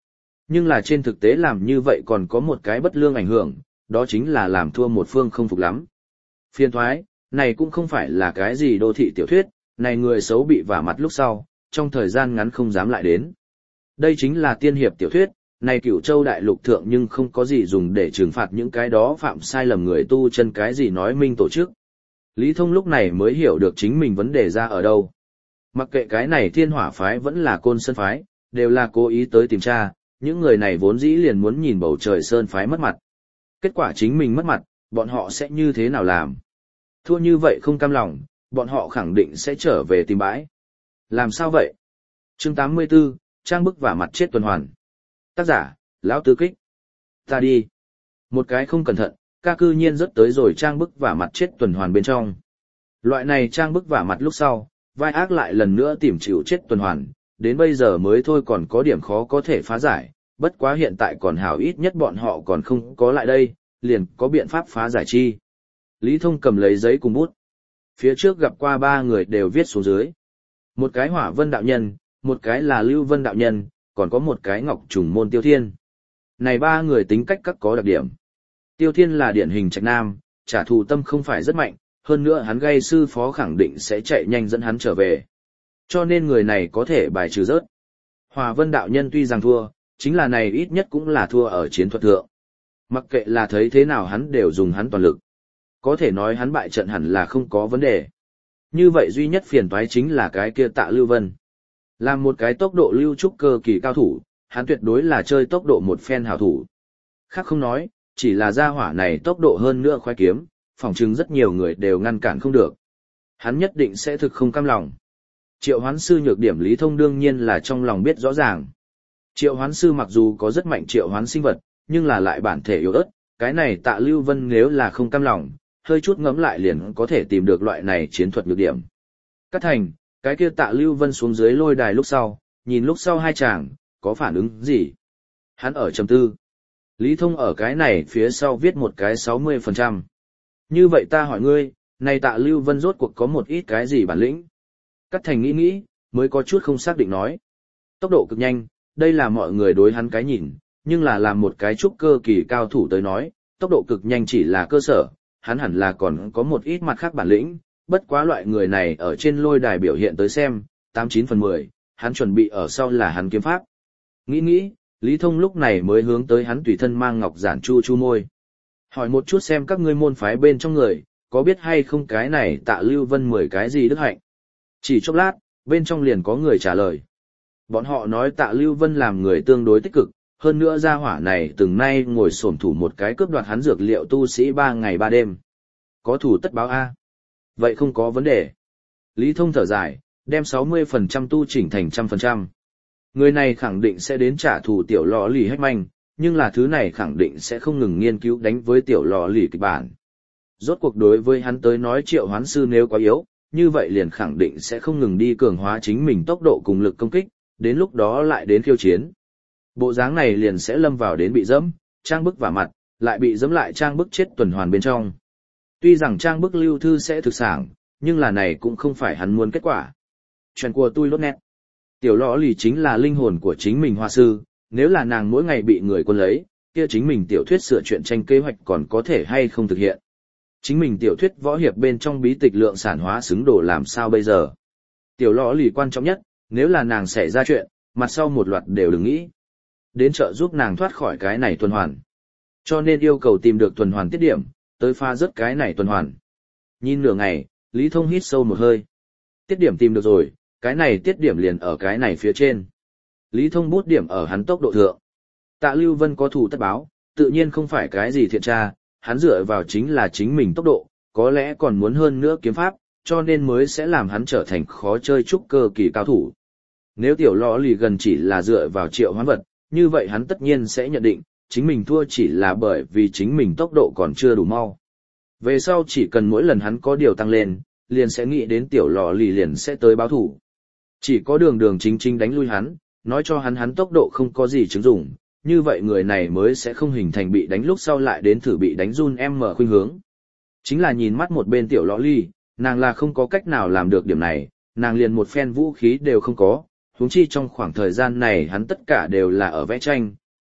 Nhưng là trên thực tế làm như vậy còn có một cái bất lương ảnh hưởng, đó chính là làm thua một phương không phục lắm. Phiền thoái, này cũng không phải là cái gì đô thị tiểu thuyết, này người xấu bị vả mặt lúc sau, trong thời gian ngắn không dám lại đến. Đây chính là tiên hiệp tiểu thuyết, này Cửu Châu đại lục thượng nhưng không có gì dùng để trừng phạt những cái đó phạm sai lầm người tu chân cái gì nói minh tổ chức. Lý Thông lúc này mới hiểu được chính mình vấn đề ra ở đâu. Mặc kệ cái này Thiên Hỏa phái vẫn là Côn Sơn phái, đều là cố ý tới tìm tra, những người này vốn dĩ liền muốn nhìn bầu trời Sơn phái mất mặt. Kết quả chính mình mất mặt, bọn họ sẽ như thế nào làm? Thua như vậy không cam lòng, bọn họ khẳng định sẽ trở về tìm bãi. Làm sao vậy? Chương tám mươi tư, trang bức vả mặt chết tuần hoàn. Tác giả, Lão Tứ Kích. Ta đi. Một cái không cẩn thận, ca cư nhiên rất tới rồi trang bức vả mặt chết tuần hoàn bên trong. Loại này trang bức vả mặt lúc sau, vai ác lại lần nữa tìm chịu chết tuần hoàn, đến bây giờ mới thôi còn có điểm khó có thể phá giải, bất quá hiện tại còn hảo ít nhất bọn họ còn không có lại đây, liền có biện pháp phá giải chi. Lý Thông cầm lấy giấy cùng bút. Phía trước gặp qua ba người đều viết xuống dưới. Một cái Hỏa Vân đạo nhân, một cái là Lưu Vân đạo nhân, còn có một cái Ngọc Trùng Môn Tiêu Thiên. Này ba người tính cách các có đặc điểm. Tiêu Thiên là điển hình trạch nam, trả thù tâm không phải rất mạnh, hơn nữa hắn gây sư phó khẳng định sẽ chạy nhanh dẫn hắn trở về. Cho nên người này có thể bài trừ rớt. Hỏa Vân đạo nhân tuy rằng thua, chính là này ít nhất cũng là thua ở chiến thuật thượng. Mặc kệ là thấy thế nào hắn đều dùng hắn toàn lực. Có thể nói hắn bại trận hẳn là không có vấn đề. Như vậy duy nhất phiền toái chính là cái kia Tạ Lưu Vân. Làm một cái tốc độ lưu trúc cơ kỳ cao thủ, hắn tuyệt đối là chơi tốc độ một phen hảo thủ. Khác không nói, chỉ là gia hỏa này tốc độ hơn nữa khoái kiếm, phỏng chừng rất nhiều người đều ngăn cản không được. Hắn nhất định sẽ thực không cam lòng. Triệu Hoán Sư nhược điểm Lý Thông đương nhiên là trong lòng biết rõ ràng. Triệu Hoán Sư mặc dù có rất mạnh triệu hoán sinh vật, nhưng là lại bản thể yếu ớt, cái này Tạ Lưu Vân nếu là không cam lòng, hơi chút ngẫm lại liền có thể tìm được loại này chiến thuật nhược điểm. Cát thành, cái kia Tạ Lưu Vân xuống dưới lôi đài lúc sau, nhìn lúc sau hai chàng, có phản ứng gì? Hắn ở trầm tư. Lý Thông ở cái này phía sau viết một cái sáu mươi phần trăm. Như vậy ta hỏi ngươi, này Tạ Lưu Vân rốt cuộc có một ít cái gì bản lĩnh? Cát thành nghĩ nghĩ, mới có chút không xác định nói. Tốc độ cực nhanh, đây là mọi người đối hắn cái nhìn, nhưng là làm một cái trúc cơ kỳ cao thủ tới nói, tốc độ cực nhanh chỉ là cơ sở, hắn hẳn là còn có một ít mặt khác bản lĩnh, bất quá loại người này ở trên lôi đài biểu hiện tới xem, tám chín phần mười, hắn chuẩn bị ở sau là hắn kiếm pháp. Nghĩ nghĩ, Lý Thông lúc này mới hướng tới hắn tùy thân mang ngọc giản chu chu môi. Hỏi một chút xem các ngươi môn phái bên trong người, có biết hay không cái này Tạ Lưu Vân mười cái gì đức hạnh. Chỉ chốc lát, bên trong liền có người trả lời. Bọn họ nói Tạ Lưu Vân làm người tương đối tích cực, hơn nữa gia hỏa này từng nay ngồi xổm thủ một cái cướp đoạt hắn dược liệu tu sĩ ba ngày ba đêm. Có thủ tất báo A. Vậy không có vấn đề. Lý Thông thở dài, đem sáu mươi phần trăm tu chỉnh thành một trăm phần trăm. Người này khẳng định sẽ đến trả thù tiểu lò lì hách manh, nhưng là thứ này khẳng định sẽ không ngừng nghiên cứu đánh với tiểu lò lì kịch bản. Rốt cuộc đối với hắn tới nói Triệu Hoán Sư nếu quá yếu, như vậy liền khẳng định sẽ không ngừng đi cường hóa chính mình tốc độ cùng lực công kích, đến lúc đó lại đến khiêu chiến. Bộ dáng này liền sẽ lâm vào đến bị dẫm, trang bức vả mặt, lại bị dẫm lại trang bức chết tuần hoàn bên trong. Tuy rằng trang bức lưu thư sẽ thực sản, nhưng là này cũng không phải hắn muốn kết quả. Chuyện của tôi lốt nét. Tiểu lõ lì chính là linh hồn của chính mình hoa sư, nếu là nàng mỗi ngày bị người quân lấy, kia chính mình tiểu thuyết sửa chuyện tranh kế hoạch còn có thể hay không thực hiện. Chính mình tiểu thuyết võ hiệp bên trong bí tịch lượng sản hóa xứng đổ làm sao bây giờ. Tiểu lõ lì quan trọng nhất, nếu là nàng xảy ra chuyện, mặt sau một loạt đều đừng nghĩ. Đến trợ giúp nàng thoát khỏi cái này tuần hoàn. Cho nên yêu cầu tìm được tuần hoàn tiết điểm, tới pha rớt cái này tuần hoàn. Nhìn nửa ngày, Lý Thông hít sâu một hơi. Tiết điểm tìm được rồi, cái này tiết điểm liền ở cái này phía trên. Lý Thông bút điểm ở hắn tốc độ thượng. Tạ Lưu Vân có thủ tất báo, tự nhiên không phải cái gì thiện tra, hắn dựa vào chính là chính mình tốc độ, có lẽ còn muốn hơn nữa kiếm pháp, cho nên mới sẽ làm hắn trở thành khó chơi trúc cơ kỳ cao thủ. Nếu tiểu lọ lì gần chỉ là dựa vào triệu hoán vật, như vậy hắn tất nhiên sẽ nhận định, chính mình thua chỉ là bởi vì chính mình tốc độ còn chưa đủ mau. Về sau chỉ cần mỗi lần hắn có điều tăng lên, liền sẽ nghĩ đến tiểu lọ lì liền sẽ tới báo thủ. Chỉ có đường đường chính chính đánh lui hắn, nói cho hắn hắn tốc độ không có gì chứng dụng, như vậy người này mới sẽ không hình thành bị đánh lúc sau lại đến thử bị đánh run em mở khuynh hướng. Chính là nhìn mắt một bên tiểu lọ lì, nàng là không có cách nào làm được điểm này, nàng liền một phen vũ khí đều không có, huống chi trong khoảng thời gian này hắn tất cả đều là ở vẽ tranh,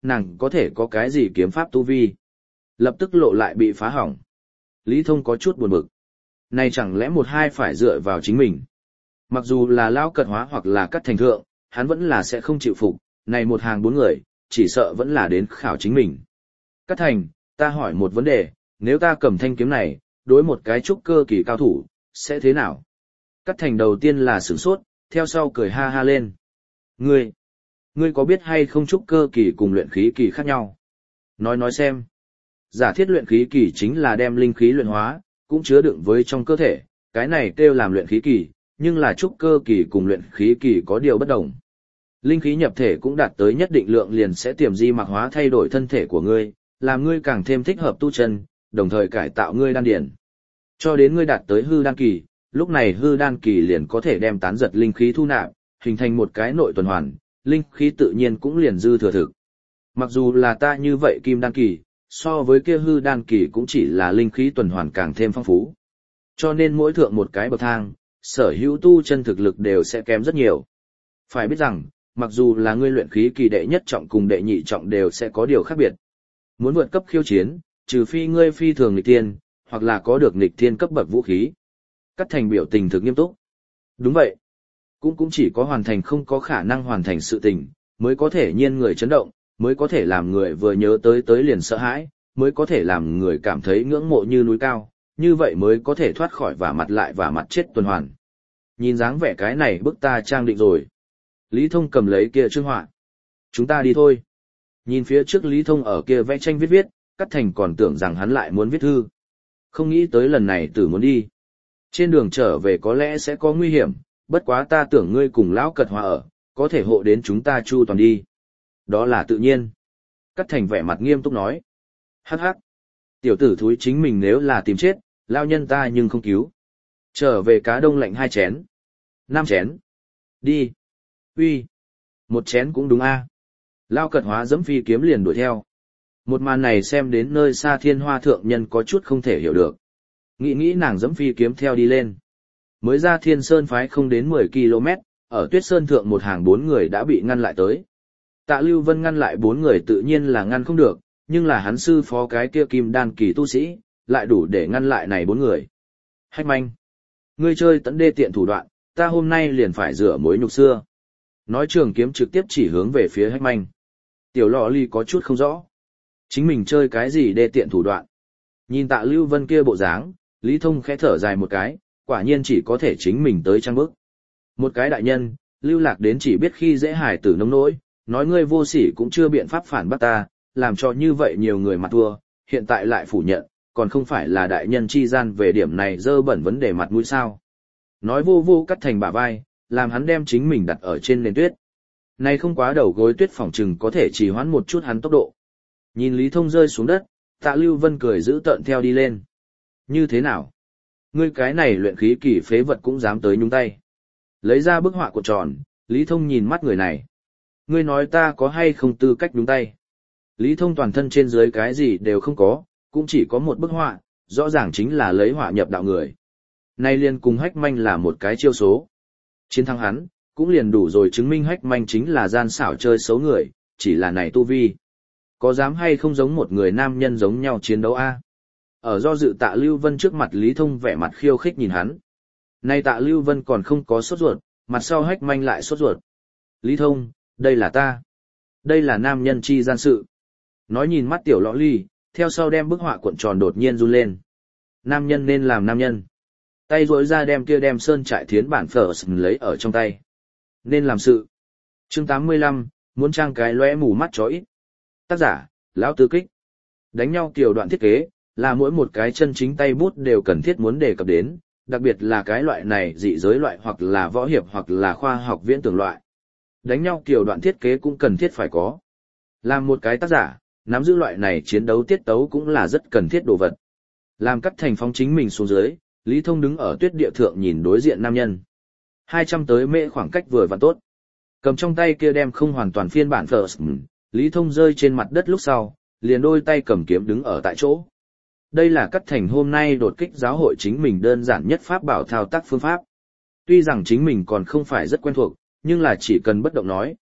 nàng có thể có cái gì kiếm pháp tu vi. Lập tức lộ lại bị phá hỏng. Lý Thông có chút buồn bực. Này chẳng lẽ một hai phải dựa vào chính mình. Mặc dù là Lao Cận Hóa hoặc là Cát Thành Thượng, hắn vẫn là sẽ không chịu phục, này một hàng bốn người, chỉ sợ vẫn là đến khảo chính mình. Cát Thành, ta hỏi một vấn đề, nếu ta cầm thanh kiếm này, đối một cái trúc cơ kỳ cao thủ, sẽ thế nào? Cát Thành đầu tiên là sửng sốt, theo sau cười ha ha lên. Ngươi, ngươi có biết hay không trúc cơ kỳ cùng luyện khí kỳ khác nhau? Nói nói xem. Giả thiết luyện khí kỳ chính là đem linh khí luyện hóa, cũng chứa đựng với trong cơ thể, cái này kêu làm luyện khí kỳ, nhưng là trúc cơ kỳ cùng luyện khí kỳ có điều bất đồng. Linh khí nhập thể cũng đạt tới nhất định lượng liền sẽ tiềm di mạc hóa thay đổi thân thể của ngươi, làm ngươi càng thêm thích hợp tu chân, đồng thời cải tạo ngươi đan điển. Cho đến ngươi đạt tới hư đan kỳ, lúc này hư đan kỳ liền có thể đem tán giật linh khí thu nạp, hình thành một cái nội tuần hoàn, linh khí tự nhiên cũng liền dư thừa thực. Mặc dù là ta như vậy kim đan kỳ, so với kia hư đan kỳ cũng chỉ là linh khí tuần hoàn càng thêm phong phú. Cho nên mỗi thượng một cái bậc thang, sở hữu tu chân thực lực đều sẽ kém rất nhiều. Phải biết rằng, mặc dù là ngươi luyện khí kỳ đệ nhất trọng cùng đệ nhị trọng đều sẽ có điều khác biệt. Muốn vượt cấp khiêu chiến, trừ phi ngươi phi thường nghịch thiên, hoặc là có được nghịch thiên cấp bậc vũ khí. Cát Thành biểu tình thực nghiêm túc. Đúng vậy. Cũng cũng chỉ có hoàn thành không có khả năng hoàn thành sự tình, mới có thể nhiên người chấn động, mới có thể làm người vừa nhớ tới tới liền sợ hãi, mới có thể làm người cảm thấy ngưỡng mộ như núi cao, như vậy mới có thể thoát khỏi vả mặt lại và mặt chết tuần hoàn. Nhìn dáng vẻ cái này bức ta trang định rồi. Lý Thông cầm lấy kia chương họa. Chúng ta đi thôi. Nhìn phía trước Lý Thông ở kia vẽ tranh viết viết, Cát Thành còn tưởng rằng hắn lại muốn viết thư. Không nghĩ tới lần này tử muốn đi. Trên đường trở về có lẽ sẽ có nguy hiểm, bất quá ta tưởng ngươi cùng lão Cật Hóa ở, có thể hộ đến chúng ta chu toàn đi. Đó là tự nhiên. Cát Thành vẻ mặt nghiêm túc nói. Hắc hắc. Tiểu tử thúi chính mình nếu là tìm chết, lao nhân ta nhưng không cứu. Trở về cá đông lạnh hai chén. Năm chén. Đi. Uy. Một chén cũng đúng a. Lao Cật Hóa dẫm phi kiếm liền đuổi theo. Một màn này xem đến nơi xa Thiên Hoa thượng nhân có chút không thể hiểu được. Nghĩ nghĩ nàng dẫm phi kiếm theo đi lên. Mới ra Thiên Sơn phái không đến mười ki lô mét, ở Tuyết Sơn thượng một hàng bốn người đã bị ngăn lại tới. Tạ Lưu Vân ngăn lại bốn người tự nhiên là ngăn không được, nhưng là hắn sư phó cái kia kim đan kỳ tu sĩ, lại đủ để ngăn lại này bốn người. Hách manh. Ngươi chơi tận đê tiện thủ đoạn, ta hôm nay liền phải rửa mối nhục xưa. Nói trường kiếm trực tiếp chỉ hướng về phía Hách manh. Tiểu lọ ly có chút không rõ. Chính mình chơi cái gì đê tiện thủ đoạn. Nhìn Tạ Lưu Vân kia bộ dáng, Lý Thông khẽ thở dài một cái, quả nhiên chỉ có thể chính mình tới trang bức. Một cái đại nhân, lưu lạc đến chỉ biết khi dễ hài tử nông nỗi, nói ngươi vô sỉ cũng chưa biện pháp phản bác ta, làm cho như vậy nhiều người mặt thua, hiện tại lại phủ nhận, còn không phải là đại nhân chi gian về điểm này dơ bẩn vấn đề mặt mũi sao. Nói vô vô Cắt Thành bả vai, làm hắn đem chính mình đặt ở trên nền tuyết. Này không quá đầu gối tuyết phỏng chừng có thể chỉ hoãn một chút hắn tốc độ. Nhìn Lý Thông rơi xuống đất, Tạ Lưu Vân cười giữ tợn theo đi lên. Như thế nào? Ngươi cái này luyện khí kỳ phế vật cũng dám tới nhúng tay. Lấy ra bức họa của tròn, Lý Thông nhìn mắt người này. Ngươi nói ta có hay không tư cách nhúng tay? Lý Thông toàn thân trên dưới cái gì đều không có, cũng chỉ có một bức họa, rõ ràng chính là lấy họa nhập đạo người. Nay liền cùng Hách Manh là một cái chiêu số. Chiến thắng hắn, cũng liền đủ rồi chứng minh Hách Manh chính là gian xảo chơi xấu người, chỉ là này tu vi. Có dám hay không giống một người nam nhân giống nhau chiến đấu a? Ở do dự Tạ Lưu Vân trước mặt Lý Thông vẻ mặt khiêu khích nhìn hắn. Nay Tạ Lưu Vân còn không có sốt ruột, mặt sau Hách Manh lại sốt ruột. Lý Thông, đây là ta. Đây là nam nhân chi gian sự. Nói nhìn mắt tiểu lõ ly, theo sau đem bức họa cuộn tròn đột nhiên run lên. Nam nhân nên làm nam nhân. Tay rỗi ra đem kia đem sơn trại thiến bản phở lấy ở trong tay. Nên làm sự. Chương tám mươi lăm, muốn trang cái lóe mù mắt chó ít. Tác giả, Lão Tư Kích. Đánh nhau kiểu đoạn thiết kế, là mỗi một cái chân chính tay bút đều cần thiết muốn đề cập đến, đặc biệt là cái loại này dị giới loại hoặc là võ hiệp hoặc là khoa học viễn tưởng loại. Đánh nhau kiểu đoạn thiết kế cũng cần thiết phải có. Làm một cái tác giả, nắm giữ loại này chiến đấu tiết tấu cũng là rất cần thiết đồ vật. Làm Cắt Thành phóng chính mình xuống dưới, Lý Thông đứng ở tuyết địa thượng nhìn đối diện nam nhân. hai trăm tới mễ khoảng cách vừa và tốt. Cầm trong tay kia đem không hoàn toàn phiên bản First, Lý Thông rơi trên mặt đất lúc sau, liền đôi tay cầm kiếm đứng ở tại chỗ. Đây là Cắt Thành hôm nay đột kích giáo hội chính mình đơn giản nhất pháp bảo thao tác phương pháp. Tuy rằng chính mình còn không phải rất quen thuộc, nhưng là chỉ cần bất động nói,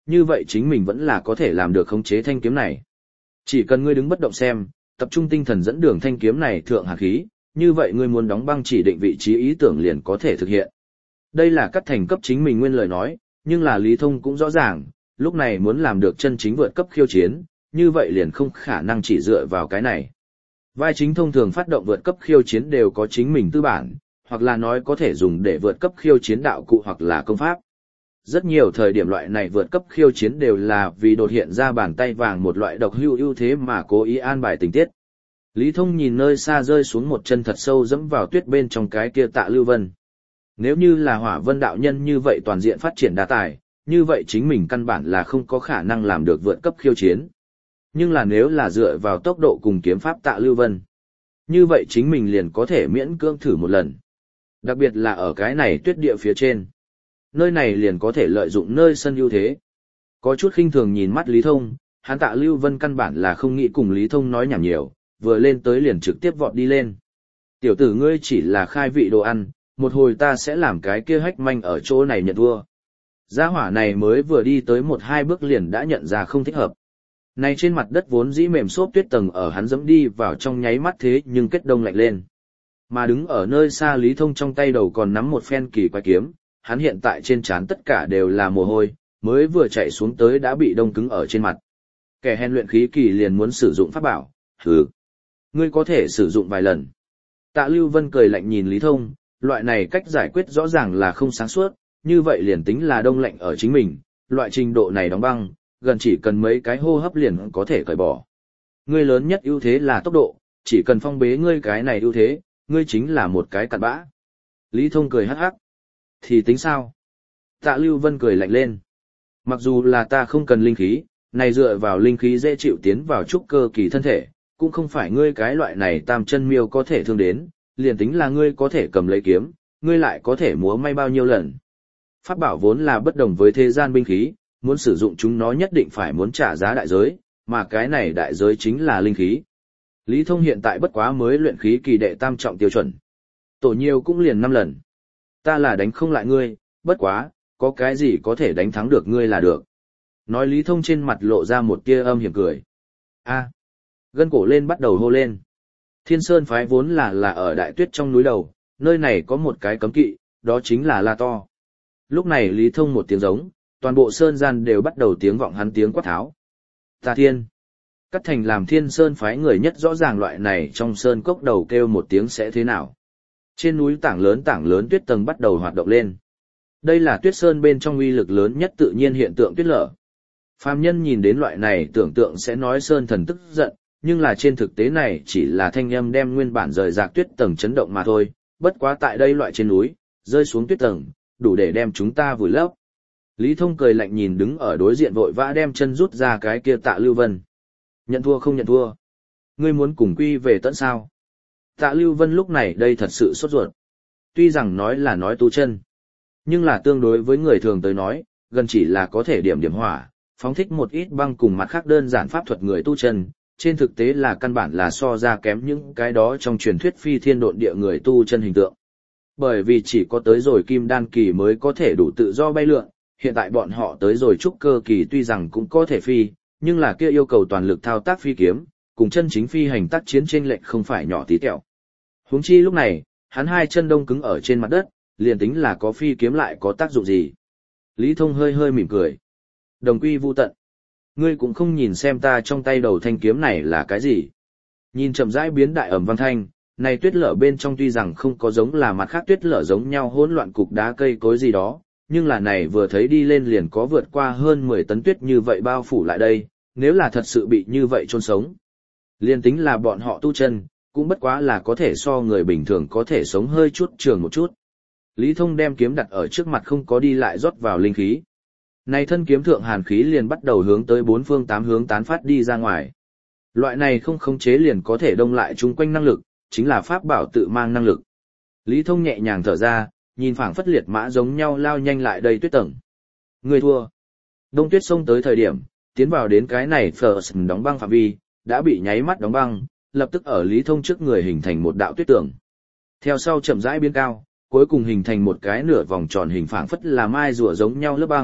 như vậy chính mình vẫn là có thể làm được khống chế thanh kiếm này. Chỉ cần ngươi đứng bất động xem, tập trung tinh thần dẫn đường thanh kiếm này thượng hàn khí, như vậy ngươi muốn đóng băng chỉ định vị trí ý tưởng liền có thể thực hiện. Đây là Cát Thành cấp chính mình nguyên lời nói, nhưng là Lý Thông cũng rõ ràng, lúc này muốn làm được chân chính vượt cấp khiêu chiến, như vậy liền không khả năng chỉ dựa vào cái này. Vai chính thông thường phát động vượt cấp khiêu chiến đều có chính mình tư bản, hoặc là nói có thể dùng để vượt cấp khiêu chiến đạo cụ hoặc là công pháp. Rất nhiều thời điểm loại này vượt cấp khiêu chiến đều là vì đột hiện ra bàn tay vàng một loại độc hữu ưu thế mà cố ý an bài tình tiết. Lý Thông nhìn nơi xa rơi xuống một chân thật sâu dẫm vào tuyết bên trong cái kia Tạ Lưu Vân. Nếu như là Hỏa Vân đạo nhân như vậy toàn diện phát triển đa tài, như vậy chính mình căn bản là không có khả năng làm được vượt cấp khiêu chiến. Nhưng là nếu là dựa vào tốc độ cùng kiếm pháp Tạ Lưu Vân, như vậy chính mình liền có thể miễn cưỡng thử một lần. Đặc biệt là ở cái này tuyết địa phía trên. Nơi này liền có thể lợi dụng nơi sân ưu thế. Có chút khinh thường nhìn mắt Lý Thông, hắn Tạ Lưu Vân căn bản là không nghĩ cùng Lý Thông nói nhảm nhiều, vừa lên tới liền trực tiếp vọt đi lên. Tiểu tử ngươi chỉ là khai vị đồ ăn, một hồi ta sẽ làm cái kia hách manh ở chỗ này nhận thua. Gia hỏa này mới vừa đi tới một hai bước liền đã nhận ra không thích hợp. Này trên mặt đất vốn dĩ mềm xốp tuyết tầng ở hắn dẫm đi vào trong nháy mắt thế nhưng kết đông lạnh lên. Mà đứng ở nơi xa Lý Thông trong tay đầu còn nắm một phen kỳ quái kiếm, hắn hiện tại trên trán tất cả đều là mồ hôi, mới vừa chạy xuống tới đã bị đông cứng ở trên mặt. Kẻ hèn luyện khí kỳ liền muốn sử dụng pháp bảo, hừ. Ngươi có thể sử dụng vài lần. Tạ Lưu Vân cười lạnh nhìn Lý Thông, loại này cách giải quyết rõ ràng là không sáng suốt, như vậy liền tính là đông lạnh ở chính mình, loại trình độ này đóng băng, gần chỉ cần mấy cái hô hấp liền có thể cởi bỏ. Ngươi lớn nhất ưu thế là tốc độ, chỉ cần phong bế ngươi cái này ưu thế, ngươi chính là một cái cặn bã. Lý Thông cười hắc hắc. Thì tính sao? Tạ Lưu Vân cười lạnh lên. Mặc dù là ta không cần linh khí, này dựa vào linh khí dễ chịu tiến vào trúc cơ kỳ thân thể, cũng không phải ngươi cái loại này tam chân miêu có thể thương đến, liền tính là ngươi có thể cầm lấy kiếm, ngươi lại có thể múa may bao nhiêu lần. Pháp bảo vốn là bất đồng với thế gian binh khí, muốn sử dụng chúng nó nhất định phải muốn trả giá đại giới, mà cái này đại giới chính là linh khí. Lý Thông hiện tại bất quá mới luyện khí kỳ đệ tam trọng tiêu chuẩn. Tổ nhiều cũng liền năm lần. Ta là đánh không lại ngươi, bất quá, có cái gì có thể đánh thắng được ngươi là được. Nói Lý Thông trên mặt lộ ra một tia âm hiểm cười. A, gân cổ lên bắt đầu hô lên. Thiên Sơn phái vốn là là ở đại tuyết trong núi đầu, nơi này có một cái cấm kỵ, đó chính là la to. Lúc này Lý Thông một tiếng giống, toàn bộ sơn gian đều bắt đầu tiếng vọng hắn tiếng quát tháo. Ta thiên. Cát Thành làm Thiên Sơn phái người nhất rõ ràng loại này trong sơn cốc đầu kêu một tiếng sẽ thế nào. Trên núi tảng lớn tảng lớn tuyết tầng bắt đầu hoạt động lên. Đây là tuyết sơn bên trong uy lực lớn nhất tự nhiên hiện tượng tuyết lở. Phàm nhân nhìn đến loại này tưởng tượng sẽ nói sơn thần tức giận, nhưng là trên thực tế này chỉ là thanh âm đem nguyên bản rời rạc tuyết tầng chấn động mà thôi, bất quá tại đây loại trên núi, rơi xuống tuyết tầng, đủ để đem chúng ta vùi lấp. Lý Thông cười lạnh nhìn đứng ở đối diện vội vã đem chân rút ra cái kia Tạ Lưu Vân. Nhận thua không nhận thua? Ngươi muốn cùng quy về tận sao? Tạ Lưu Vân lúc này đây thật sự sốt ruột. Tuy rằng nói là nói tu chân, nhưng là tương đối với người thường tới nói, gần chỉ là có thể điểm điểm hỏa, phóng thích một ít băng cùng mặt khác đơn giản pháp thuật người tu chân, trên thực tế là căn bản là so ra kém những cái đó trong truyền thuyết phi thiên độn địa người tu chân hình tượng. Bởi vì chỉ có tới rồi kim đan kỳ mới có thể đủ tự do bay lượn, hiện tại bọn họ tới rồi trúc cơ kỳ tuy rằng cũng có thể phi, nhưng là kia yêu cầu toàn lực thao tác phi kiếm, cùng chân chính phi hành tác chiến chênh lệch không phải nhỏ tí tẹo. Huống chi lúc này, hắn hai chân đông cứng ở trên mặt đất, liền tính là có phi kiếm lại có tác dụng gì. Lý Thông hơi hơi mỉm cười. Đồng quy vu tận. Ngươi cũng không nhìn xem ta trong tay đầu thanh kiếm này là cái gì. Nhìn chậm rãi biến đại ẩm văn thanh, này tuyết lở bên trong tuy rằng không có giống là mặt khác tuyết lở giống nhau hỗn loạn cục đá cây cối gì đó, nhưng là này vừa thấy đi lên liền có vượt qua hơn mười tấn tuyết như vậy bao phủ lại đây, nếu là thật sự bị như vậy chôn sống. Liên tính là bọn họ tu chân, cũng bất quá là có thể so người bình thường có thể sống hơi chút trường một chút. Lý Thông đem kiếm đặt ở trước mặt không có đi lại rót vào linh khí. Này thân kiếm thượng hàn khí liền bắt đầu hướng tới bốn phương tám hướng tán phát đi ra ngoài. Loại này không khống chế liền có thể đông lại chung quanh năng lực, chính là pháp bảo tự mang năng lực. Lý Thông nhẹ nhàng thở ra, nhìn phảng phất liệt mã giống nhau lao nhanh lại đầy tuyết tầng. Người thua. Đông tuyết xông tới thời điểm, tiến vào đến cái này First đóng băng phạm vi, đã bị nháy mắt đóng băng, lập tức ở Lý Thông trước người hình thành một đạo tuyết tường. Theo sau chậm rãi biến cao, cuối cùng hình thành một cái nửa vòng tròn hình phảng phất là mai rùa giống nhau lớp băng,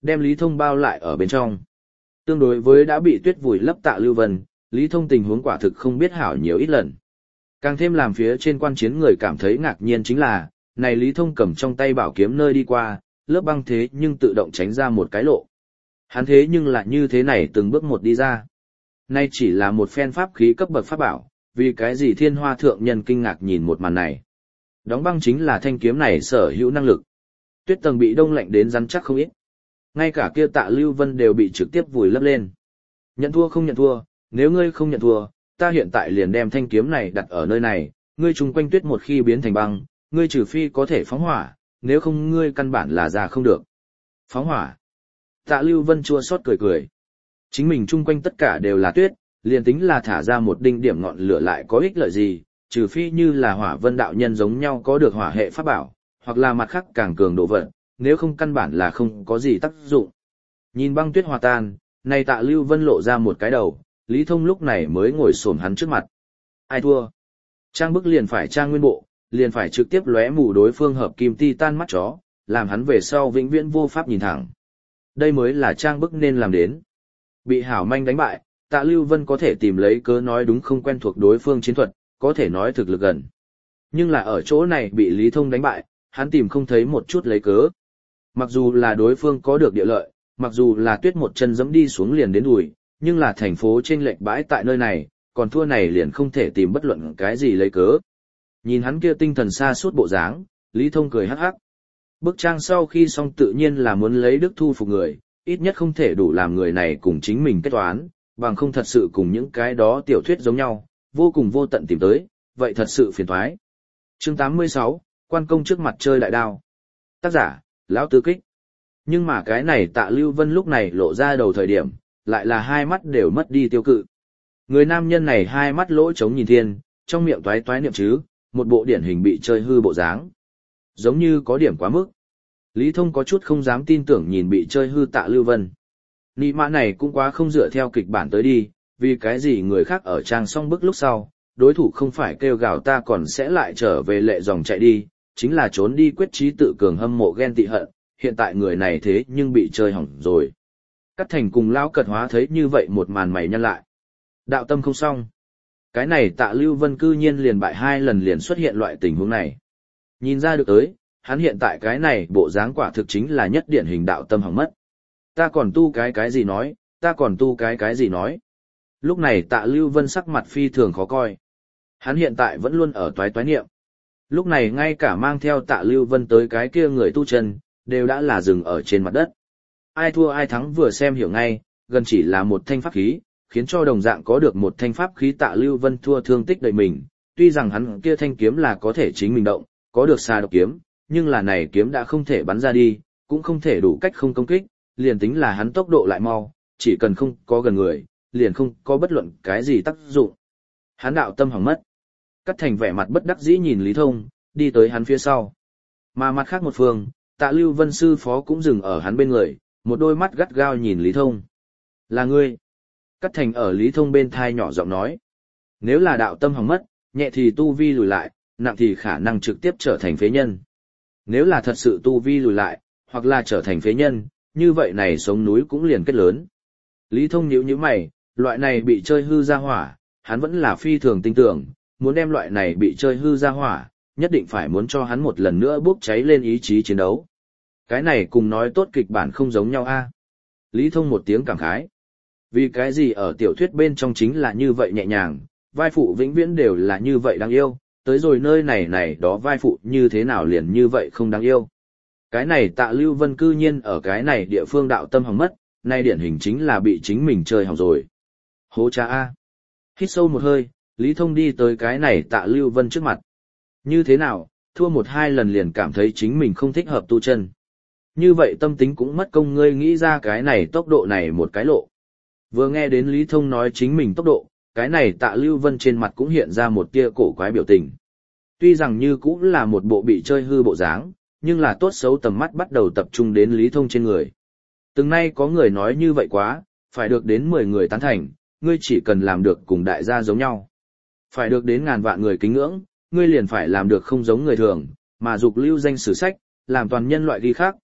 đem Lý Thông bao lại ở bên trong. Tương đối với đã bị tuyết vùi lấp Tạ Lưu Vân, Lý Thông tình huống quả thực không biết hảo nhiều ít lần. Càng thêm làm phía trên quan chiến người cảm thấy ngạc nhiên chính là, này Lý Thông cầm trong tay bảo kiếm nơi đi qua, lớp băng thế nhưng tự động tránh ra một cái lộ. Hắn thế nhưng lại như thế này từng bước một đi ra. Nay chỉ là một phen pháp khí cấp bậc pháp bảo, vì cái gì Thiên Hoa thượng nhân kinh ngạc nhìn một màn này. Đóng băng chính là thanh kiếm này sở hữu năng lực. Tuyết tầng bị đông lạnh đến rắn chắc không ít. Ngay cả kia Tạ Lưu Vân đều bị trực tiếp vùi lấp lên. Nhận thua không nhận thua, nếu ngươi không nhận thua, ta hiện tại liền đem thanh kiếm này đặt ở nơi này, ngươi chung quanh tuyết một khi biến thành băng, ngươi trừ phi có thể phóng hỏa, nếu không ngươi căn bản là ra không được. Phóng hỏa. Tạ Lưu Vân chua xót cười cười. Chính mình chung quanh tất cả đều là tuyết, liền tính là thả ra một đinh điểm ngọn lửa lại có ích lợi gì, trừ phi như là hỏa vân đạo nhân giống nhau có được hỏa hệ pháp bảo, hoặc là mặt khác càng cường độ vật, nếu không căn bản là không có gì tác dụng. Nhìn băng tuyết hòa tan, này Tạ Lưu Vân lộ ra một cái đầu, Lý Thông lúc này mới ngồi xổm hắn trước mặt. Ai thua? Trang bức liền phải trang nguyên bộ, liền phải trực tiếp lóe mù đối phương hợp kim titan mắt chó, làm hắn về sau vĩnh viễn vô pháp nhìn thẳng. Đây mới là trang bức nên làm đến. Bị hảo manh đánh bại, Tạ Lưu Vân có thể tìm lấy cớ nói đúng không quen thuộc đối phương chiến thuật, có thể nói thực lực gần. Nhưng là ở chỗ này bị Lý Thông đánh bại, hắn tìm không thấy một chút lấy cớ. Mặc dù là đối phương có được địa lợi, mặc dù là tuyết một chân giẫm đi xuống liền đến đùi, nhưng là thành phố trên lệch bãi tại nơi này, còn thua này liền không thể tìm bất luận cái gì lấy cớ. Nhìn hắn kia tinh thần xa suốt bộ dáng, Lý Thông cười hắc hắc. Bức trang sau khi xong tự nhiên là muốn lấy đức thu phục người, ít nhất không thể đủ làm người này cùng chính mình kết toán, bằng không thật sự cùng những cái đó tiểu thuyết giống nhau, vô cùng vô tận tìm tới, vậy thật sự phiền toái. Chương tám mươi sáu, quan công trước mặt chơi đại đao. Tác giả, Lão Tư Kích. Nhưng mà cái này Tạ Lưu Vân lúc này lộ ra đầu thời điểm, lại là hai mắt đều mất đi tiêu cự. Người nam nhân này hai mắt lỗ trống nhìn thiên, trong miệng toái toái niệm chứ, một bộ điển hình bị chơi hư bộ dáng. Giống như có điểm quá mức. Lý Thông có chút không dám tin tưởng nhìn bị chơi hư Tạ Lưu Vân. Nị mã này cũng quá không dựa theo kịch bản tới đi, vì cái gì người khác ở trang xong bức lúc sau, đối thủ không phải kêu gào ta còn sẽ lại trở về lệ dòng chạy đi, chính là trốn đi quyết chí tự cường hâm mộ ghen tị hận, hiện tại người này thế nhưng bị chơi hỏng rồi. Cát Thành cùng lão cật hóa thấy như vậy một màn mày nhăn lại. Đạo tâm không xong. Cái này Tạ Lưu Vân cư nhiên liền bại hai lần liền xuất hiện loại tình huống này. Nhìn ra được tới, hắn hiện tại cái này bộ dáng quả thực chính là nhất điển hình đạo tâm hỏng mất. Ta còn tu cái cái gì nói, ta còn tu cái cái gì nói. Lúc này Tạ Lưu Vân sắc mặt phi thường khó coi. Hắn hiện tại vẫn luôn ở toái toái niệm. Lúc này ngay cả mang theo Tạ Lưu Vân tới cái kia người tu chân, đều đã là dừng ở trên mặt đất. Ai thua ai thắng vừa xem hiểu ngay, gần chỉ là một thanh pháp khí, khiến cho đồng dạng có được một thanh pháp khí Tạ Lưu Vân thua thương tích đầy mình. Tuy rằng hắn kia thanh kiếm là có thể chính mình động, có được xà độc kiếm, nhưng là này kiếm đã không thể bắn ra đi, cũng không thể đủ cách không công kích, liền tính là hắn tốc độ lại mau, chỉ cần không có gần người, liền không có bất luận cái gì tác dụng. Hắn đạo tâm hỏng mất. Cát Thành vẻ mặt bất đắc dĩ nhìn Lý Thông, đi tới hắn phía sau. Mà mặt khác một phương, Tạ Lưu Vân sư phó cũng dừng ở hắn bên người, một đôi mắt gắt gao nhìn Lý Thông. Là ngươi. Cát Thành ở Lý Thông bên thai nhỏ giọng nói. Nếu là đạo tâm hỏng mất, nhẹ thì tu vi lùi lại, nặng thì khả năng trực tiếp trở thành phế nhân. Nếu là thật sự tu vi lùi lại, hoặc là trở thành phế nhân, như vậy này sống núi cũng liền kết lớn. Lý Thông nhíu nhíu mày, loại này bị chơi hư ra hỏa, hắn vẫn là phi thường tin tưởng, muốn đem loại này bị chơi hư ra hỏa, nhất định phải muốn cho hắn một lần nữa bốc cháy lên ý chí chiến đấu. Cái này cùng nói tốt kịch bản không giống nhau a. Lý Thông một tiếng cảm khái. Vì cái gì ở tiểu thuyết bên trong chính là như vậy nhẹ nhàng, vai phụ vĩnh viễn đều là như vậy đáng yêu, tới rồi nơi này này đó vai phụ như thế nào liền như vậy không đáng yêu. Cái này Tạ Lưu Vân cư nhiên ở cái này địa phương đạo tâm hỏng mất, nay điển hình chính là bị chính mình chơi hỏng rồi. Hố cha a. Hít sâu một hơi, Lý Thông đi tới cái này Tạ Lưu Vân trước mặt. Như thế nào, thua một hai lần liền cảm thấy chính mình không thích hợp tu chân. Như vậy tâm tính cũng mất công ngươi nghĩ ra cái này tốc độ này một cái lộ. Vừa nghe đến Lý Thông nói chính mình tốc độ, cái này Tạ Lưu Vân trên mặt cũng hiện ra một tia cổ quái biểu tình. Tuy rằng như cũng là một bộ bị chơi hư bộ dáng, nhưng là tốt xấu tầm mắt bắt đầu tập trung đến Lý Thông trên người. Từng nay có người nói như vậy quá, phải được đến mười người tán thành, ngươi chỉ cần làm được cùng đại gia giống nhau. Phải được đến ngàn vạn người kính ngưỡng, ngươi liền phải làm được không giống người thường, mà dục lưu danh sử sách, làm toàn nhân loại ghi khác,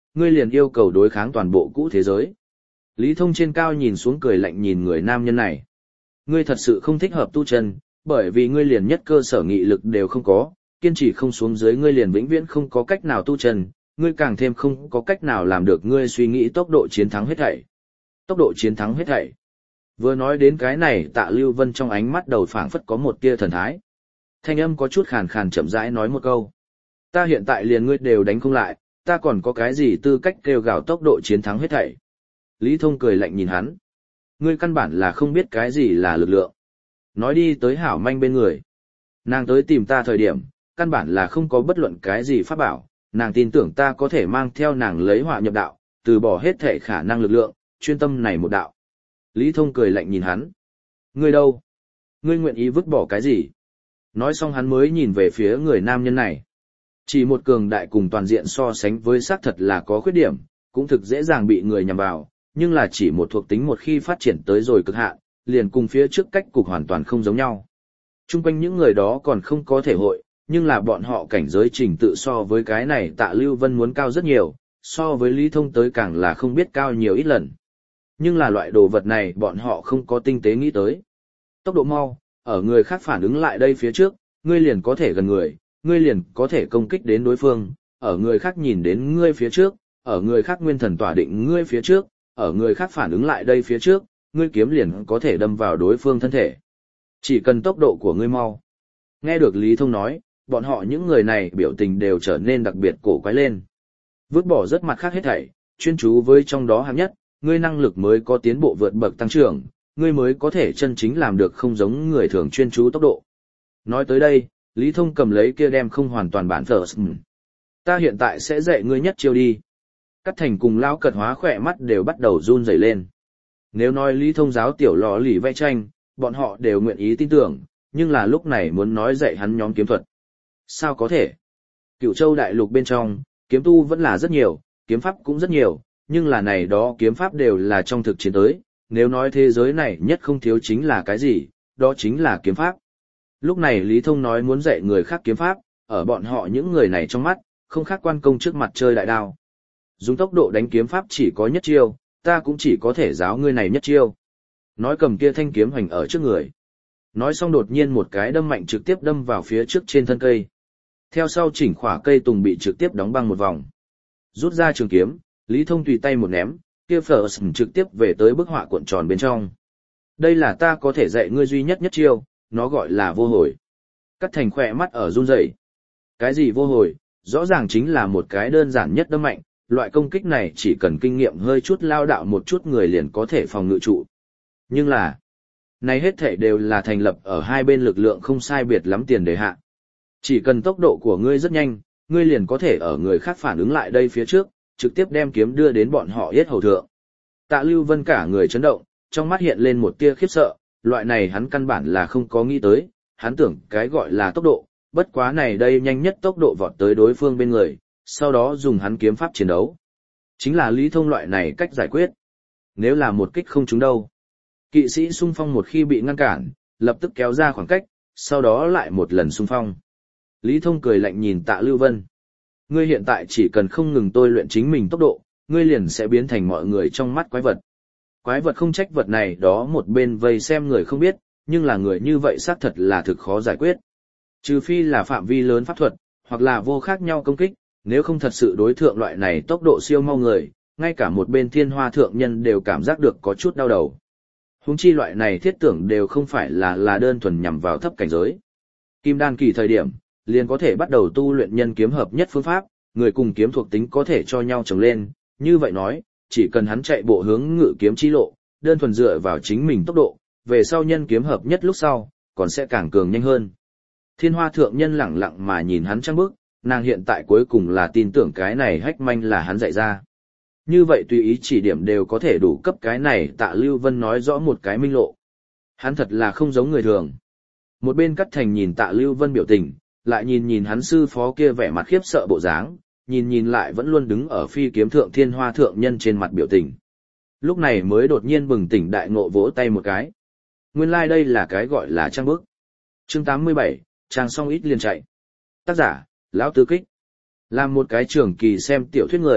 ngươi liền yêu cầu đối kháng toàn bộ cũ thế giới. Lý Thông trên cao nhìn xuống cười lạnh nhìn người nam nhân này. Ngươi thật sự không thích hợp tu chân, bởi vì ngươi liền nhất cơ sở nghị lực đều không có, kiên trì không xuống dưới ngươi liền vĩnh viễn không có cách nào tu chân, ngươi càng thêm không có cách nào làm được ngươi suy nghĩ tốc độ chiến thắng hết thảy. Tốc độ chiến thắng hết thảy. Vừa nói đến cái này Tạ Lưu Vân trong ánh mắt đầu phảng phất có một tia thần thái. Thanh âm có chút khàn khàn chậm rãi nói một câu. Ta hiện tại liền ngươi đều đánh không lại, ta còn có cái gì tư cách kêu gào tốc độ chiến thắng hết thảy. Lý Thông cười lạnh nhìn hắn. Ngươi căn bản là không biết cái gì là lực lượng. Nói đi tới Hảo Manh bên người. Nàng tới tìm ta thời điểm, căn bản là không có bất luận cái gì pháp bảo, nàng tin tưởng ta có thể mang theo nàng lấy họa nhập đạo, từ bỏ hết thể khả năng lực lượng, chuyên tâm này một đạo. Lý Thông cười lạnh nhìn hắn. Ngươi đâu? Ngươi nguyện ý vứt bỏ cái gì? Nói xong hắn mới nhìn về phía người nam nhân này. Chỉ một cường đại cùng toàn diện so sánh với xác thật là có khuyết điểm, cũng thực dễ dàng bị người nhằm vào, nhưng là chỉ một thuộc tính một khi phát triển tới rồi cực hạn, liền cùng phía trước cách cục hoàn toàn không giống nhau. Trung quanh những người đó còn không có thể hội, nhưng là bọn họ cảnh giới trình tự so với cái này Tạ Lưu Vân muốn cao rất nhiều, so với Lý Thông tới càng là không biết cao nhiều ít lần. Nhưng là loại đồ vật này bọn họ không có tinh tế nghĩ tới. Tốc độ mau, ở người khác phản ứng lại đây phía trước, ngươi liền có thể gần người, ngươi liền có thể công kích đến đối phương, ở người khác nhìn đến ngươi phía trước, ở người khác nguyên thần tỏa định ngươi phía trước, ở người khác phản ứng lại đây phía trước, ngươi kiếm liền có thể đâm vào đối phương thân thể. Chỉ cần tốc độ của ngươi mau. Nghe được Lý Thông nói, bọn họ những người này biểu tình đều trở nên đặc biệt cổ quái lên. Vứt bỏ rất mặt khác hết thảy, chuyên chú với trong đó hạng nhất, ngươi năng lực mới có tiến bộ vượt bậc tăng trưởng, ngươi mới có thể chân chính làm được không giống người thường chuyên chú tốc độ. Nói tới đây, Lý Thông cầm lấy kia đem không hoàn toàn bản thờ. Ta hiện tại sẽ dạy ngươi nhất chiêu đi. Cắt Thành cùng lão cật hóa khỏe mắt đều bắt đầu run rẩy lên. Nếu nói Lý Thông giáo tiểu lò lì vẽ tranh, bọn họ đều nguyện ý tin tưởng, nhưng là lúc này muốn nói dạy hắn nhóm kiếm thuật. Sao có thể? Cửu Châu đại lục bên trong, kiếm tu vẫn là rất nhiều, kiếm pháp cũng rất nhiều, nhưng là này đó kiếm pháp đều là trong thực chiến tới, nếu nói thế giới này nhất không thiếu chính là cái gì, đó chính là kiếm pháp. Lúc này Lý Thông nói muốn dạy người khác kiếm pháp, ở bọn họ những người này trong mắt, không khác quan công trước mặt chơi đại đao. Dùng tốc độ đánh kiếm pháp chỉ có nhất chiêu, ta cũng chỉ có thể giáo ngươi này nhất chiêu. Nói cầm kia thanh kiếm hoành ở trước người. Nói xong đột nhiên một cái đâm mạnh trực tiếp đâm vào phía trước trên thân cây. Theo sau chỉnh khỏa cây tùng bị trực tiếp đóng băng một vòng. Rút ra trường kiếm, Lý Thông tùy tay một ném, kia phở sừng trực tiếp về tới bức họa cuộn tròn bên trong. Đây là ta có thể dạy ngươi duy nhất nhất chiêu, nó gọi là vô hồi. Cắt Thành khỏe mắt ở run rẩy. Cái gì vô hồi, rõ ràng chính là một cái đơn giản nhất đâm mạnh, loại công kích này chỉ cần kinh nghiệm hơi chút lao đạo một chút người liền có thể phòng ngự trụ. Nhưng là, này hết thể đều là thành lập ở hai bên lực lượng không sai biệt lắm tiền đề hạ. Chỉ cần tốc độ của ngươi rất nhanh, ngươi liền có thể ở người khác phản ứng lại đây phía trước, trực tiếp đem kiếm đưa đến bọn họ yết hầu thượng. Tạ Lưu Vân cả người chấn động, trong mắt hiện lên một tia khiếp sợ, loại này hắn căn bản là không có nghĩ tới, hắn tưởng cái gọi là tốc độ, bất quá này đây nhanh nhất tốc độ vọt tới đối phương bên người, sau đó dùng hắn kiếm pháp chiến đấu. Chính là Lý Thông loại này cách giải quyết. Nếu là một kích không trúng đâu. Kỵ sĩ xung phong một khi bị ngăn cản, lập tức kéo ra khoảng cách, sau đó lại một lần xung phong. Lý Thông cười lạnh nhìn Tạ Lưu Vân. Ngươi hiện tại chỉ cần không ngừng tôi luyện chính mình tốc độ, ngươi liền sẽ biến thành mọi người trong mắt quái vật. Quái vật không trách vật này đó một bên vây xem người không biết, nhưng là người như vậy xác thật là thực khó giải quyết. Trừ phi là phạm vi lớn pháp thuật, hoặc là vô khác nhau công kích, nếu không thật sự đối thượng loại này tốc độ siêu mau người, ngay cả một bên thiên hoa thượng nhân đều cảm giác được có chút đau đầu. Huống chi loại này thiết tưởng đều không phải là là đơn thuần nhằm vào thấp cảnh giới. Kim đan kỳ thời điểm, liền có thể bắt đầu tu luyện nhân kiếm hợp nhất phương pháp, người cùng kiếm thuộc tính có thể cho nhau chồng lên, như vậy nói, chỉ cần hắn chạy bộ hướng ngự kiếm chi lộ, đơn thuần dựa vào chính mình tốc độ, về sau nhân kiếm hợp nhất lúc sau, còn sẽ càng cường nhanh hơn. Thiên hoa thượng nhân lẳng lặng mà nhìn hắn trăng bước, nàng hiện tại cuối cùng là tin tưởng cái này hách manh là hắn dạy ra. Như vậy tùy ý chỉ điểm đều có thể đủ cấp cái này Tạ Lưu Vân nói rõ một cái minh lộ. Hắn thật là không giống người thường. Một bên Cắt Thành nhìn Tạ Lưu Vân biểu tình, lại nhìn nhìn hắn sư phó kia vẻ mặt khiếp sợ bộ dáng, nhìn nhìn lại vẫn luôn đứng ở phi kiếm thượng thiên hoa thượng nhân trên mặt biểu tình. Lúc này mới đột nhiên bừng tỉnh đại ngộ vỗ tay một cái. Nguyên lai like đây là cái gọi là trang bức. Chương tám mươi bảy, trang xong ít liền chạy. Tác giả, Lão Tư Kích. Làm một cái trường kỳ xem tiểu thuyết người,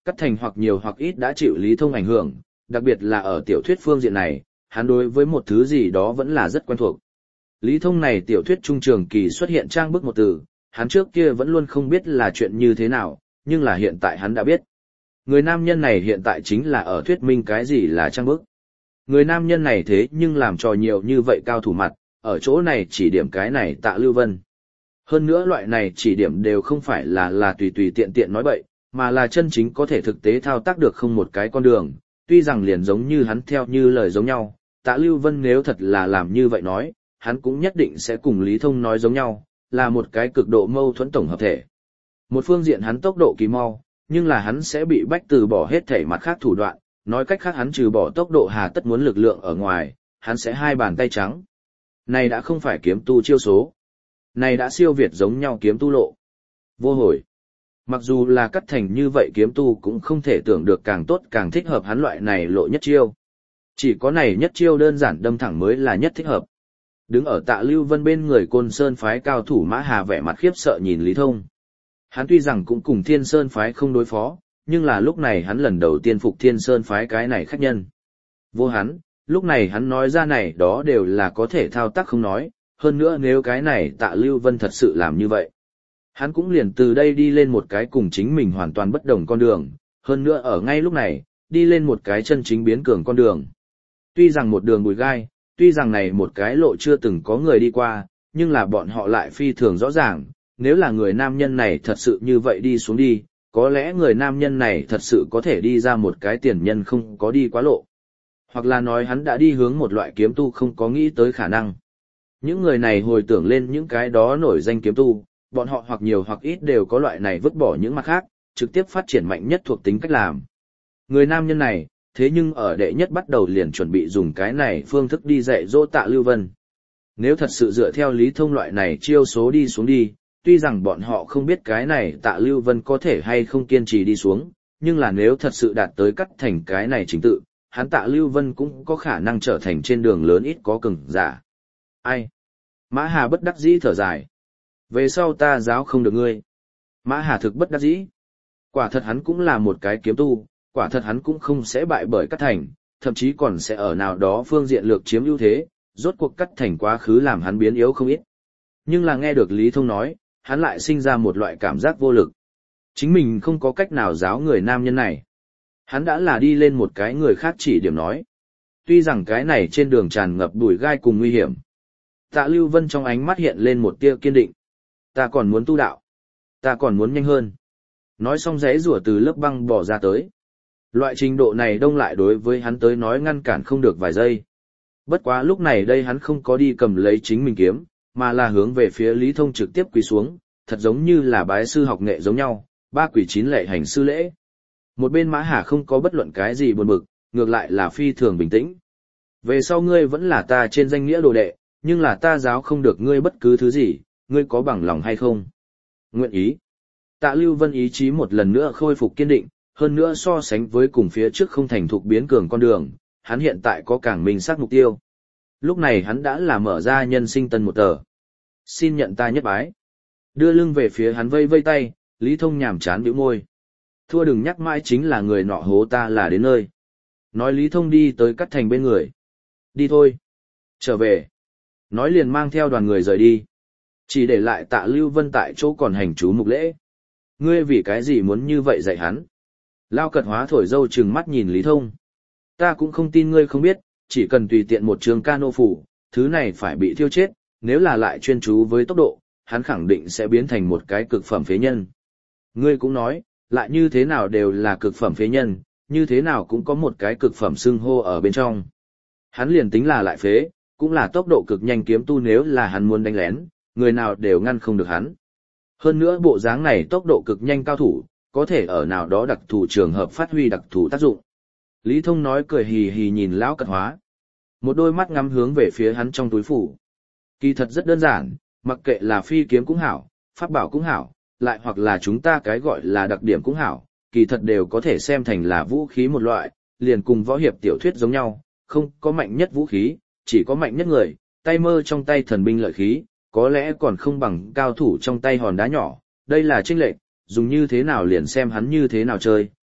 Cắt Thành hoặc nhiều hoặc ít đã chịu Lý Thông ảnh hưởng, đặc biệt là ở tiểu thuyết phương diện này, hắn đối với một thứ gì đó vẫn là rất quen thuộc. Lý Thông này tiểu thuyết trung trường kỳ xuất hiện trang bức một từ, hắn trước kia vẫn luôn không biết là chuyện như thế nào, nhưng là hiện tại hắn đã biết. Người nam nhân này hiện tại chính là ở thuyết minh cái gì là trang bức. Người nam nhân này thế nhưng làm trò nhiều như vậy cao thủ mặt, ở chỗ này chỉ điểm cái này Tạ Lưu Vân. Hơn nữa loại này chỉ điểm đều không phải là là tùy tùy tiện tiện nói bậy, mà là chân chính có thể thực tế thao tác được không một cái con đường, tuy rằng liền giống như hắn theo như lời giống nhau, Tạ Lưu Vân nếu thật là làm như vậy nói, hắn cũng nhất định sẽ cùng Lý Thông nói giống nhau, là một cái cực độ mâu thuẫn tổng hợp thể. Một phương diện hắn tốc độ kỳ mau, nhưng là hắn sẽ bị bách từ bỏ hết thể mặt khác thủ đoạn, nói cách khác hắn trừ bỏ tốc độ hà tất muốn lực lượng ở ngoài, hắn sẽ hai bàn tay trắng. Này đã không phải kiếm tu chiêu số. Này đã siêu việt giống nhau kiếm tu lộ. Vô hồi. Mặc dù là Cắt Thành như vậy kiếm tu cũng không thể tưởng được càng tốt càng thích hợp hắn loại này lộ nhất chiêu. Chỉ có này nhất chiêu đơn giản đâm thẳng mới là nhất thích hợp. Đứng ở Tạ Lưu Vân bên người Côn Sơn phái cao thủ Mã Hà vẻ mặt khiếp sợ nhìn Lý Thông. Hắn tuy rằng cũng cùng Thiên Sơn phái không đối phó, nhưng là lúc này hắn lần đầu tiên phục Thiên Sơn phái cái này khách nhân. Vô hắn, lúc này hắn nói ra này đó đều là có thể thao tác không nói, hơn nữa nếu cái này Tạ Lưu Vân thật sự làm như vậy. Hắn cũng liền từ đây đi lên một cái cùng chính mình hoàn toàn bất đồng con đường, hơn nữa ở ngay lúc này, đi lên một cái chân chính biến cường con đường. Tuy rằng một đường bùi gai, tuy rằng này một cái lộ chưa từng có người đi qua, nhưng là bọn họ lại phi thường rõ ràng, nếu là người nam nhân này thật sự như vậy đi xuống đi, có lẽ người nam nhân này thật sự có thể đi ra một cái tiền nhân không có đi quá lộ. Hoặc là nói hắn đã đi hướng một loại kiếm tu không có nghĩ tới khả năng. Những người này hồi tưởng lên những cái đó nổi danh kiếm tu, bọn họ hoặc nhiều hoặc ít đều có loại này vứt bỏ những mặt khác, trực tiếp phát triển mạnh nhất thuộc tính cách làm. Người nam nhân này, thế nhưng ở đệ nhất bắt đầu liền chuẩn bị dùng cái này phương thức đi dạy dỗ Tạ Lưu Vân. Nếu thật sự dựa theo Lý Thông loại này chiêu số đi xuống đi, tuy rằng bọn họ không biết cái này Tạ Lưu Vân có thể hay không kiên trì đi xuống, nhưng là nếu thật sự đạt tới Cắt Thành cái này trình tự, hắn Tạ Lưu Vân cũng có khả năng trở thành trên đường lớn ít có cường giả. Ai? Mã Hà bất đắc dĩ thở dài. Về sau ta giáo không được ngươi. Mã Hà thực bất đắc dĩ. Quả thật hắn cũng là một cái kiếm tu, quả thật hắn cũng không sẽ bại bởi Cắt Thành, thậm chí còn sẽ ở nào đó phương diện lược chiếm ưu thế, rốt cuộc Cắt Thành quá khứ làm hắn biến yếu không ít. Nhưng là nghe được Lý Thông nói, hắn lại sinh ra một loại cảm giác vô lực. Chính mình không có cách nào giáo người nam nhân này. Hắn đã là đi lên một cái người khác chỉ điểm nói. Tuy rằng cái này trên đường tràn ngập bụi gai cùng nguy hiểm. Tạ Lưu Vân trong ánh mắt hiện lên một tia kiên định. Ta còn muốn tu đạo. Ta còn muốn nhanh hơn. Nói xong giấy rủa từ lớp băng bỏ ra tới. Loại trình độ này đông lại đối với hắn tới nói ngăn cản không được vài giây. Bất quá lúc này đây hắn không có đi cầm lấy chính mình kiếm, mà là hướng về phía Lý Thông trực tiếp quỳ xuống, thật giống như là bái sư học nghệ giống nhau, ba quỳ chín lệ hành sư lễ. Một bên Mã Hà không có bất luận cái gì buồn bực, ngược lại là phi thường bình tĩnh. Về sau ngươi vẫn là ta trên danh nghĩa đồ đệ, nhưng là ta giáo không được ngươi bất cứ thứ gì, ngươi có bằng lòng hay không? Nguyện ý. Tạ Lưu Vân ý chí một lần nữa khôi phục kiên định, hơn nữa so sánh với cùng phía trước không thành thục biến cường con đường, hắn hiện tại có càng minh xác mục tiêu. Lúc này hắn đã là mở ra nhân sinh tân một tờ. Xin nhận ta nhất bái. Đưa lưng về phía hắn vây vây tay, Lý Thông nhàm chán bĩu môi. Thua đừng nhắc mãi chính là người nọ hố ta là đến nơi. Nói Lý Thông đi tới Cắt Thành bên người. Đi thôi. Trở về. Nói liền mang theo đoàn người rời đi. Chỉ để lại Tạ Lưu Vân tại chỗ còn hành chú mục lễ. Ngươi vì cái gì muốn như vậy dạy hắn? Lao Cật Hóa thổi dâu trừng mắt nhìn Lý Thông. Ta cũng không tin ngươi không biết, chỉ cần tùy tiện một trường ca nô phủ, thứ này phải bị thiêu chết, nếu là lại chuyên chú với tốc độ, hắn khẳng định sẽ biến thành một cái cực phẩm phế nhân. Ngươi cũng nói, lại như thế nào đều là cực phẩm phế nhân, như thế nào cũng có một cái cực phẩm xưng hô ở bên trong. Hắn liền tính là lại phế, cũng là tốc độ cực nhanh kiếm tu, nếu là hắn muốn đánh lén, người nào đều ngăn không được hắn. Hơn nữa bộ dáng này tốc độ cực nhanh cao thủ, có thể ở nào đó đặc thù trường hợp phát huy đặc thù tác dụng. Lý Thông nói cười hì hì nhìn Lão Cật Hóa. Một đôi mắt ngắm hướng về phía hắn trong túi phủ. Kỳ thật rất đơn giản, mặc kệ là phi kiếm cũng hảo, pháp bảo cũng hảo, lại hoặc là chúng ta cái gọi là đặc điểm cũng hảo, kỳ thật đều có thể xem thành là vũ khí một loại, liền cùng võ hiệp tiểu thuyết giống nhau, không có mạnh nhất vũ khí, chỉ có mạnh nhất người, tay mơ trong tay thần binh lợi khí, có lẽ còn không bằng cao thủ trong tay hòn đá nhỏ, đây là chênh lệch, dùng như thế nào liền xem hắn như thế nào chơi,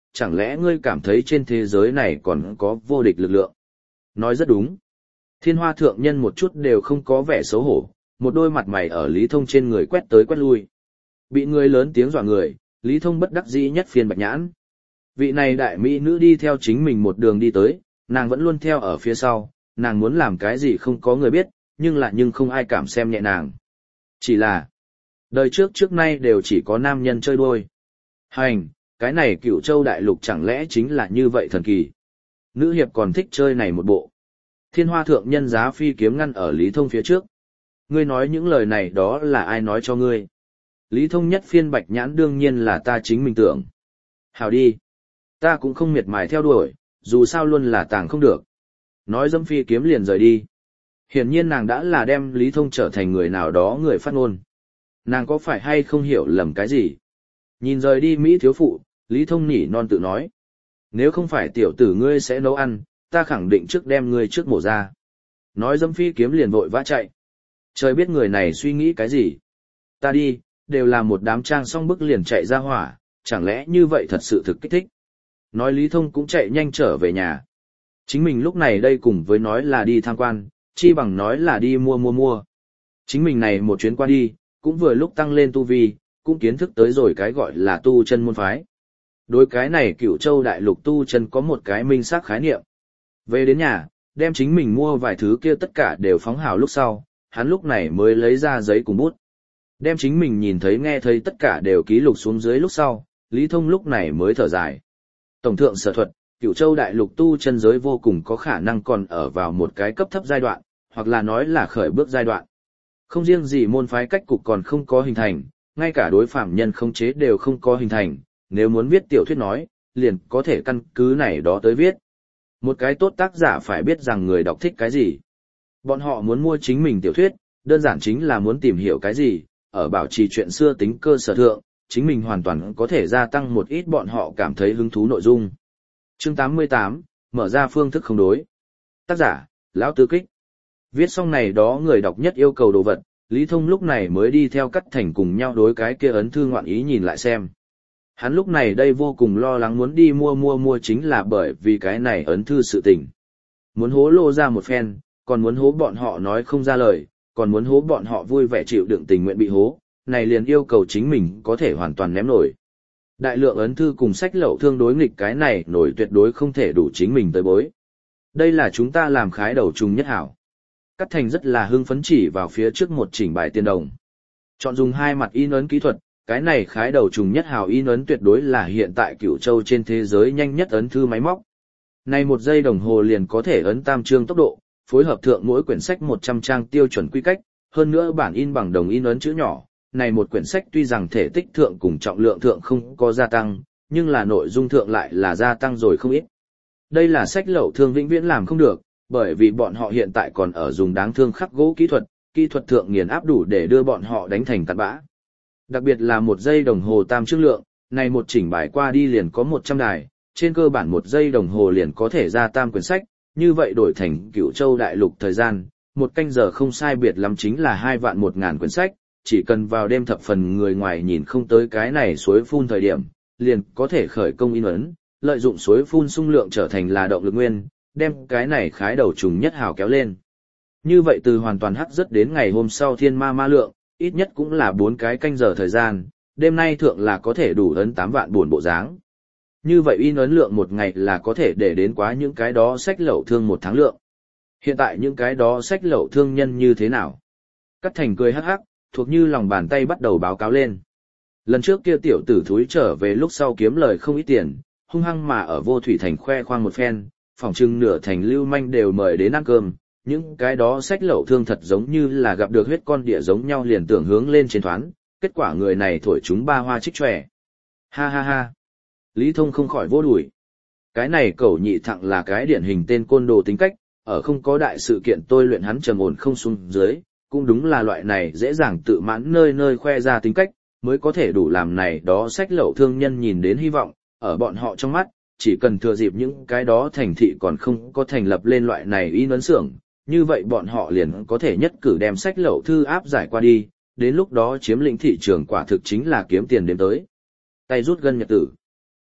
chẳng lẽ ngươi cảm thấy trên thế giới này còn có vô địch lực lượng? Nói rất đúng. Thiên Hoa thượng nhân một chút đều không có vẻ xấu hổ, một đôi mặt mày ở Lý Thông trên người quét tới quét lui. Bị người lớn tiếng dọa người, Lý Thông bất đắc dĩ nhất phiên bạch nhãn. Vị này đại mỹ nữ đi theo chính mình một đường đi tới, nàng vẫn luôn theo ở phía sau, nàng muốn làm cái gì không có người biết, nhưng lại nhưng không ai cảm xem nhẹ nàng. Chỉ là, đời trước trước nay đều chỉ có nam nhân chơi đuôi. Hành, cái này Cửu Châu đại lục chẳng lẽ chính là như vậy thần kỳ. Nữ hiệp còn thích chơi này một bộ. Thiên Hoa thượng nhân giá phi kiếm ngăn ở Lý Thông phía trước. Ngươi nói những lời này đó là ai nói cho ngươi? Lý Thông nhất phiên bạch nhãn đương nhiên là ta chính mình tưởng. Hào đi. Ta cũng không miệt mài theo đuổi, dù sao luôn là tàng không được. Nói dâm phi kiếm liền rời đi. Hiển nhiên nàng đã là đem Lý Thông trở thành người nào đó người phát ngôn. Nàng có phải hay không hiểu lầm cái gì? Nhìn rời đi Mỹ thiếu phụ, Lý Thông nỉ non tự nói. Nếu không phải tiểu tử ngươi sẽ nấu ăn, ta khẳng định trước đem ngươi trước mổ ra. Nói dâm phi kiếm liền vội vã chạy. Trời biết người này suy nghĩ cái gì. Ta đi, đều là một đám trang song bức liền chạy ra hỏa, chẳng lẽ như vậy thật sự thực kích thích. Nói Lý Thông cũng chạy nhanh trở về nhà. Chính mình lúc này đây cùng với nói là đi tham quan, chi bằng nói là đi mua mua mua. Chính mình này một chuyến qua đi, cũng vừa lúc tăng lên tu vi, cũng kiến thức tới rồi cái gọi là tu chân môn phái. Đối cái này Cửu Châu đại lục tu chân có một cái minh xác khái niệm. Về đến nhà, đem chính mình mua vài thứ kia tất cả đều phóng hào lúc sau, hắn lúc này mới lấy ra giấy cùng bút. Đem chính mình nhìn thấy nghe thấy tất cả đều ký lục xuống dưới lúc sau, Lý Thông lúc này mới thở dài. Tổng thượng sở thuật, Cửu Châu đại lục tu chân giới vô cùng có khả năng còn ở vào một cái cấp thấp giai đoạn, hoặc là nói là khởi bước giai đoạn. Không riêng gì môn phái cách cục còn không có hình thành, ngay cả đối phạm nhân khống chế đều không có hình thành, nếu muốn viết tiểu thuyết nói, liền có thể căn cứ này đó tới viết. Một cái tốt tác giả phải biết rằng người đọc thích cái gì. Bọn họ muốn mua chính mình tiểu thuyết, đơn giản chính là muốn tìm hiểu cái gì, ở bảo trì chuyện xưa tính cơ sở thượng, chính mình hoàn toàn có thể gia tăng một ít bọn họ cảm thấy hứng thú nội dung. Chương tám mươi tám, mở ra phương thức không đối. Tác giả, Lão Tư Kích. Viết xong này đó người đọc nhất yêu cầu đồ vật, Lý Thông lúc này mới đi theo Cắt Thành cùng nhau đối cái kia ấn thư ngoạn ý nhìn lại xem. Hắn lúc này đây vô cùng lo lắng muốn đi mua mua mua chính là bởi vì cái này ấn thư sự tình. Muốn hố lô ra một phen, còn muốn hố bọn họ nói không ra lời, còn muốn hố bọn họ vui vẻ chịu đựng tình nguyện bị hố, này liền yêu cầu chính mình có thể hoàn toàn ném nổi. Đại lượng ấn thư cùng sách lậu thương đối nghịch cái này nổi tuyệt đối không thể đủ chính mình tới bối. Đây là chúng ta làm khái đầu trùng nhất hảo. Cắt Thành rất là hưng phấn chỉ vào phía trước một chỉnh bài tiền đồng. Chọn dùng hai mặt in ấn kỹ thuật, cái này khái đầu trùng nhất hảo in ấn tuyệt đối là hiện tại Cửu Châu trên thế giới nhanh nhất ấn thư máy móc. Này một giây đồng hồ liền có thể ấn tam chương tốc độ, phối hợp thượng mỗi quyển sách một trăm trang tiêu chuẩn quy cách, hơn nữa bản in bằng đồng in ấn chữ nhỏ. Này một quyển sách tuy rằng thể tích thượng cùng trọng lượng thượng không có gia tăng, nhưng là nội dung thượng lại là gia tăng rồi không ít. Đây là sách lậu thương vĩnh viễn làm không được, bởi vì bọn họ hiện tại còn ở dùng đáng thương khắc gỗ kỹ thuật, kỹ thuật thượng nghiền áp đủ để đưa bọn họ đánh thành tạt bã. Đặc biệt là một giây đồng hồ tam chương lượng, này một chỉnh bài qua đi liền có một trăm đài, trên cơ bản một giây đồng hồ liền có thể ra tam quyển sách, như vậy đổi thành Cửu Châu đại lục thời gian, một canh giờ không sai biệt lắm chính là hai vạn một ngàn quyển sách, chỉ cần vào đêm thập phần người ngoài nhìn không tới cái này suối phun thời điểm, liền có thể khởi công in ấn, lợi dụng suối phun xung lượng trở thành là động lực nguyên, đem cái này khái đầu trùng nhất hào kéo lên. Như vậy từ hoàn toàn hắc rất đến ngày hôm sau thiên ma ma lượng, ít nhất cũng là bốn cái canh giờ thời gian, đêm nay thượng là có thể đủ ấn tám vạn buồn bộ dáng. Như vậy in ấn lượng một ngày là có thể để đến quá những cái đó sách lậu thương một tháng lượng. Hiện tại những cái đó sách lậu thương nhân như thế nào? Cắt Thành cười hắc hắc, thuộc như lòng bàn tay bắt đầu báo cáo lên. Lần trước kia tiểu tử thúi trở về lúc sau kiếm lời không ít tiền, hung hăng mà ở Vô Thủy Thành khoe khoang một phen, phỏng chừng nửa thành lưu manh đều mời đến ăn cơm, những cái đó sách lậu thương thật giống như là gặp được huyết con địa giống nhau liền tưởng hướng lên trên thoán, kết quả người này thổi chúng ba hoa trích tròe. Ha ha ha. Lý Thông không khỏi vô đuổi. Cái này cẩu nhị thẳng là cái điển hình tên côn đồ tính cách, ở không có đại sự kiện tôi luyện hắn trầm ổn không xuống dưới, cũng đúng là loại này dễ dàng tự mãn nơi nơi khoe ra tính cách, mới có thể đủ làm này đó sách lậu thương nhân nhìn đến hy vọng, ở bọn họ trong mắt, chỉ cần thừa dịp những cái đó thành thị còn không có thành lập lên loại này in ấn xưởng, như vậy bọn họ liền có thể nhất cử đem sách lậu thư áp giải qua đi, đến lúc đó chiếm lĩnh thị trường quả thực chính là kiếm tiền đến tới. Tay rút gân nhật tử.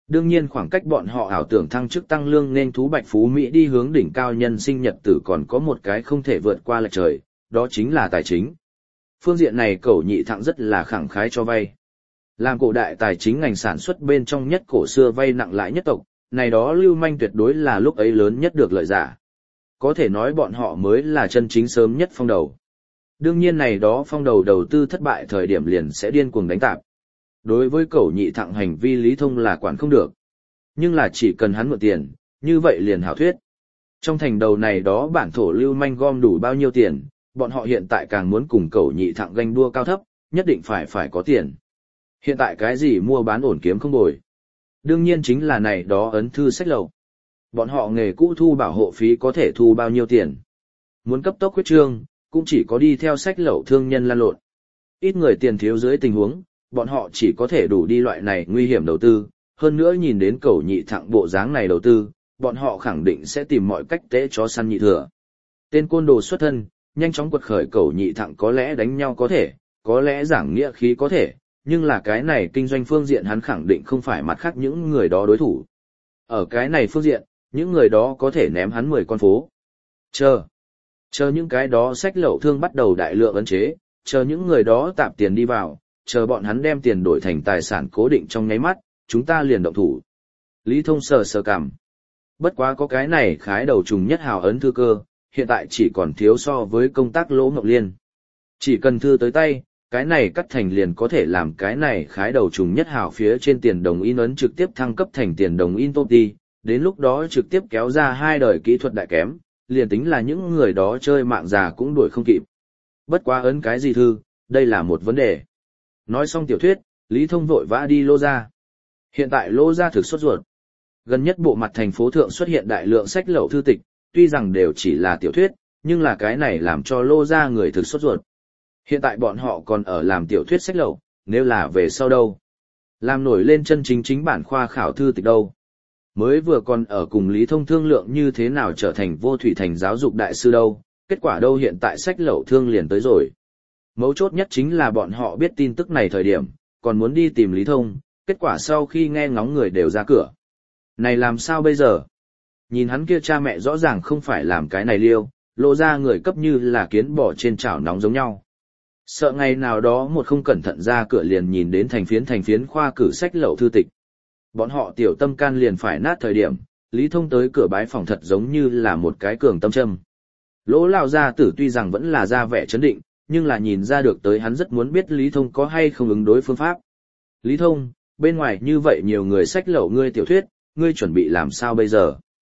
Đương nhiên khoảng cách bọn họ ảo tưởng thăng chức tăng lương nên thú bạch phú Mỹ đi hướng đỉnh cao nhân sinh nhật tử còn có một cái không thể vượt qua lệch trời, đó chính là tài chính. Phương diện này Cẩu Nhị Thặng rất là khẳng khái cho vay. Làm cổ đại tài chính ngành sản xuất bên trong nhất cổ xưa vay nặng lãi nhất tộc, này đó lưu manh tuyệt đối là lúc ấy lớn nhất được lợi giả. Có thể nói bọn họ mới là chân chính sớm nhất phong đầu. Đương nhiên này đó phong đầu đầu tư thất bại thời điểm liền sẽ điên cuồng đánh tạp. Đối với Cẩu Nhị Thặng hành vi Lý Thông là quản không được. Nhưng là chỉ cần hắn mượn tiền, như vậy liền hảo thuyết. Trong thành đầu này đó bản thổ lưu manh gom đủ bao nhiêu tiền, bọn họ hiện tại càng muốn cùng Cẩu Nhị Thặng ganh đua cao thấp, nhất định phải phải có tiền. Hiện tại cái gì mua bán ổn kiếm không bồi. Đương nhiên chính là này đó ấn thư sách lậu. Bọn họ nghề cũ thu bảo hộ phí có thể thu bao nhiêu tiền. Muốn cấp tốc huyết trương, cũng chỉ có đi theo sách lậu thương nhân lan lộn. Ít người tiền thiếu dưới tình huống, bọn họ chỉ có thể đủ đi loại này nguy hiểm đầu tư. Hơn nữa nhìn đến Cẩu Nhị Thặng bộ dáng này đầu tư, bọn họ khẳng định sẽ tìm mọi cách tế chó săn nhị thừa. Tên côn đồ xuất thân, nhanh chóng quật khởi Cẩu Nhị Thặng có lẽ đánh nhau có thể, có lẽ giảng nghĩa khí có thể, nhưng là cái này kinh doanh phương diện hắn khẳng định không phải mặt khác những người đó đối thủ. Ở cái này phương diện, những người đó có thể ném hắn mười con phố. Chờ. Chờ những cái đó sách lậu thương bắt đầu đại lượng ấn chế, chờ những người đó tạp tiền đi vào, chờ bọn hắn đem tiền đổi thành tài sản cố định trong nháy mắt, chúng ta liền động thủ. Lý Thông sờ sờ cằm. Bất quá có cái này khái đầu trùng nhất hào ấn thư cơ, hiện tại chỉ còn thiếu so với công tác Lỗ Ngọc Liên. Chỉ cần thư tới tay, cái này cắt thành liền có thể làm cái này khái đầu trùng nhất hào phía trên tiền đồng in ấn trực tiếp thăng cấp thành tiền đồng in top đi, đến lúc đó trực tiếp kéo ra hai đời kỹ thuật đại kém, liền tính là những người đó chơi mạng già cũng đuổi không kịp. Bất quá ấn cái gì thư, đây là một vấn đề. Nói xong tiểu thuyết, Lý Thông vội vã đi Lô Gia. Hiện tại Lô Gia thực sốt ruột. Gần nhất bộ mặt thành phố thượng xuất hiện đại lượng sách lậu thư tịch, tuy rằng đều chỉ là tiểu thuyết, nhưng là cái này làm cho Lô Gia người thực sốt ruột. Hiện tại bọn họ còn ở làm tiểu thuyết sách lậu, nếu là về sau đâu? Làm nổi lên chân chính chính bản khoa khảo thư tịch đâu? Mới vừa còn ở cùng Lý Thông thương lượng như thế nào trở thành vô thủy thành giáo dục đại sư đâu, kết quả đâu hiện tại sách lậu thương liền tới rồi. Mấu chốt nhất chính là bọn họ biết tin tức này thời điểm, còn muốn đi tìm Lý Thông, kết quả sau khi nghe ngóng người đều ra cửa. Này làm sao bây giờ? Nhìn hắn kia cha mẹ rõ ràng không phải làm cái này liêu, lộ ra người cấp như là kiến bò trên chảo nóng giống nhau. Sợ ngày nào đó một không cẩn thận ra cửa liền nhìn đến thành phiến thành phiến khoa cử sách lậu thư tịch. Bọn họ tiểu tâm can liền phải nát thời điểm, Lý Thông tới cửa bái phòng thật giống như là một cái cường tâm châm. Lỗ Lão gia tử tuy rằng vẫn là ra vẻ chấn định, nhưng là nhìn ra được tới hắn rất muốn biết Lý Thông có hay không ứng đối phương pháp. Lý Thông, bên ngoài như vậy nhiều người sách lậu ngươi tiểu thuyết, ngươi chuẩn bị làm sao bây giờ?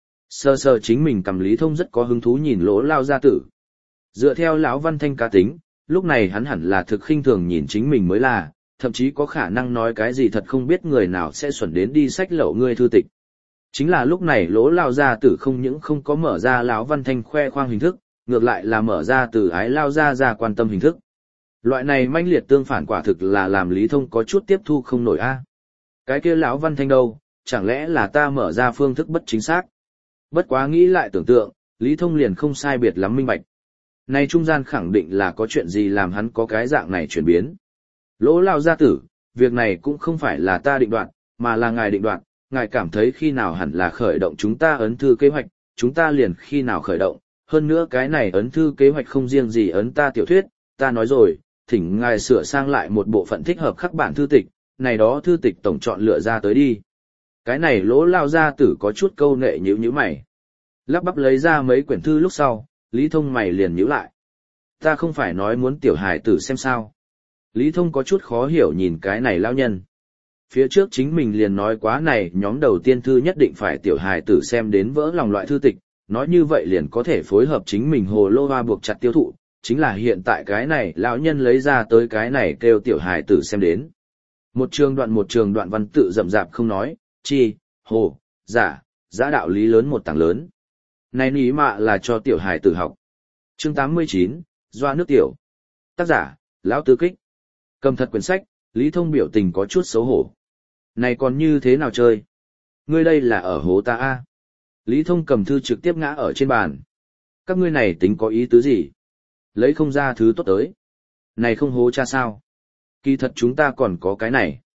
Sơ sơ chính mình cầm Lý Thông rất có hứng thú nhìn Lỗ Lão gia tử. Dựa theo lão Văn Thanh cá tính, lúc này hắn hẳn là thực khinh thường nhìn chính mình mới là, thậm chí có khả năng nói cái gì thật không biết người nào sẽ xuẩn đến đi sách lậu ngươi thư tịch. Chính là lúc này Lỗ Lão gia tử không những không có mở ra lão Văn Thanh khoe khoang hình thức, ngược lại là mở ra từ ái lao ra ra quan tâm hình thức. Loại này manh liệt tương phản quả thực là làm Lý Thông có chút tiếp thu không nổi a. Cái kia lão Văn Thanh đâu, chẳng lẽ là ta mở ra phương thức bất chính xác? Bất quá nghĩ lại tưởng tượng, Lý Thông liền không sai biệt lắm minh bạch. Này trung gian khẳng định là có chuyện gì làm hắn có cái dạng này chuyển biến. Lỗ Lão gia tử, việc này cũng không phải là ta định đoạt, mà là ngài định đoạt, ngài cảm thấy khi nào hẳn là khởi động chúng ta ấn thư kế hoạch, chúng ta liền khi nào khởi động. Hơn nữa cái này ấn thư kế hoạch không riêng gì ấn ta tiểu thuyết, ta nói rồi, thỉnh ngài sửa sang lại một bộ phận thích hợp khắc bản thư tịch, này đó thư tịch tổng chọn lựa ra tới đi. Cái này Lỗ Lão gia tử có chút câu nệ nhíu nhíu mày. Lắp bắp lấy ra mấy quyển thư lúc sau, Lý Thông mày liền nhíu lại. Ta không phải nói muốn tiểu hài tử xem sao. Lý Thông có chút khó hiểu nhìn cái này lão nhân. Phía trước chính mình liền nói quá này nhóm đầu tiên thư nhất định phải tiểu hài tử xem đến vỡ lòng loại thư tịch, nói như vậy liền có thể phối hợp chính mình hồ lô hoa buộc chặt tiêu thụ, chính là hiện tại cái này lão nhân lấy ra tới cái này kêu tiểu hài tử xem đến. Một trường đoạn một trường đoạn văn tự rậm rạp không nói, chi, hồ, giả, giả đạo lý lớn một tảng lớn. Này ní mạ là cho tiểu hài tử học. Chương tám mươi chín, Doa nước tiểu. Tác giả, Lão Tư Kích. Cầm thật quyển sách, Lý Thông biểu tình có chút xấu hổ. Này còn như thế nào chơi? Ngươi đây là ở hố ta a? Lý Thông cầm thư trực tiếp ngã ở trên bàn. Các ngươi này tính có ý tứ gì? Lấy không ra thứ tốt tới. Này không hố cha sao? Kỳ thật chúng ta còn có cái này.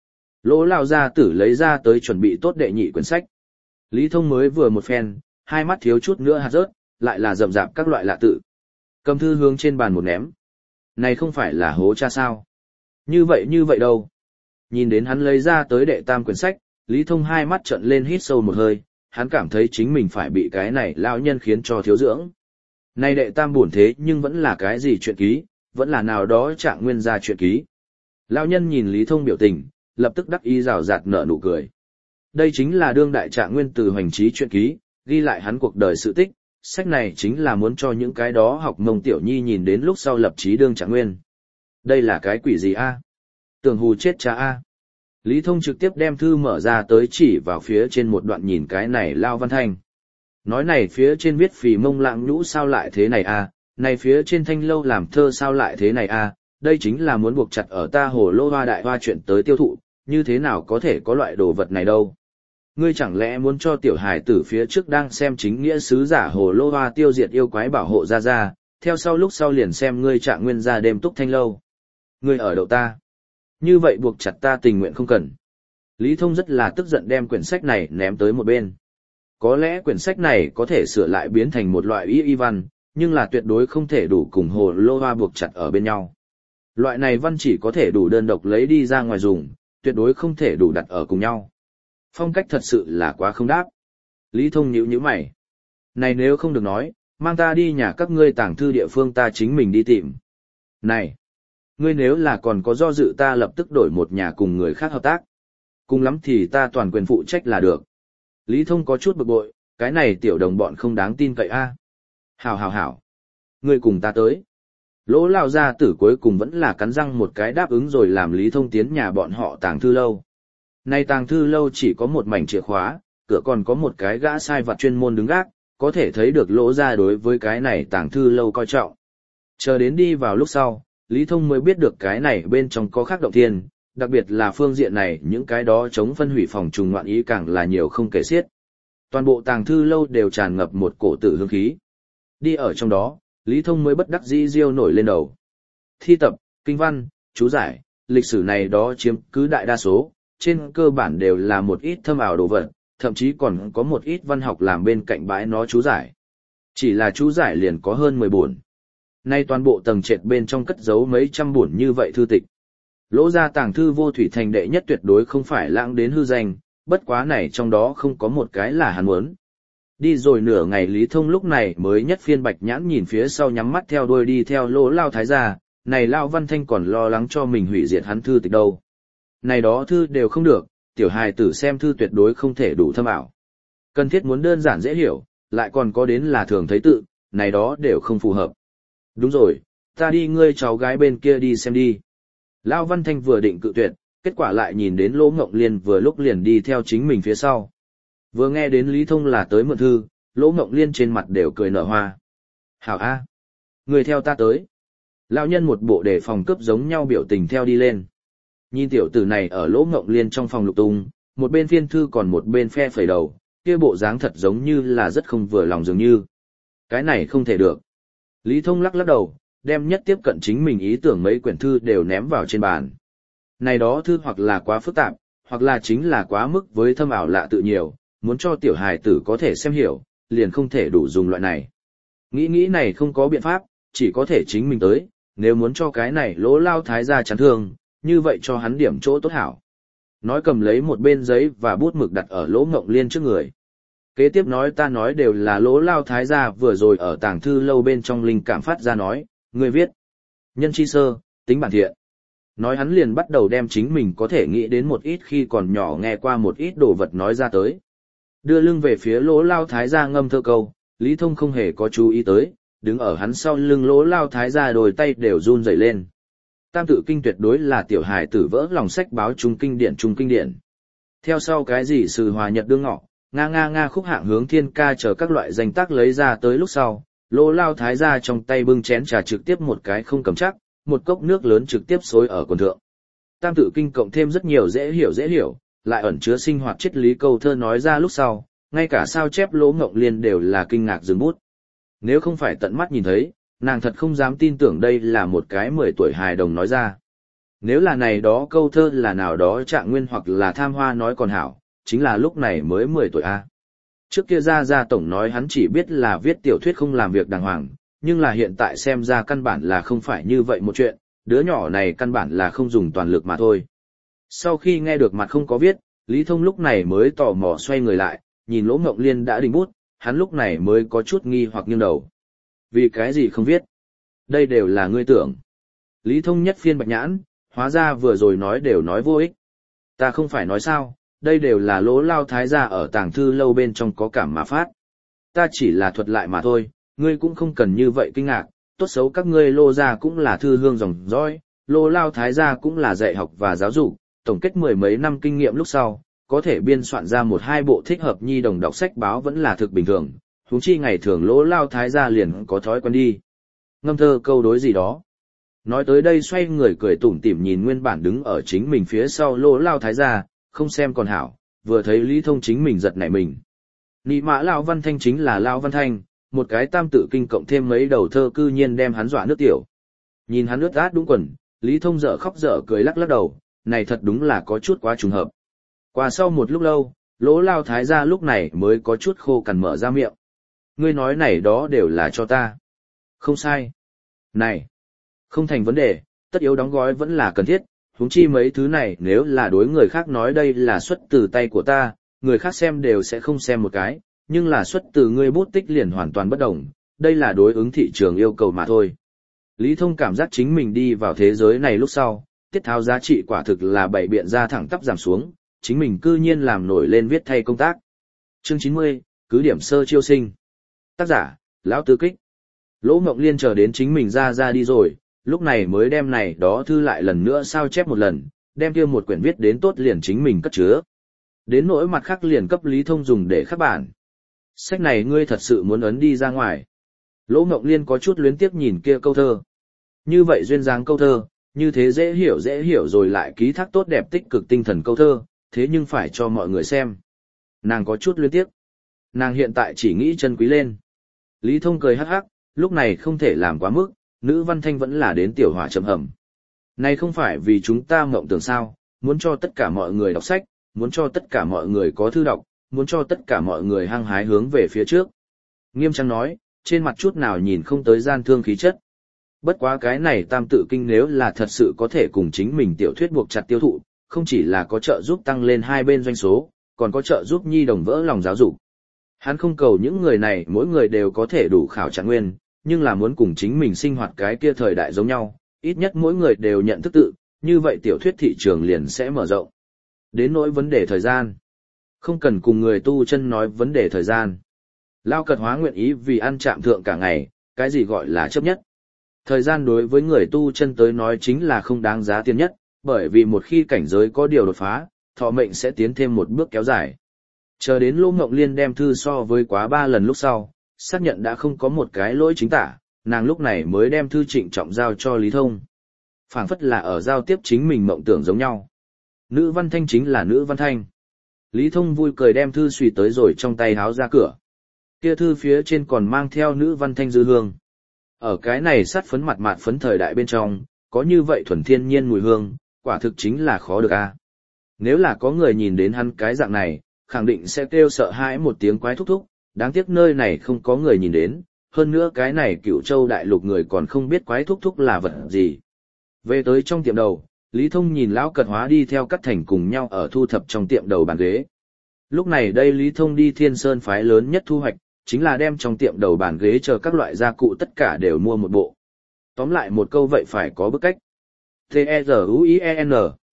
Lỗ lao gia tử lấy ra tới chuẩn bị tốt đệ nhị quyển sách. Lý Thông mới vừa một phen, hai mắt thiếu chút nữa hạt rớt, lại là rậm rạp các loại lạ tự. Cầm thư hướng trên bàn một ném. Này không phải là hố cha sao? Như vậy như vậy đâu? Nhìn đến hắn lấy ra tới đệ tam quyển sách, Lý Thông hai mắt trợn lên hít sâu một hơi, hắn cảm thấy chính mình phải bị cái này lão nhân khiến cho thiếu dưỡng. Này đệ tam buồn thế nhưng vẫn là cái gì chuyện ký, vẫn là nào đó Trạng Nguyên gia chuyện ký. Lão nhân nhìn Lý Thông biểu tình, lập tức đắc ý rào rạt nở nụ cười. Đây chính là đương đại Trạng Nguyên từ hoành trí chuyện ký, ghi lại hắn cuộc đời sự tích, sách này chính là muốn cho những cái đó học Mông tiểu nhi nhìn đến lúc sau lập chí đương Trạng Nguyên. Đây là cái quỷ gì a? Tưởng hù chết cha a. Lý Thông trực tiếp đem thư mở ra tới chỉ vào phía trên một đoạn nhìn cái này Lao Văn Thanh. Nói này phía trên viết phì mông lạng nhũ sao lại thế này a, này phía trên thanh lâu làm thơ sao lại thế này a, đây chính là muốn buộc chặt ở ta hồ lô hoa đại hoa chuyện tới tiêu thụ, như thế nào có thể có loại đồ vật này đâu. Ngươi chẳng lẽ muốn cho tiểu hài tử phía trước đang xem chính nghĩa sứ giả hồ lô hoa tiêu diệt yêu quái bảo hộ ra ra, theo sau lúc sau liền xem ngươi Trạng Nguyên ra đêm túc thanh lâu. Ngươi ở đậu ta. Như vậy buộc chặt ta tình nguyện không cần. Lý Thông rất là tức giận đem quyển sách này ném tới một bên. Có lẽ quyển sách này có thể sửa lại biến thành một loại y y văn, nhưng là tuyệt đối không thể đủ cùng hồ lô hoa buộc chặt ở bên nhau. Loại này văn chỉ có thể đủ đơn độc lấy đi ra ngoài dùng, tuyệt đối không thể đủ đặt ở cùng nhau. Phong cách thật sự là quá không đáp. Lý Thông nhíu nhíu mày. Này nếu không được nói, mang ta đi nhà các ngươi tàng thư địa phương ta chính mình đi tìm. Này! Ngươi nếu là còn có do dự ta lập tức đổi một nhà cùng người khác hợp tác. Cùng lắm thì ta toàn quyền phụ trách là được. Lý Thông có chút bực bội, cái này tiểu đồng bọn không đáng tin cậy a. Hảo hảo hảo. Ngươi cùng ta tới. Lỗ lao gia tử cuối cùng vẫn là cắn răng một cái đáp ứng rồi làm Lý Thông tiến nhà bọn họ tàng thư lâu. Nay tàng thư lâu chỉ có một mảnh chìa khóa, cửa còn có một cái gã sai vặt chuyên môn đứng gác, có thể thấy được lỗ ra đối với cái này tàng thư lâu coi trọng. Chờ đến đi vào lúc sau, Lý Thông mới biết được cái này bên trong có khác động thiên, đặc biệt là phương diện này những cái đó chống phân hủy phòng trùng ngoạn ý càng là nhiều không kể xiết. Toàn bộ tàng thư lâu đều tràn ngập một cổ tử hương khí. Đi ở trong đó, Lý Thông mới bất đắc dĩ riêu nổi lên đầu. Thi tập, kinh văn, chú giải, lịch sử này đó chiếm cứ đại đa số, trên cơ bản đều là một ít thâm ảo đồ vật, thậm chí còn có một ít văn học làm bên cạnh bãi nó chú giải. Chỉ là chú giải liền có hơn mười buồn. Nay toàn bộ tầng trệt bên trong cất giấu mấy trăm buồn như vậy thư tịch. Lỗ ra tàng thư vô thủy thành đệ nhất tuyệt đối không phải lãng đến hư danh, bất quá này trong đó không có một cái là hắn muốn. Đi rồi nửa ngày Lý Thông lúc này mới nhất phiên bạch nhãn nhìn phía sau nhắm mắt theo đuôi đi theo lỗ lao thái gia, này Lao Văn Thanh còn lo lắng cho mình hủy diệt hắn thư tịch đâu. Này đó thư đều không được, tiểu hài tử xem thư tuyệt đối không thể đủ thâm ảo. Cần thiết muốn đơn giản dễ hiểu, lại còn có đến là thường thấy tự, này đó đều không phù hợp. Đúng rồi, ta đi ngươi cháu gái bên kia đi xem đi. Lao Văn Thanh vừa định cự tuyệt, kết quả lại nhìn đến Lỗ Ngộng Liên vừa lúc liền đi theo chính mình phía sau. Vừa nghe đến Lý Thông là tới mượn thư, Lỗ Ngộng Liên trên mặt đều cười nở hoa. Hảo A. Người theo ta tới. Lão nhân một bộ đề phòng cướp giống nhau biểu tình theo đi lên. Nhìn tiểu tử này ở Lỗ Ngộng Liên trong phòng lục tung, một bên phiên thư còn một bên phe phẩy đầu, kia bộ dáng thật giống như là rất không vừa lòng dường như. Cái này không thể được. Lý Thông lắc lắc đầu, đem nhất tiếp cận chính mình ý tưởng mấy quyển thư đều ném vào trên bàn. Này đó thư hoặc là quá phức tạp, hoặc là chính là quá mức với thâm ảo lạ tự nhiều, muốn cho tiểu hài tử có thể xem hiểu, liền không thể đủ dùng loại này. Nghĩ nghĩ này không có biện pháp, chỉ có thể chính mình tới, nếu muốn cho cái này Lỗ lao thái gia chán thương, như vậy cho hắn điểm chỗ tốt hảo. Nói cầm lấy một bên giấy và bút mực đặt ở Lỗ Ngộng Liên trước người. Kế tiếp nói ta nói đều là Lỗ lao thái gia vừa rồi ở tàng thư lâu bên trong linh cảm phát ra nói, người viết. Nhân chi sơ, tính bản thiện. Nói hắn liền bắt đầu đem chính mình có thể nghĩ đến một ít khi còn nhỏ nghe qua một ít đồ vật nói ra tới. Đưa lưng về phía Lỗ lao thái gia ngâm thơ câu, Lý Thông không hề có chú ý tới, đứng ở hắn sau lưng Lỗ lao thái gia đôi tay đều run rẩy lên. Tam tự kinh tuyệt đối là tiểu hài tử vỡ lòng sách báo trung kinh điển trung kinh điển. Theo sau cái gì sự hòa nhật đương ngọ, nga nga nga khúc hạng hướng thiên ca chờ các loại danh tác lấy ra tới lúc sau, Lỗ lao thái gia trong tay bưng chén trà trực tiếp một cái không cầm chắc, một cốc nước lớn trực tiếp xối ở quần thượng. Tam tự kinh cộng thêm rất nhiều dễ hiểu dễ hiểu, lại ẩn chứa sinh hoạt triết lý câu thơ nói ra lúc sau, ngay cả sao chép Lỗ Ngộng Liên đều là kinh ngạc dừng bút. Nếu không phải tận mắt nhìn thấy, nàng thật không dám tin tưởng đây là một cái mười tuổi hài đồng nói ra. Nếu là này đó câu thơ là nào đó Trạng Nguyên hoặc là Tham Hoa nói còn hảo, chính là lúc này mới mười tuổi a. Trước kia ra ra tổng nói hắn chỉ biết là viết tiểu thuyết không làm việc đàng hoàng, nhưng là hiện tại xem ra căn bản là không phải như vậy một chuyện, đứa nhỏ này căn bản là không dùng toàn lực mà thôi. Sau khi nghe được mặt không có viết, Lý Thông lúc này mới tò mò xoay người lại, nhìn Lỗ Ngọc Liên đã đình bút, hắn lúc này mới có chút nghi hoặc nghiêng đầu. Vì cái gì không viết? Đây đều là ngươi tưởng. Lý Thông nhất phiên bạch nhãn, hóa ra vừa rồi nói đều nói vô ích. Ta không phải nói sao, đây đều là Lỗ Lao Thái gia ở tàng thư lâu bên trong có cảm mà phát. Ta chỉ là thuật lại mà thôi, ngươi cũng không cần như vậy kinh ngạc, tốt xấu các ngươi Lô gia cũng là thư hương dòng dõi, Lô Lao Thái gia cũng là dạy học và giáo dục, tổng kết mười mấy năm kinh nghiệm lúc sau, có thể biên soạn ra một hai bộ thích hợp nhi đồng đọc sách báo vẫn là thực bình thường, huống chi ngày thường Lỗ Lao Thái gia liền có thói quen đi. Ngâm thơ câu đối gì đó. Nói tới đây xoay người cười tủm tỉm nhìn nguyên bản đứng ở chính mình phía sau Lỗ Lao Thái gia, không xem còn hảo, vừa thấy Lý Thông chính mình giật nảy mình. Nị mã Lão Văn Thanh chính là Lão Văn Thanh, một cái tam tự kinh cộng thêm mấy đầu thơ cư nhiên đem hắn dọa nước tiểu. Nhìn hắn nước át đúng quần, Lý Thông dở khóc dở cười lắc lắc đầu, này thật đúng là có chút quá trùng hợp. Qua sau một lúc lâu, Lỗ Lao Thái gia lúc này mới có chút khô cằn mở ra miệng. Ngươi nói này đó đều là cho ta. Không sai. Này, không thành vấn đề, tất yếu đóng gói vẫn là cần thiết, huống chi mấy thứ này nếu là đối người khác nói đây là xuất từ tay của ta, người khác xem đều sẽ không xem một cái, nhưng là xuất từ ngươi bút tích liền hoàn toàn bất đồng, đây là đối ứng thị trường yêu cầu mà thôi. Lý Thông cảm giác chính mình đi vào thế giới này lúc sau, tiết tháo giá trị quả thực là bảy biện ra thẳng tắp giảm xuống, chính mình cư nhiên làm nổi lên viết thay công tác. Chương chín mươi, cứ điểm sơ chiêu sinh. Tác giả, Lão Tư Kích. Lỗ Ngọc Liên chờ đến chính mình ra ra đi rồi, lúc này mới đem này đó thư lại lần nữa sao chép một lần, đem kia một quyển viết đến tốt liền chính mình cất chứa. Đến nỗi mặt khác liền cấp Lý Thông dùng để khắc bản. Sách này ngươi thật sự muốn ấn đi ra ngoài. Lỗ Ngọc Liên có chút luyến tiếc nhìn kia câu thơ. Như vậy duyên dáng câu thơ, như thế dễ hiểu dễ hiểu rồi lại ký thác tốt đẹp tích cực tinh thần câu thơ, thế nhưng phải cho mọi người xem. Nàng có chút luyến tiếc. Nàng hiện tại chỉ nghĩ chân quý lên. Lý Thông cười hắc hắc, lúc này không thể làm quá mức, nữ văn thanh vẫn là đến tiểu hỏa chấm hầm. Này không phải vì chúng ta mộng tưởng sao, muốn cho tất cả mọi người đọc sách, muốn cho tất cả mọi người có thư đọc, muốn cho tất cả mọi người hăng hái hướng về phía trước. Nghiêm trang nói, trên mặt chút nào nhìn không tới gian thương khí chất. Bất quá cái này tam tự kinh nếu là thật sự có thể cùng chính mình tiểu thuyết buộc chặt tiêu thụ, không chỉ là có trợ giúp tăng lên hai bên doanh số, còn có trợ giúp nhi đồng vỡ lòng giáo dục. Hắn không cầu những người này mỗi người đều có thể đủ khảo trạng nguyên, nhưng là muốn cùng chính mình sinh hoạt cái kia thời đại giống nhau, ít nhất mỗi người đều nhận thức tự, như vậy tiểu thuyết thị trường liền sẽ mở rộng. Đến nỗi vấn đề thời gian, không cần cùng người tu chân nói vấn đề thời gian. Lao Cật Hóa nguyện ý vì ăn chạm thượng cả ngày, cái gì gọi là chấp nhất. Thời gian đối với người tu chân tới nói chính là không đáng giá tiền nhất, bởi vì một khi cảnh giới có điều đột phá, thọ mệnh sẽ tiến thêm một bước kéo dài. Chờ đến Lỗ Ngọc Liên đem thư so với quá ba lần lúc sau, xác nhận đã không có một cái lỗi chính tả, nàng lúc này mới đem thư trịnh trọng giao cho Lý Thông. Phảng phất là ở giao tiếp chính mình mộng tưởng giống nhau. Nữ văn thanh chính là nữ văn thanh. Lý Thông vui cười đem thư suy tới rồi trong tay háo ra cửa. Kia thư phía trên còn mang theo nữ văn thanh dư hương. Ở cái này sát phấn mặt mạt phấn thời đại bên trong, có như vậy thuần thiên nhiên mùi hương, quả thực chính là khó được a. Nếu là có người nhìn đến hắn cái dạng này, khẳng định sẽ kêu sợ hãi một tiếng quái thúc thúc, đáng tiếc nơi này không có người nhìn đến, hơn nữa cái này Cửu Châu đại lục người còn không biết quái thúc thúc là vật gì. Về tới trong tiệm đầu, Lý Thông nhìn Lão Cật Hóa đi theo Cát Thành cùng nhau ở thu thập trong tiệm đầu bàn ghế. Lúc này đây Lý Thông đi Thiên Sơn phái lớn nhất thu hoạch, chính là đem trong tiệm đầu bàn ghế chờ các loại gia cụ tất cả đều mua một bộ. Tóm lại một câu vậy phải có bức cách. T E Z U I E N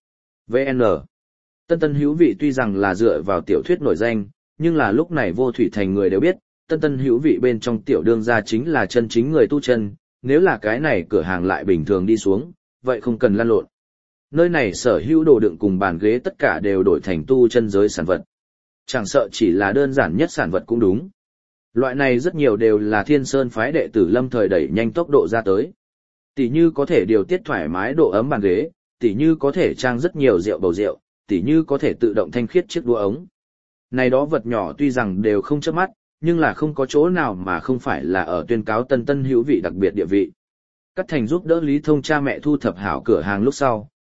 V N Tân Tân Hữu Vị tuy rằng là dựa vào tiểu thuyết nổi danh, nhưng là lúc này vô thủy thành người đều biết, Tân Tân Hữu Vị bên trong tiểu đương gia chính là chân chính người tu chân, nếu là cái này cửa hàng lại bình thường đi xuống, vậy không cần lăn lộn. Nơi này sở hữu đồ đựng cùng bàn ghế tất cả đều đổi thành tu chân giới sản vật. Chẳng sợ chỉ là đơn giản nhất sản vật cũng đúng. Loại này rất nhiều đều là Thiên Sơn phái đệ tử lâm thời đẩy nhanh tốc độ ra tới. Tỷ như có thể điều tiết thoải mái độ ấm bàn ghế, tỷ như có thể trang rất nhiều rượu bầu rượu, tỷ như có thể tự động thanh khiết chiếc đũa ống. Này đó vật nhỏ tuy rằng đều không chớp mắt, nhưng là không có chỗ nào mà không phải là ở tuyên cáo Tân Tân Hữu Vị đặc biệt địa vị. Cát Thành giúp đỡ Lý Thông cha mẹ thu thập hảo cửa hàng lúc sau,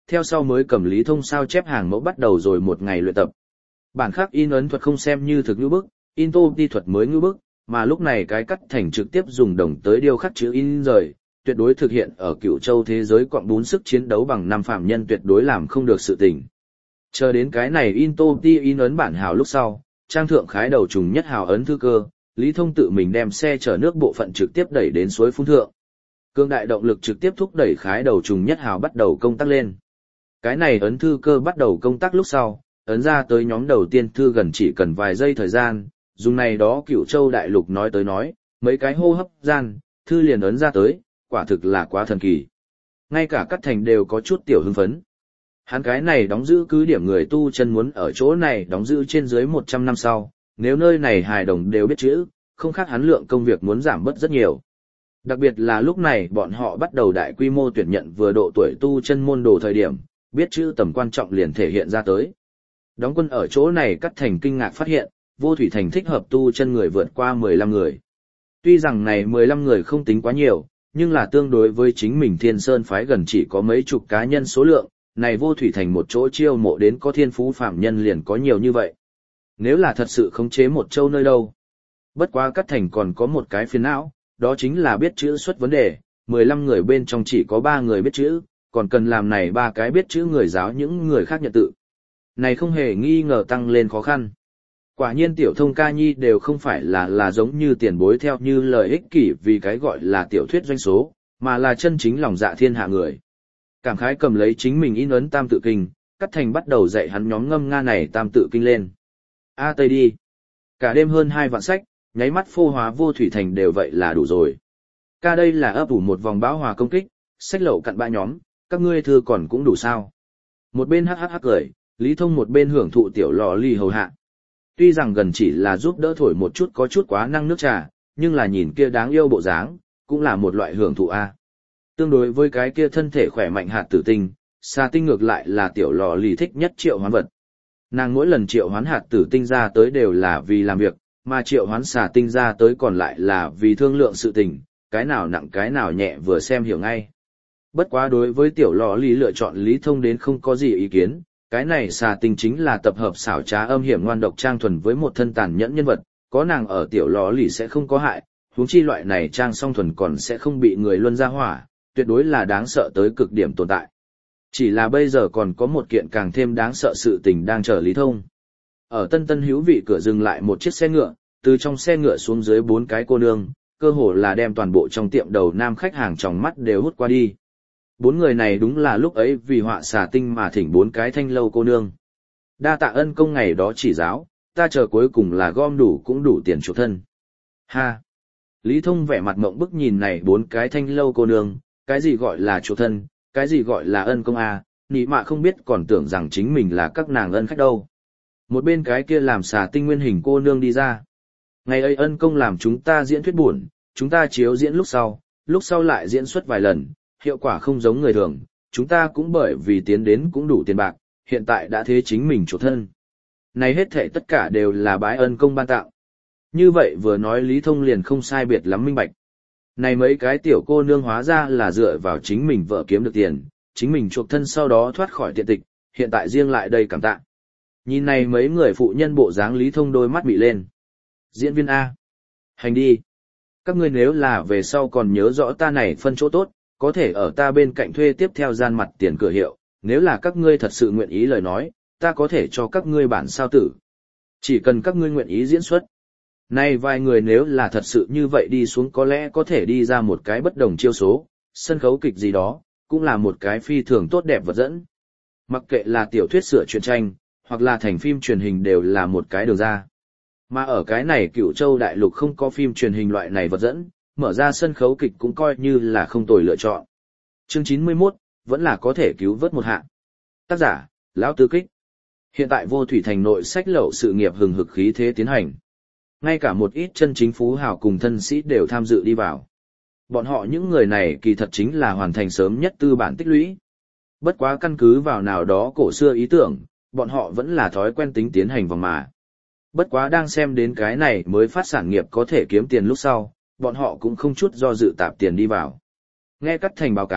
theo sau mới cầm Lý Thông sao chép hàng mẫu bắt đầu rồi một ngày luyện tập. Bản khắc in ấn thuật không xem như thực ngữ bức, in tô ti thuật mới ngữ bức, mà lúc này cái cắt thành trực tiếp dùng đồng tới điêu khắc chữ in rời, tuyệt đối thực hiện ở Cửu Châu thế giới quặng bún sức chiến đấu bằng năm phạm nhân tuyệt đối làm không được sự tình. Chờ đến cái này in tô ti in ấn bản hào lúc sau, trang thượng khái đầu trùng nhất hào ấn thư cơ, Lý Thông tự mình đem xe chở nước bộ phận trực tiếp đẩy đến suối phun thượng. Cương đại động lực trực tiếp thúc đẩy khái đầu trùng nhất hào bắt đầu công tác lên. Cái này ấn thư cơ bắt đầu công tác lúc sau, ấn ra tới nhóm đầu tiên thư gần chỉ cần vài giây thời gian, dùng này đó Cửu Châu đại lục nói tới nói, mấy cái hô hấp gian, thư liền ấn ra tới, quả thực là quá thần kỳ. Ngay cả Cát Thành đều có chút tiểu hưng phấn. Hắn cái này đóng giữ cứ điểm người tu chân muốn ở chỗ này đóng giữ trên dưới một trăm năm sau, nếu nơi này hài đồng đều biết chữ, không khác hắn lượng công việc muốn giảm bớt rất nhiều. Đặc biệt là lúc này bọn họ bắt đầu đại quy mô tuyển nhận vừa độ tuổi tu chân môn đồ thời điểm, biết chữ tầm quan trọng liền thể hiện ra tới. Đóng quân ở chỗ này Cát Thành kinh ngạc phát hiện, Vô Thủy Thành thích hợp tu chân người vượt qua mười lăm người. Tuy rằng này mười lăm người không tính quá nhiều, nhưng là tương đối với chính mình Thiên Sơn phái gần chỉ có mấy chục cá nhân số lượng, này Vô Thủy Thành một chỗ chiêu mộ đến có thiên phú phạm nhân liền có nhiều như vậy. Nếu là thật sự khống chế một châu nơi đâu. Bất quá Cát Thành còn có một cái phiền não, đó chính là biết chữ xuất vấn đề, mười lăm người bên trong chỉ có ba người biết chữ, còn cần làm này ba cái biết chữ người giáo những người khác nhận tự. Này không hề nghi ngờ tăng lên khó khăn. Quả nhiên tiểu thông ca nhi đều không phải là là giống như tiền bối theo như lời ích kỷ vì cái gọi là tiểu thuyết doanh số, mà là chân chính lòng dạ thiên hạ người. Cảm khái cầm lấy chính mình in ấn tam tự kinh, Cát Thành bắt đầu dạy hắn nhóm ngâm nga này tam tự kinh lên. A tây đi. Cả đêm hơn hai vạn sách, nháy mắt phô hóa Vô Thủy Thành đều vậy là đủ rồi. Ca đây là ấp ủ một vòng bão hòa công kích, sách lậu cặn bã nhóm, các ngươi thư còn cũng đủ sao. Một bên hắc hắc hắc cười, Lý Thông một bên hưởng thụ tiểu lò ly hầu hạ. Tuy rằng gần chỉ là giúp đỡ thổi một chút có chút quá năng nước trà, nhưng là nhìn kia đáng yêu bộ dáng, cũng là một loại hưởng thụ a. Tương đối với cái kia thân thể khỏe mạnh hạt tử tinh, xà tinh ngược lại là tiểu lò lì thích nhất triệu hoán vật. Nàng mỗi lần triệu hoán hạt tử tinh ra tới đều là vì làm việc, mà triệu hoán xà tinh ra tới còn lại là vì thương lượng sự tình, cái nào nặng cái nào nhẹ vừa xem hiểu ngay. Bất quá đối với tiểu lò lì lựa chọn Lý Thông đến không có gì ý kiến, cái này xà tinh chính là tập hợp xảo trá âm hiểm ngoan độc trang thuần với một thân tàn nhẫn nhân vật, có nàng ở tiểu lò lì sẽ không có hại, huống chi loại này trang song thuần còn sẽ không bị người luân ra hỏa, tuyệt đối là đáng sợ tới cực điểm tồn tại. Chỉ là bây giờ còn có một kiện càng thêm đáng sợ sự tình đang chờ Lý Thông. Ở Tân Tân Hữu Vị cửa dừng lại một chiếc xe ngựa, từ trong xe ngựa xuống dưới bốn cái cô nương, cơ hồ là đem toàn bộ trong tiệm đầu nam khách hàng trong mắt đều hút qua đi. Bốn người này đúng là lúc ấy vì họa xà tinh mà thỉnh bốn cái thanh lâu cô nương. Đa tạ ân công ngày đó chỉ giáo, ta chờ cuối cùng là gom đủ cũng đủ tiền chuộc thân. Ha! Lý Thông vẻ mặt mộng bức nhìn này bốn cái thanh lâu cô nương, cái gì gọi là chuộc thân, cái gì gọi là ân công à, nị mạ không biết còn tưởng rằng chính mình là các nàng ân khách đâu. Một bên cái kia làm xà tinh nguyên hình cô nương đi ra. Ngày ấy ân công làm chúng ta diễn thuyết buồn, chúng ta chiếu diễn lúc sau, lúc sau lại diễn xuất vài lần, hiệu quả không giống người thường, chúng ta cũng bởi vì tiến đến cũng đủ tiền bạc, hiện tại đã thế chính mình chủ thân. Này hết thảy tất cả đều là bái ân công ban tạo. Như vậy vừa nói Lý Thông liền không sai biệt lắm minh bạch. Này mấy cái tiểu cô nương hóa ra là dựa vào chính mình vợ kiếm được tiền, chính mình chuộc thân sau đó thoát khỏi tiện tịch, hiện tại riêng lại đây cảm tạ. Nhìn này mấy người phụ nhân bộ dáng Lý Thông đôi mắt bị lên. Diễn viên A. Hành đi. Các ngươi nếu là về sau còn nhớ rõ ta này phân chỗ tốt, có thể ở ta bên cạnh thuê tiếp theo gian mặt tiền cửa hiệu, nếu là các ngươi thật sự nguyện ý lời nói, ta có thể cho các ngươi bản sao tử. Chỉ cần các ngươi nguyện ý diễn xuất. Nay vài người nếu là thật sự như vậy đi xuống có lẽ có thể đi ra một cái bất đồng chiêu số, sân khấu kịch gì đó, cũng là một cái phi thường tốt đẹp vật dẫn. Mặc kệ là tiểu thuyết sửa truyện tranh, hoặc là thành phim truyền hình đều là một cái đường ra. Mà ở cái này Cửu Châu đại lục không có phim truyền hình loại này vật dẫn, mở ra sân khấu kịch cũng coi như là không tồi lựa chọn. Chương chín mươi mốt, vẫn là có thể cứu vớt một hạng. Tác giả, Lão Tư Kích. Hiện tại Vô Thủy Thành nội sách lậu sự nghiệp hừng hực khí thế tiến hành. Ngay cả một ít chân chính phú hào cùng thân sĩ đều tham dự đi vào. Bọn họ những người này kỳ thật chính là hoàn thành sớm nhất tư bản tích lũy. Bất quá căn cứ vào nào đó cổ xưa ý tưởng, bọn họ vẫn là thói quen tính tiến hành vòng mà. Bất quá đang xem đến cái này mới phát sản nghiệp có thể kiếm tiền lúc sau, bọn họ cũng không chút do dự tạp tiền đi vào. Nghe Cát Thành báo cáo,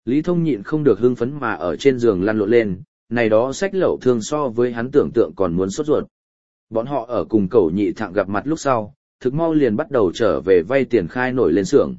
Lý Thông nhịn không được hưng phấn mà ở trên giường lăn lộn lên, này đó sách lậu thương so với hắn tưởng tượng còn muốn sốt ruột. Bọn họ ở cùng Cẩu Nhị Thặng gặp mặt lúc sau, thực mau liền bắt đầu trở về vay tiền khai nổi lên xưởng.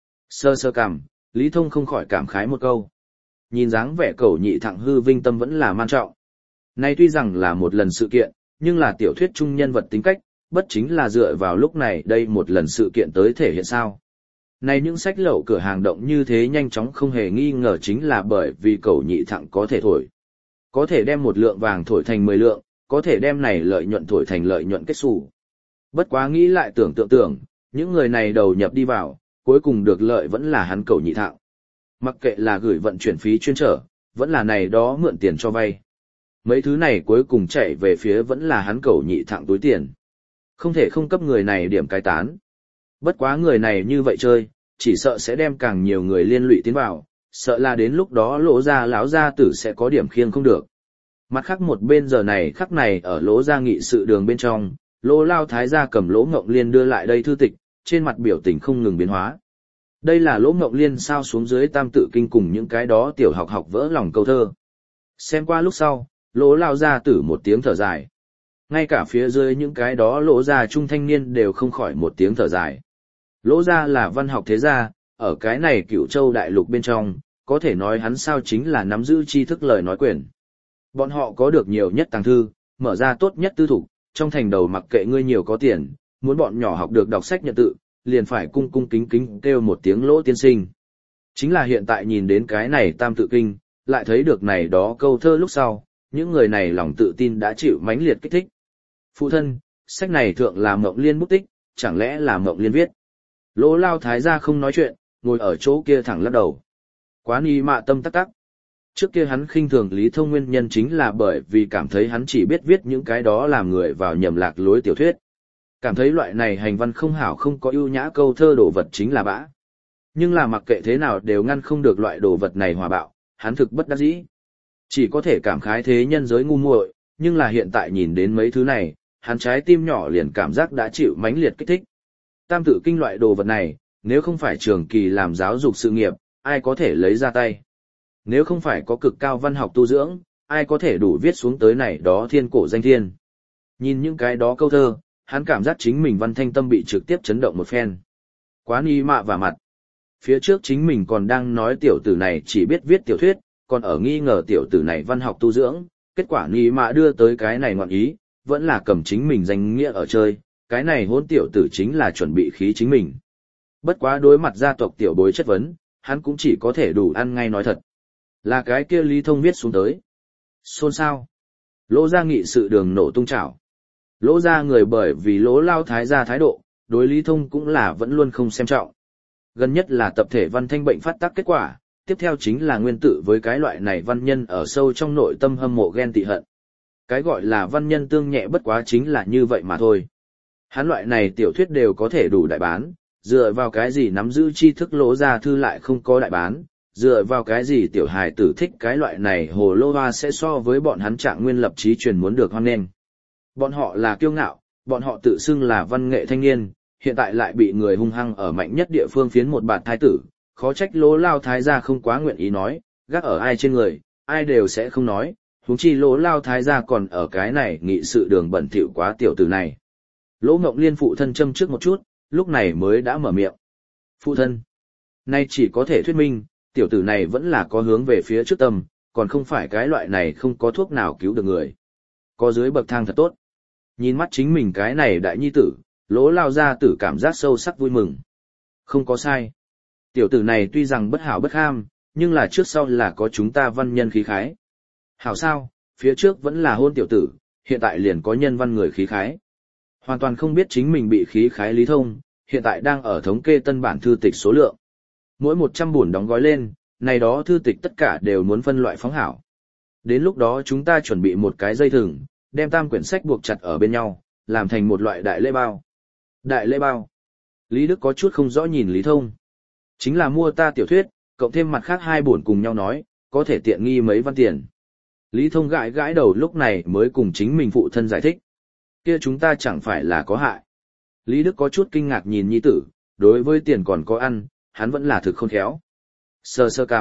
Sơ sơ cằm, Lý Thông không khỏi cảm khái một câu. Nhìn dáng vẻ Cẩu Nhị Thặng hư vinh tâm vẫn là man trọng. Này tuy rằng là một lần sự kiện, nhưng là tiểu thuyết chung nhân vật tính cách, bất chính là dựa vào lúc này đây một lần sự kiện tới thể hiện sao. Này những sách lậu cửa hàng động như thế nhanh chóng không hề nghi ngờ chính là bởi vì Cẩu Nhị Thặng có thể thổi. Có thể đem một lượng vàng thổi thành mười lượng, có thể đem này lợi nhuận thổi thành lợi nhuận kết xù. Bất quá nghĩ lại tưởng tượng tưởng, những người này đầu nhập đi vào, cuối cùng được lợi vẫn là hắn Cẩu Nhị Thặng. Mặc kệ là gửi vận chuyển phí chuyên trở, vẫn là này đó mượn tiền cho vay. Mấy thứ này cuối cùng chạy về phía vẫn là hắn Cẩu Nhị Thặng túi tiền. Không thể không cấp người này điểm cai tán. Bất quá người này như vậy chơi, chỉ sợ sẽ đem càng nhiều người liên lụy tiến vào, sợ là đến lúc đó Lỗ gia lão gia tử sẽ có điểm khiêng không được. Mặt khác một bên giờ này khắc này ở Lỗ gia nghị sự đường bên trong, Lỗ Lao Thái gia cầm Lỗ Ngộng Liên đưa lại đây thư tịch, trên mặt biểu tình không ngừng biến hóa. Đây là Lỗ Ngộng Liên sao xuống dưới tam tự kinh cùng những cái đó tiểu học học vỡ lòng câu thơ. Xem qua lúc sau, Lỗ Lao gia tử một tiếng thở dài. Ngay cả phía dưới những cái đó Lỗ gia trung thanh niên đều không khỏi một tiếng thở dài. Lỗ gia là văn học thế gia, ở cái này Cửu Châu đại lục bên trong, có thể nói hắn sao chính là nắm giữ tri thức lời nói quyền. Bọn họ có được nhiều nhất tàng thư, mở ra tốt nhất tư thục, trong thành đầu mặc kệ ngươi nhiều có tiền, muốn bọn nhỏ học được đọc sách nhận tự, liền phải cung cung kính kính kêu một tiếng Lỗ tiên sinh. Chính là hiện tại nhìn đến cái này tam tự kinh, lại thấy được này đó câu thơ lúc sau, những người này lòng tự tin đã chịu mãnh liệt kích thích. Phụ thân, sách này thượng là Mộng Liên bút tích, chẳng lẽ là Mộng Liên viết? Lỗ Lao Thái gia không nói chuyện, ngồi ở chỗ kia thẳng lắc đầu. Quá ni mạ tâm tắc tắc. Trước kia hắn khinh thường Lý Thông nguyên nhân chính là bởi vì cảm thấy hắn chỉ biết viết những cái đó làm người vào nhầm lạc lối tiểu thuyết. Cảm thấy loại này hành văn không hảo không có ưu nhã câu thơ đồ vật chính là bã. Nhưng là mặc kệ thế nào đều ngăn không được loại đồ vật này hòa bạo, hắn thực bất đắc dĩ. Chỉ có thể cảm khái thế nhân giới ngu muội, nhưng là hiện tại nhìn đến mấy thứ này, hắn trái tim nhỏ liền cảm giác đã chịu mãnh liệt kích thích. Tam tự kinh loại đồ vật này, nếu không phải trường kỳ làm giáo dục sự nghiệp, ai có thể lấy ra tay. Nếu không phải có cực cao văn học tu dưỡng, ai có thể đủ viết xuống tới này đó thiên cổ danh thiên. Nhìn những cái đó câu thơ, hắn cảm giác chính mình văn thanh tâm bị trực tiếp chấn động một phen. Quá ni mạ và mặt. Phía trước chính mình còn đang nói tiểu tử này chỉ biết viết tiểu thuyết, còn ở nghi ngờ tiểu tử này văn học tu dưỡng, kết quả ni mạ đưa tới cái này ngoạn ý, vẫn là cầm chính mình danh nghĩa ở chơi, cái này hôn tiểu tử chính là chuẩn bị khí chính mình. Bất quá đối mặt gia tộc tiểu bối chất vấn, hắn cũng chỉ có thể đủ ăn ngay nói thật. Là cái kia Lý Thông viết xuống tới. Xôn xao. Lỗ gia nghị sự đường nổ tung trào. Lỗ gia người bởi vì Lỗ Lao Thái gia thái độ, đối Lý Thông cũng là vẫn luôn không xem trọng. Gần nhất là tập thể văn thanh bệnh phát tác kết quả, tiếp theo chính là nguyên tử với cái loại này văn nhân ở sâu trong nội tâm hâm mộ ghen tị hận. Cái gọi là văn nhân tương nhẹ bất quá chính là như vậy mà thôi. Hắn loại này tiểu thuyết đều có thể đủ đại bán, dựa vào cái gì nắm giữ tri thức Lỗ gia thư lại không có đại bán, dựa vào cái gì tiểu hài tử thích cái loại này hồ lô hoa sẽ so với bọn hắn Trạng Nguyên lập chí truyền muốn được hoan nghênh. Bọn họ là kiêu ngạo, bọn họ tự xưng là văn nghệ thanh niên, hiện tại lại bị người hung hăng ở mạnh nhất địa phương phiến một bạt thái tử, khó trách Lỗ Lao Thái gia không quá nguyện ý nói, gác ở ai trên người, ai đều sẽ không nói, huống chi Lỗ Lao Thái gia còn ở cái này nghị sự đường bẩn thỉu quá tiểu tử này. Lỗ Ngộng Liên phụ thân châm trước một chút, lúc này mới đã mở miệng. Phụ thân, nay chỉ có thể thuyết minh, tiểu tử này vẫn là có hướng về phía trước tâm, còn không phải cái loại này không có thuốc nào cứu được người. Có dưới bậc thang thật tốt. Nhìn mắt chính mình cái này đại nhi tử, Lỗ Lao gia tử cảm giác sâu sắc vui mừng. Không có sai. Tiểu tử này tuy rằng bất hảo bất ham, nhưng là trước sau là có chúng ta văn nhân khí khái. Hảo sao, phía trước vẫn là hôn tiểu tử, hiện tại liền có nhân văn người khí khái. Hoàn toàn không biết chính mình bị khí khái Lý Thông, hiện tại đang ở thống kê tân bản thư tịch số lượng. Mỗi một trăm buồn đóng gói lên, này đó thư tịch tất cả đều muốn phân loại phóng hảo. Đến lúc đó chúng ta chuẩn bị một cái dây thừng, đem tam quyển sách buộc chặt ở bên nhau, làm thành một loại đại lễ bao. Đại lễ bao. Lý Đức có chút không rõ nhìn Lý Thông. Chính là mua ta tiểu thuyết, cộng thêm mặt khác hai buồn cùng nhau nói, có thể tiện nghi mấy văn tiền. Lý Thông gãi gãi đầu lúc này mới cùng chính mình phụ thân giải thích. Kia chúng ta chẳng phải là có hại. Lý Đức có chút kinh ngạc nhìn nhi tử, đối với tiền còn có ăn, hắn vẫn là thực khôn khéo. Sơ sơ cằm,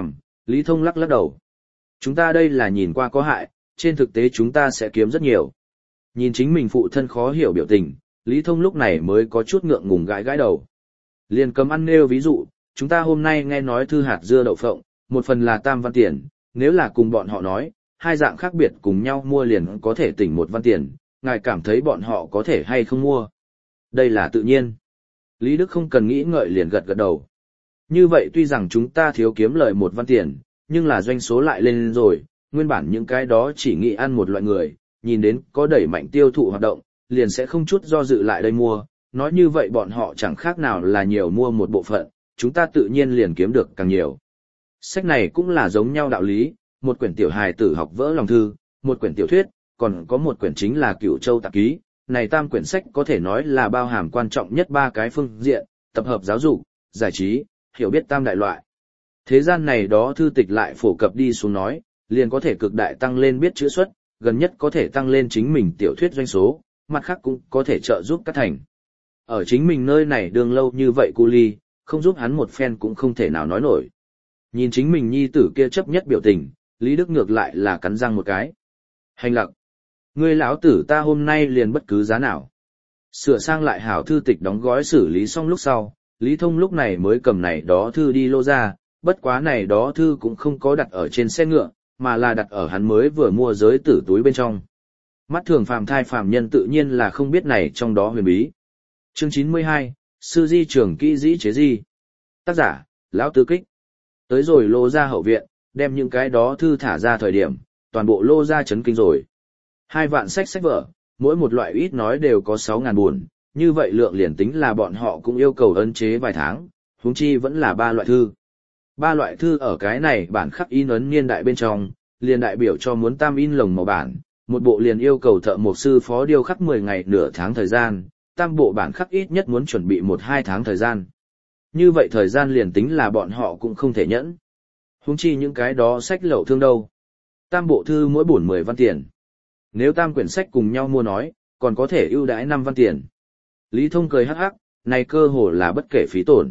Lý Thông lắc lắc đầu. Chúng ta đây là nhìn qua có hại, trên thực tế chúng ta sẽ kiếm rất nhiều. Nhìn chính mình phụ thân khó hiểu biểu tình, Lý Thông lúc này mới có chút ngượng ngùng gãi gãi đầu. Liền cầm ăn nêu ví dụ, chúng ta hôm nay nghe nói thư hạt dưa đậu phộng, một phần là tam văn tiền, nếu là cùng bọn họ nói, hai dạng khác biệt cùng nhau mua liền có thể tỉnh một văn tiền, ngài cảm thấy bọn họ có thể hay không mua. Đây là tự nhiên. Lý Đức không cần nghĩ ngợi liền gật gật đầu. Như vậy tuy rằng chúng ta thiếu kiếm lời một văn tiền, nhưng là doanh số lại lên rồi, nguyên bản những cái đó chỉ nghĩ ăn một loại người, nhìn đến có đẩy mạnh tiêu thụ hoạt động, liền sẽ không chút do dự lại đây mua, nói như vậy bọn họ chẳng khác nào là nhiều mua một bộ phận, chúng ta tự nhiên liền kiếm được càng nhiều. Sách này cũng là giống nhau đạo lý, một quyển tiểu hài tử học vỡ lòng thư, một quyển tiểu thuyết, còn có một quyển chính là Cửu Châu tạp ký, này tam quyển sách có thể nói là bao hàm quan trọng nhất ba cái phương diện, tập hợp giáo dục, giải trí, hiểu biết tam đại loại. Thế gian này đó thư tịch lại phổ cập đi xuống nói, liền có thể cực đại tăng lên biết chữ xuất, gần nhất có thể tăng lên chính mình tiểu thuyết doanh số, mặt khác cũng có thể trợ giúp các thành. Ở chính mình nơi này đường lâu như vậy cu ly, không giúp hắn một phen cũng không thể nào nói nổi. Nhìn chính mình nhi tử kia chấp nhất biểu tình, Lý Đức ngược lại là cắn răng một cái. Hành lặc. Ngươi lão tử ta hôm nay liền bất cứ giá nào. Sửa sang lại hảo thư tịch đóng gói xử lý xong lúc sau, Lý Thông lúc này mới cầm này đó thư đi lô ra, bất quá này đó thư cũng không có đặt ở trên xe ngựa, mà là đặt ở hắn mới vừa mua giới tử túi bên trong. Mắt thường phàm thai phàm nhân tự nhiên là không biết này trong đó huyền bí. Chương chín mươi hai, Sư Di Trường Kỹ Dĩ Chế Di. Tác giả, Lão Tư Kích. Tới rồi lô ra hậu viện, đem những cái đó thư thả ra thời điểm, toàn bộ lô ra chấn kinh rồi. Hai vạn sách sách vở, mỗi một loại ít nói đều có sáu ngàn buồn, như vậy lượng liền tính là bọn họ cũng yêu cầu ấn chế vài tháng, huống chi vẫn là ba loại thư. Ba loại thư ở cái này bản khắc in ấn niên đại bên trong, liền đại biểu cho muốn tam in lồng màu bản, một bộ liền yêu cầu thợ mộc sư phó điêu khắc mười ngày nửa tháng thời gian, tam bộ bản khắc ít nhất muốn chuẩn bị một hai tháng thời gian. Như vậy thời gian liền tính là bọn họ cũng không thể nhẫn. Huống chi những cái đó sách lậu thương đâu. Tam bộ thư mỗi bổn mười văn tiền. Nếu tam quyển sách cùng nhau mua nói, còn có thể ưu đãi năm văn tiền. Lý Thông cười hắc hắc, này cơ hồ là bất kể phí tổn.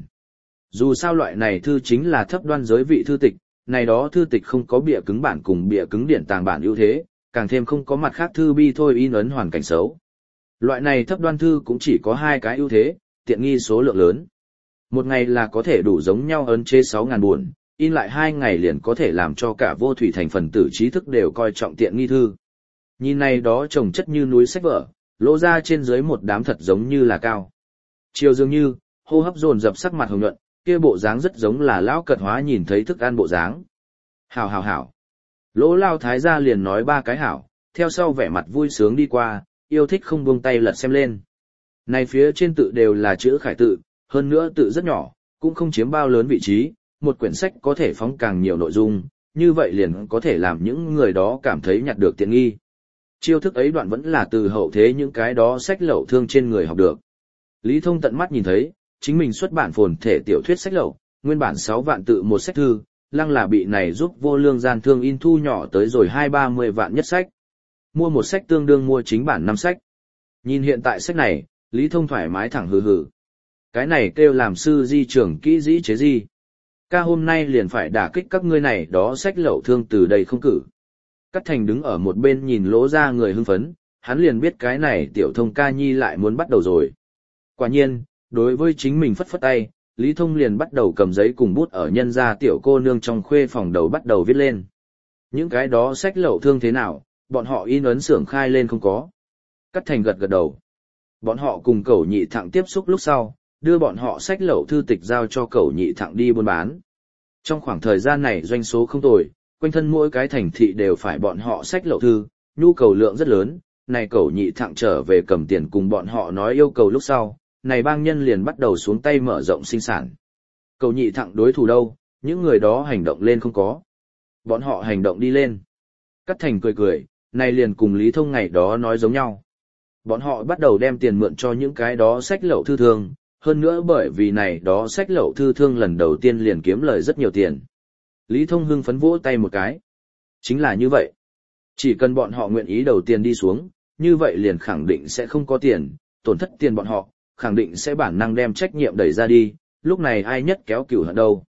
Dù sao loại này thư chính là thấp đoan giới vị thư tịch, này đó thư tịch không có bìa cứng bản cùng bìa cứng điển tàng bản ưu thế, càng thêm không có mặt khác thư bi thôi in ấn hoàn cảnh xấu. Loại này thấp đoan thư cũng chỉ có hai cái ưu thế, tiện nghi số lượng lớn. Một ngày là có thể đủ giống nhau ấn chế sáu ngàn buồn, in lại hai ngày liền có thể làm cho cả vô thủy thành phần tử trí thức đều coi trọng tiện nghi thư. Nhìn này đó trồng chất như núi sách vở, lỗ ra trên dưới một đám thật giống như là cao. Chiều dường như, hô hấp dồn dập sắc mặt hồng nhuận, kia bộ dáng rất giống là lão cật hóa nhìn thấy thức ăn bộ dáng. Hảo hảo hảo. Lỗ lao thái gia liền nói ba cái hảo, theo sau vẻ mặt vui sướng đi qua, yêu thích không buông tay lật xem lên. Này phía trên tự đều là chữ khải tự, hơn nữa tự rất nhỏ, cũng không chiếm bao lớn vị trí, một quyển sách có thể phóng càng nhiều nội dung, như vậy liền có thể làm những người đó cảm thấy nhặt được tiện nghi. Chiêu thức ấy đoạn vẫn là từ hậu thế những cái đó sách lậu thương trên người học được. Lý Thông tận mắt nhìn thấy, chính mình xuất bản phồn thể tiểu thuyết sách lậu, nguyên bản sáu vạn tự một sách thư, lăng là bị này giúp vô lương gian thương in thu nhỏ tới rồi hai ba mươi vạn nhất sách. Mua một sách tương đương mua chính bản năm sách. Nhìn hiện tại sách này, Lý Thông thoải mái thẳng hừ hừ. Cái này kêu làm sư di trưởng kỹ dĩ chế di. Ca hôm nay liền phải đả kích các ngươi này đó sách lậu thương từ đây không cử. Cát Thành đứng ở một bên nhìn lỗ ra người hưng phấn, hắn liền biết cái này tiểu thông ca nhi lại muốn bắt đầu rồi. Quả nhiên, đối với chính mình phất phất tay, Lý Thông liền bắt đầu cầm giấy cùng bút ở nhân gia tiểu cô nương trong khuê phòng đầu bắt đầu viết lên. Những cái đó sách lậu thương thế nào, bọn họ in ấn xưởng khai lên không có. Cát Thành gật gật đầu. Bọn họ cùng Cẩu Nhị Thặng tiếp xúc lúc sau, đưa bọn họ sách lậu thư tịch giao cho Cẩu Nhị Thặng đi buôn bán. Trong khoảng thời gian này doanh số không tồi, quanh thân mỗi cái thành thị đều phải bọn họ sách lậu thư, nhu cầu lượng rất lớn, này Cẩu Nhị Thặng trở về cầm tiền cùng bọn họ nói yêu cầu lúc sau, này bang nhân liền bắt đầu xuống tay mở rộng sinh sản. Cẩu Nhị Thặng đối thủ đâu, những người đó hành động lên không có. Bọn họ hành động đi lên. Cát Thành cười cười, này liền cùng Lý Thông ngày đó nói giống nhau. Bọn họ bắt đầu đem tiền mượn cho những cái đó sách lậu thư thương, hơn nữa bởi vì này đó sách lậu thư thương lần đầu tiên liền kiếm lời rất nhiều tiền. Lý Thông hưng phấn vỗ tay một cái. Chính là như vậy. Chỉ cần bọn họ nguyện ý đầu tiền đi xuống, như vậy liền khẳng định sẽ không có tiền, tổn thất tiền bọn họ, khẳng định sẽ bản năng đem trách nhiệm đẩy ra đi, lúc này ai nhất kéo cửu hận đâu.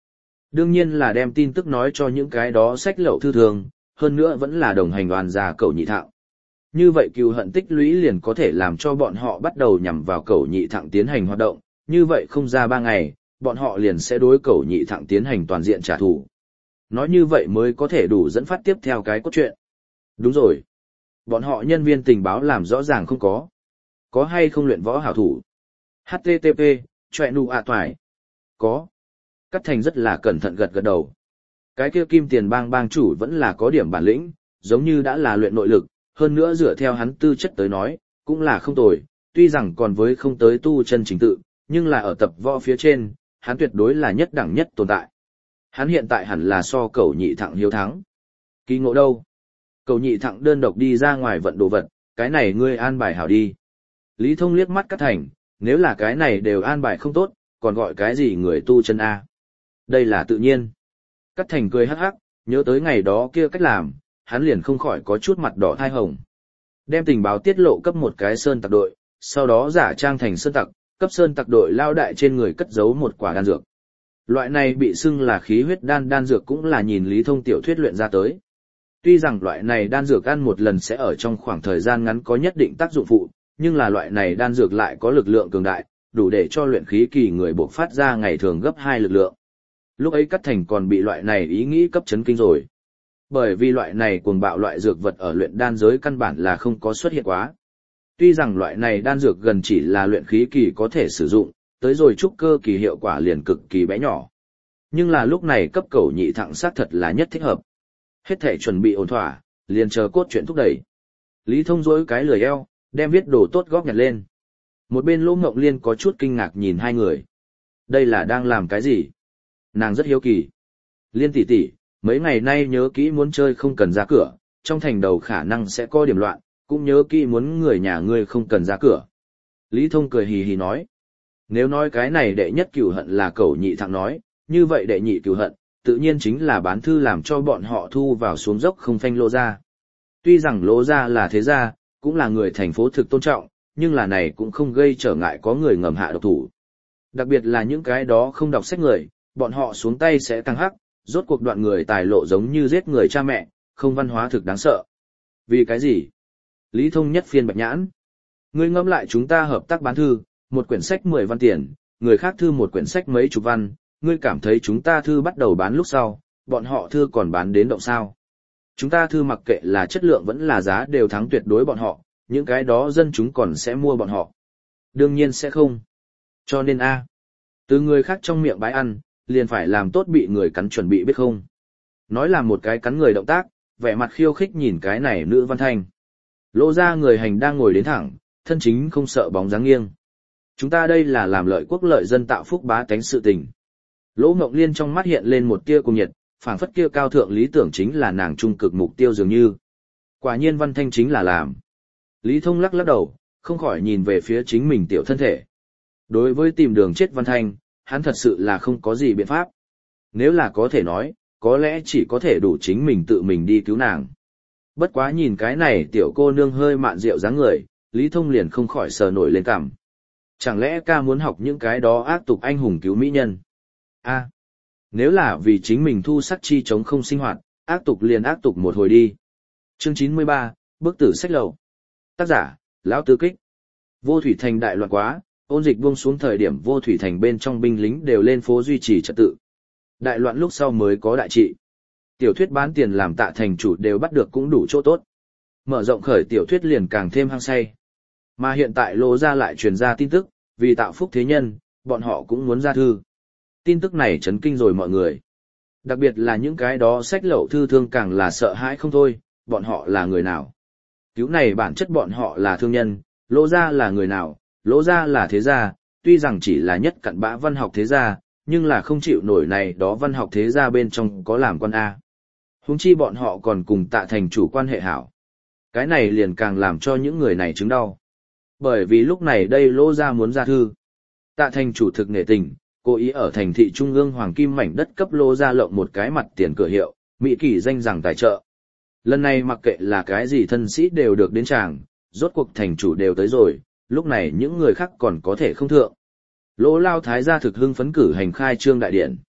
Đương nhiên là đem tin tức nói cho những cái đó sách lậu thư thường, hơn nữa vẫn là đồng hành đoàn gia Cẩu Nhị Thặng. Như vậy cừu hận tích lũy liền có thể làm cho bọn họ bắt đầu nhằm vào Cẩu Nhị Thặng tiến hành hoạt động, như vậy không ra ba ngày, bọn họ liền sẽ đối Cẩu Nhị Thặng tiến hành toàn diện trả thù. Nói như vậy mới có thể đủ dẫn phát tiếp theo cái cốt truyện. Đúng rồi. Bọn họ nhân viên tình báo làm rõ ràng không có. Có hay không luyện võ hảo thủ? hát tê tê pê, chọe nụ ạ toài. Có. Cát Thành rất là cẩn thận gật gật đầu. Cái kia Kim Tiền Bang bang chủ vẫn là có điểm bản lĩnh, giống như đã là luyện nội lực, hơn nữa dựa theo hắn tư chất tới nói, cũng là không tồi, tuy rằng còn với không tới tu chân chính tự, nhưng là ở tập võ phía trên, hắn tuyệt đối là nhất đẳng nhất tồn tại. Hắn hiện tại hẳn là so Cẩu Nhị Thặng hiếu thắng. Kỳ ngộ đâu? Cẩu Nhị Thặng đơn độc đi ra ngoài vận đồ vật, cái này ngươi an bài hảo đi. Lý Thông liếc mắt Cát Thành, nếu là cái này đều an bài không tốt, còn gọi cái gì người tu chân A. Đây là tự nhiên. Cát Thành cười hắc hắc, nhớ tới ngày đó kia cách làm, hắn liền không khỏi có chút mặt đỏ thai hồng. Đem tình báo tiết lộ cấp một cái sơn tặc đội, sau đó giả trang thành sơn tặc, cấp sơn tặc đội lao đại trên người cất giấu một quả đan dược. Loại này bị xưng là khí huyết đan đan dược cũng là nhìn Lý Thông tiểu thuyết luyện ra tới. Tuy rằng loại này đan dược ăn một lần sẽ ở trong khoảng thời gian ngắn có nhất định tác dụng phụ, nhưng là loại này đan dược lại có lực lượng cường đại, đủ để cho luyện khí kỳ người bộc phát ra ngày thường gấp hai lực lượng. Lúc ấy Cát Thành còn bị loại này ý nghĩ cấp chấn kinh rồi. Bởi vì loại này cuồng bạo loại dược vật ở luyện đan giới căn bản là không có xuất hiện quá. Tuy rằng loại này đan dược gần chỉ là luyện khí kỳ có thể sử dụng, tới rồi trúc cơ kỳ hiệu quả liền cực kỳ bé nhỏ. Nhưng là lúc này cấp Cẩu Nhị Thặng xác thật là nhất thích hợp. Hết thể chuẩn bị ổn thỏa, liền chờ cốt truyện thúc đẩy. Lý Thông dối cái lười eo, đem viết đồ tốt góp nhặt lên. Một bên Lỗ Ngộng Liên có chút kinh ngạc nhìn hai người. Đây là đang làm cái gì? Nàng rất hiếu kỳ. Liên tỷ tỷ, mấy ngày nay nhớ kỹ muốn chơi không cần ra cửa, trong thành đầu khả năng sẽ có điểm loạn, cũng nhớ kỹ muốn người nhà ngươi không cần ra cửa. Lý Thông cười hì hì nói. Nếu nói cái này đệ nhất cửu hận là Cẩu Nhị Thặng nói, như vậy đệ nhị cửu hận, tự nhiên chính là bán thư làm cho bọn họ thu vào xuống dốc không phanh Lô gia. Tuy rằng Lô gia là thế gia, cũng là người thành phố thực tôn trọng, nhưng là này cũng không gây trở ngại có người ngầm hạ độc thủ. Đặc biệt là những cái đó không đọc sách người, bọn họ xuống tay sẽ tăng hắc, rốt cuộc đoạn người tài lộ giống như giết người cha mẹ, không văn hóa thực đáng sợ. Vì cái gì? Lý Thông nhất phiên bạch nhãn. Ngươi ngẫm lại chúng ta hợp tác bán thư, một quyển sách mười văn tiền, người khác thư một quyển sách mấy chục văn, ngươi cảm thấy chúng ta thư bắt đầu bán lúc sau, bọn họ thư còn bán đến động sao? Chúng ta thư mặc kệ là chất lượng vẫn là giá đều thắng tuyệt đối bọn họ, những cái đó dân chúng còn sẽ mua bọn họ. Đương nhiên sẽ không. Cho nên a, từ người khác trong miệng bái ăn, liền phải làm tốt bị người cắn chuẩn bị biết không. Nói là một cái cắn người động tác, vẻ mặt khiêu khích nhìn cái này nữ văn thanh. Lô ra người hành đang ngồi đến thẳng, thân chính không sợ bóng dáng nghiêng. Chúng ta đây là làm lợi quốc lợi dân tạo phúc bá tánh sự tình. Lỗ Ngộng Liên trong mắt hiện lên một tia cùng nhiệt, phảng phất kia cao thượng lý tưởng chính là nàng trung cực mục tiêu dường như. Quả nhiên văn thanh chính là làm. Lý Thông lắc lắc đầu, không khỏi nhìn về phía chính mình tiểu thân thể. Đối với tìm đường chết văn thanh, hắn thật sự là không có gì biện pháp. Nếu là có thể nói, có lẽ chỉ có thể đủ chính mình tự mình đi cứu nàng. Bất quá nhìn cái này tiểu cô nương hơi mạn rượu dáng người, Lý Thông liền không khỏi sờ nổi lên cằm. Chẳng lẽ ca muốn học những cái đó ác tục anh hùng cứu mỹ nhân? A, nếu là vì chính mình thu sắc chi chống không sinh hoạt, ác tục liền ác tục một hồi đi. Chương chín mươi ba, Bức tử sách lậu. Tác giả, Lão Tư Kích. Vô Thủy Thành đại loạn quá, ôn dịch buông xuống thời điểm Vô Thủy Thành bên trong binh lính đều lên phố duy trì trật tự. Đại loạn lúc sau mới có đại trị. Tiểu thuyết bán tiền làm Tạ thành chủ đều bắt được cũng đủ chỗ tốt. Mở rộng khởi tiểu thuyết liền càng thêm hăng say. Mà hiện tại Lô gia lại truyền ra tin tức, vì tạo phúc thế nhân, bọn họ cũng muốn ra thư. Tin tức này chấn kinh rồi mọi người. Đặc biệt là những cái đó sách lậu thư thương càng là sợ hãi không thôi, bọn họ là người nào? Cứu này bản chất bọn họ là thương nhân, Lô gia là người nào? Lô gia là thế gia, tuy rằng chỉ là nhất cặn bã văn học thế gia, nhưng là không chịu nổi này đó văn học thế gia bên trong có làm quan A. Huống chi bọn họ còn cùng Tạ thành chủ quan hệ hảo. Cái này liền càng làm cho những người này chứng đau. Bởi vì lúc này đây Lô gia muốn ra thư. Tạ thành chủ thực nể tình, cố ý ở thành thị trung ương hoàng kim mảnh đất cấp Lô gia lộng một cái mặt tiền cửa hiệu, mỹ kỳ danh rằng tài trợ. Lần này mặc kệ là cái gì thân sĩ đều được đến tràng, rốt cuộc thành chủ đều tới rồi, lúc này những người khác còn có thể không thượng. Lỗ Lao Thái gia thực hưng phấn cử hành khai trương đại điện.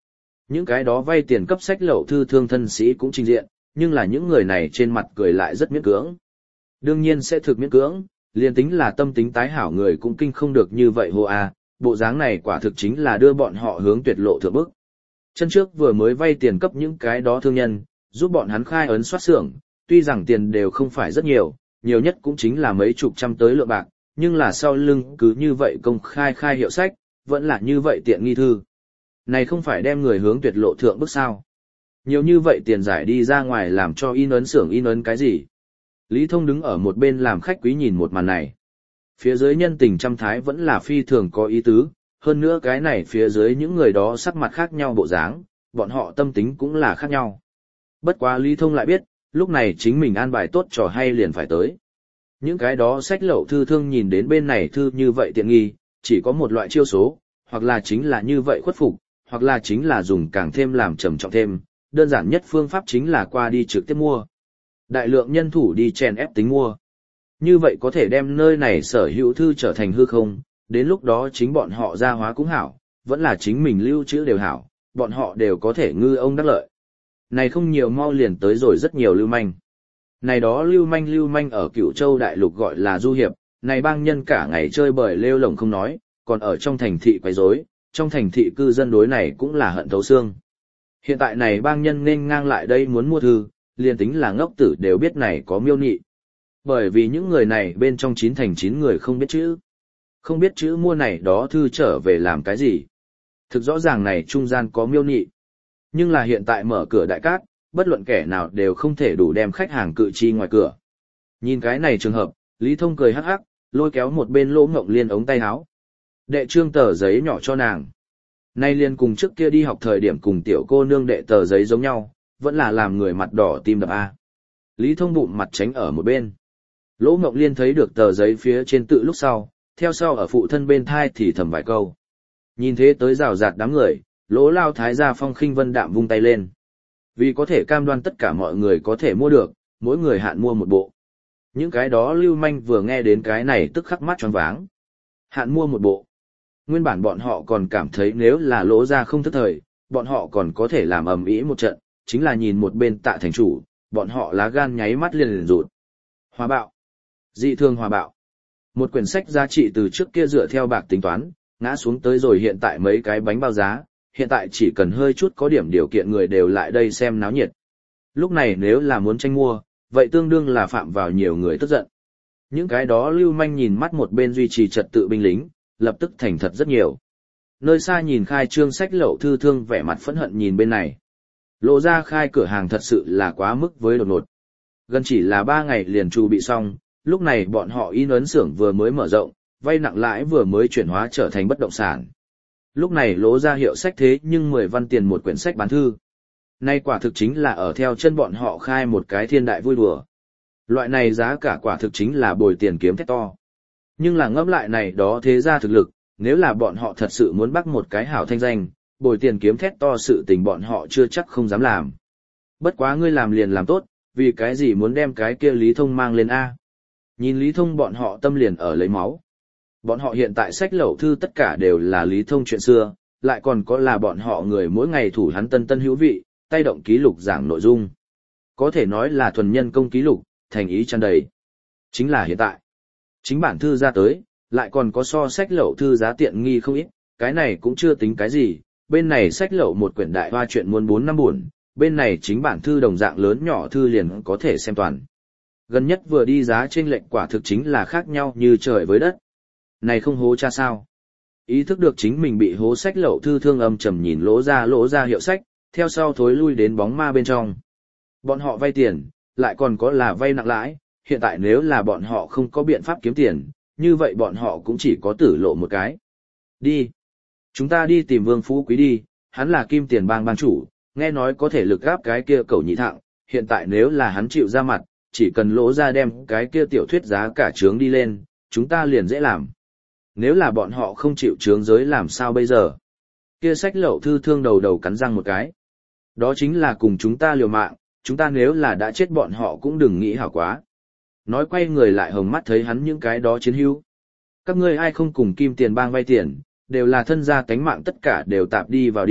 Những cái đó vay tiền cấp sách lậu thư thương thân sĩ cũng trình diện, nhưng là những người này trên mặt cười lại rất miễn cưỡng. Đương nhiên sẽ thực miễn cưỡng, liền tính là tâm tính tái hảo người cũng kinh không được như vậy hô a, bộ dáng này quả thực chính là đưa bọn họ hướng tuyệt lộ thượng bức. Chân trước vừa mới vay tiền cấp những cái đó thương nhân, giúp bọn hắn khai ấn soát xưởng, tuy rằng tiền đều không phải rất nhiều, nhiều nhất cũng chính là mấy chục trăm tới lượng bạc, nhưng là sau lưng cứ như vậy công khai khai hiệu sách, vẫn là như vậy tiện nghi thư. Này không phải đem người hướng tuyệt lộ thượng bức sao? Nhiều như vậy tiền giải đi ra ngoài làm cho in ấn xưởng in ấn cái gì? Lý Thông đứng ở một bên làm khách quý nhìn một màn này. Phía dưới nhân tình trăm thái vẫn là phi thường có ý tứ, hơn nữa cái này phía dưới những người đó sắc mặt khác nhau bộ dáng, bọn họ tâm tính cũng là khác nhau. Bất quá Lý Thông lại biết, lúc này chính mình an bài tốt trò hay liền phải tới. Những cái đó sách lậu thư thương nhìn đến bên này thư như vậy tiện nghi, chỉ có một loại chiêu số, hoặc là chính là như vậy khuất phục, hoặc là chính là dùng càng thêm làm trầm trọng thêm, đơn giản nhất phương pháp chính là qua đi trực tiếp mua. Đại lượng nhân thủ đi chèn ép tính mua. Như vậy có thể đem nơi này sở hữu thư trở thành hư không, đến lúc đó chính bọn họ gia hóa cũng hảo, vẫn là chính mình lưu trữ đều hảo, bọn họ đều có thể ngư ông đắc lợi. Này không nhiều mau liền tới rồi rất nhiều lưu manh. Này đó lưu manh lưu manh ở Cửu Châu đại lục gọi là du hiệp, này bang nhân cả ngày chơi bời lêu lổng không nói, còn ở trong thành thị quấy rối, trong thành thị cư dân đối này cũng là hận thấu xương. Hiện tại này bang nhân nên ngang lại đây muốn mua thư, liền tính là ngốc tử đều biết này có miêu nị. Bởi vì những người này bên trong chín thành chín người không biết chữ. Không biết chữ mua này đó thư trở về làm cái gì. Thực rõ ràng này trung gian có miêu nị. Nhưng là hiện tại mở cửa đại cát, bất luận kẻ nào đều không thể đủ đem khách hàng cự chi ngoài cửa. Nhìn cái này trường hợp, Lý Thông cười hắc hắc, lôi kéo một bên Lỗ Ngộng Liên ống tay áo. Đệ trương tờ giấy nhỏ cho nàng. Nay Liên cùng trước kia đi học thời điểm cùng tiểu cô nương đệ tờ giấy giống nhau, vẫn là làm người mặt đỏ tim đập a. Lý Thông bụng mặt tránh ở một bên. Lỗ Ngộng Liên thấy được tờ giấy phía trên tự lúc sau, theo sau ở phụ thân bên thai thì thầm vài câu. Nhìn thế tới rào rạt đám người, Lỗ Lao Thái gia phong khinh vân đạm vung tay lên. Vì có thể cam đoan tất cả mọi người có thể mua được, mỗi người hạn mua một bộ. Những cái đó lưu manh vừa nghe đến cái này tức khắc mắt choáng váng. Hạn mua một bộ. Nguyên bản bọn họ còn cảm thấy nếu là Lỗ gia không thức thời, bọn họ còn có thể làm ầm ĩ một trận, chính là nhìn một bên Tạ thành chủ, bọn họ lá gan nháy mắt liền liền rụt. Hòa bạo. Dị thường hòa bạo. Một quyển sách giá trị từ trước kia dựa theo bạc tính toán, ngã xuống tới rồi hiện tại mấy cái bánh bao giá, hiện tại chỉ cần hơi chút có điểm điều kiện người đều lại đây xem náo nhiệt. Lúc này nếu là muốn tranh mua, vậy tương đương là phạm vào nhiều người tức giận. Những cái đó lưu manh nhìn mắt một bên duy trì trật tự binh lính, lập tức thành thật rất nhiều. Nơi xa nhìn khai trương sách lậu thư thương vẻ mặt phẫn hận nhìn bên này. Lộ ra khai cửa hàng thật sự là quá mức với đột ngột. Gần chỉ là ba ngày liền chu bị xong, lúc này bọn họ in ấn xưởng vừa mới mở rộng, vay nặng lãi vừa mới chuyển hóa trở thành bất động sản. Lúc này Lỗ ra hiệu sách thế nhưng mười văn tiền một quyển sách bán thư. Nay quả thực chính là ở theo chân bọn họ khai một cái thiên đại vui đùa. Loại này giá cả quả thực chính là bồi tiền kiếm thét to. Nhưng là ngẫm lại này đó thế ra thực lực, nếu là bọn họ thật sự muốn bắt một cái hảo thanh danh, bồi tiền kiếm thét to sự tình bọn họ chưa chắc không dám làm. Bất quá ngươi làm liền làm tốt, vì cái gì muốn đem cái kia Lý Thông mang lên A. Nhìn Lý Thông bọn họ tâm liền ở lấy máu. Bọn họ hiện tại sách lậu thư tất cả đều là Lý Thông chuyện xưa, lại còn có là bọn họ người mỗi ngày thủ hắn tân tân hữu vị, tay động ký lục giảng nội dung. Có thể nói là thuần nhân công ký lục, thành ý tràn đầy. Chính là hiện tại. Chính bản thư ra tới, lại còn có so sách lậu thư giá tiện nghi không ít, cái này cũng chưa tính cái gì, bên này sách lậu một quyển đại hoa chuyện muốn bốn năm buồn, bên này chính bản thư đồng dạng lớn nhỏ thư liền có thể xem toàn. Gần nhất vừa đi giá chênh lệch quả thực chính là khác nhau như trời với đất. Này không hố cha sao? Ý thức được chính mình bị hố sách lậu thư thương âm trầm nhìn Lỗ ra Lỗ ra hiệu sách, theo sau thối lui đến bóng ma bên trong. Bọn họ vay tiền, lại còn có là vay nặng lãi, hiện tại nếu là bọn họ không có biện pháp kiếm tiền, như vậy bọn họ cũng chỉ có tử lộ một cái. Đi. Chúng ta đi tìm Vương Phú Quý đi, hắn là Kim Tiền Bang bang chủ, nghe nói có thể lực gáp cái kia cẩu nhị thạng, hiện tại nếu là hắn chịu ra mặt, chỉ cần Lỗ ra đem cái kia tiểu thuyết giá cả trướng đi lên, chúng ta liền dễ làm. Nếu là bọn họ không chịu trướng giới làm sao bây giờ? Kia sách lậu thư thương đầu đầu cắn răng một cái. Đó chính là cùng chúng ta liều mạng, chúng ta nếu là đã chết bọn họ cũng đừng nghĩ hảo quá. Nói quay người lại hồng mắt thấy hắn những cái đó chiến hữu. Các ngươi ai không cùng Kim Tiền Bang vay tiền, đều là thân gia cánh mạng tất cả đều tạp đi vào đi,